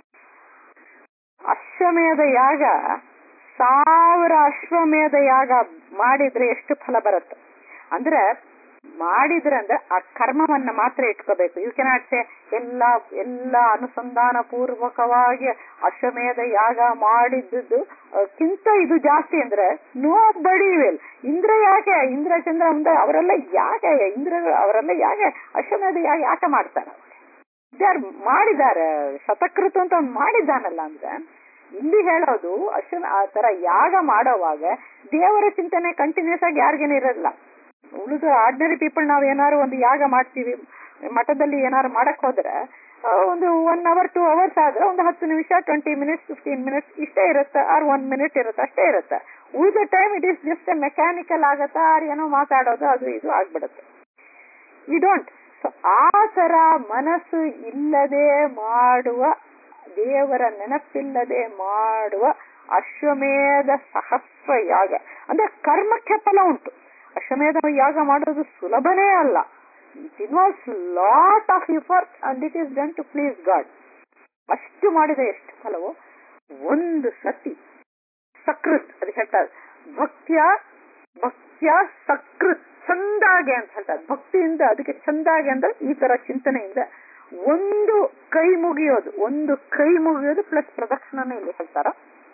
ಅಶ್ವಮೇಧ ಯಾಗ 1000 ಅಶ್ವಮೇಧ ಯಾಗ ಮಾಡಿದ್ರೆ ಎಷ್ಟು ಫಲ ಬರುತ್ತೆ ಅಂದ್ರೆ, ಮಾಡಿದ್ರೆ ಅಂದ್ರೆ ಆ ಕರ್ಮವನ್ನ ಮಾತ್ರ ಇಟ್ಕೋಬೇಕು. ಯು ಕೆನಾಟ್ ಸೇ ಎಲ್ಲ ಅನುಸಂಧಾನ ಪೂರ್ವಕವಾಗಿ ಅಶ್ವಮೇಧ ಯಾಗ ಮಾಡಿದ್ದು ಕಿಂತ ಇದು ಜಾಸ್ತಿ ಅಂದ್ರೆ ನೋ ಬಡಿ ವಿಲ್. ಇಂದ್ರ ಚಂದ್ರ ಅವರೆಲ್ಲ ಯಾಕೆ ಅವರೆಲ್ಲ ಯಾಕೆ ಅಶ್ವಮೇಧ ಯಾಕೆ ಮಾಡ್ತಾರೆ? ಮಾಡಿದ್ದಾರೆ, ಶತಕೃತ ಅಂತ ಅವ್ನು ಮಾಡಿದ್ದಾನಲ್ಲ. ಅಂದ್ರೆ ಇಲ್ಲಿ ಹೇಳೋದು ಆ ತರ ಯಾಗ ಮಾಡೋವಾಗ ದೇವರ ಚಿಂತನೆ ಕಂಟಿನ್ಯೂಸ್ ಆಗಿ ಯಾರಿಗೇನು ಇರಲ್ಲ. ಉಳಿದ ಆರ್ಡಿನರಿ ಪೀಪಲ್ ನಾವ್ ಏನಾರು ಒಂದು ಯಾಗ ಮಾಡ್ತೀವಿ, ಮಠದಲ್ಲಿ ಏನಾರು ಮಾಡಕ್ ಹೋದ್ರೆ ಒಂದು 1 hour 2 hours ಆದ್ರೆ ಒಂದು 10 ನಿಮಿಷ 20 minutes 15 minutes ಇಷ್ಟೇ ಇರುತ್ತೆ, ಆರ್ 1 minute ಇರುತ್ತೆ, ಅಷ್ಟೇ ಇರುತ್ತೆ. ಉಳಿದ time it is just mechanical ಆಗತ್ತಾ, ಆರ್ ಏನೋ ಮಾತಾಡೋದು ಅದು ಇದು ಆಗ್ಬಿಡುತ್ತೆ. We don't. ಸೊ ಆ ತರ ಮನಸ್ಸು ಇಲ್ಲದೆ ಮಾಡುವ, ದೇವರ ನೆನಪಿಲ್ಲದೆ ಮಾಡುವ ಅಶ್ವಮೇಧ ಸಹಸ್ರ ಯಾಗ ಅಂದ್ರೆ ಕರ್ಮಕ್ಕೆ ಫಲ ಉಂಟು. ಅಶ್ವಮೇಧ ಯಾಗ ಮಾಡೋದು ಸುಲಭನೇ ಅಲ್ಲ. It involves lot of effort and it is done to please God. ಅಷ್ಟು ಮಾಡಿದ ಎಷ್ಟು ಫಲವೋ ಒಂದು ಸತಿ ಸಕೃತ್ ಅದು ಹೇಳ್ತಾರೆ. ಭಕ್ತ್ಯ ಸಕೃತ್ ಚಂದಾಗೆ ಅಂತ ಹೇಳ್ತಾರೆ. ಭಕ್ತಿಯಿಂದ ಅದಕ್ಕೆ ಚಂದಾಗೆ ಅಂದ್ರೆ ಈ ತರ ಚಿಂತನೆಯಿಂದ ಒಂದು ಕೈ ಮುಗಿಯೋದು ಪ್ಲಸ್ ಪ್ರದಕ್ಷಿಣೆ ಇಲ್ಲಿ ಹೇಳ್ತಾರ.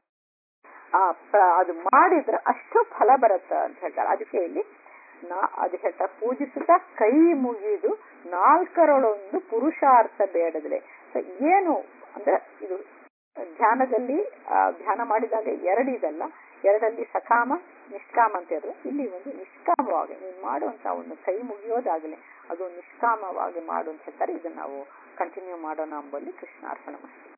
ಅದು ಮಾಡಿದ್ರೆ ಅಷ್ಟು ಫಲ ಬರುತ್ತೆ ಅಂತ ಹೇಳ್ತಾರೆ. ಅದಕ್ಕೆ ಇಲ್ಲಿ ಅದು ಹೇಳ್ತಾರೆ, ಪೂಜಿಸುತ್ತಾ ಕೈ ಮುಗಿದು 4 ಪುರುಷಾರ್ಥ ಬೇಡದ್ರೆ. ಏನು ಅಂದ್ರೆ ಇದು ಧ್ಯಾನದಲ್ಲಿ ಧ್ಯಾನ ಮಾಡಿದಾಗ 2 ಇದಲ್ಲ, 2 ಸಕಾಮ ನಿಷ್ಕಾಮ ಅಂತ ಹೇಳಿದ್ರೆ ಇಲ್ಲಿ ಒಂದು ನಿಷ್ಕಾಮವಾಗಿ ನೀನು ಮಾಡುವಂತ ಒಂದು ಕೈ ಮುಗಿಯೋದಾಗಲಿ ಅದು ನಿಷ್ಕಾಮವಾಗಿ ಮಾಡು ಅಂತ ಹೇಳ್ತಾರೆ. ಇದನ್ನ ನಾವು ಕಂಟಿನ್ಯೂ ಮಾಡೋಣ ಅಂಬಲ್ಲಿ ಕೃಷ್ಣಾರ್ಪಣ.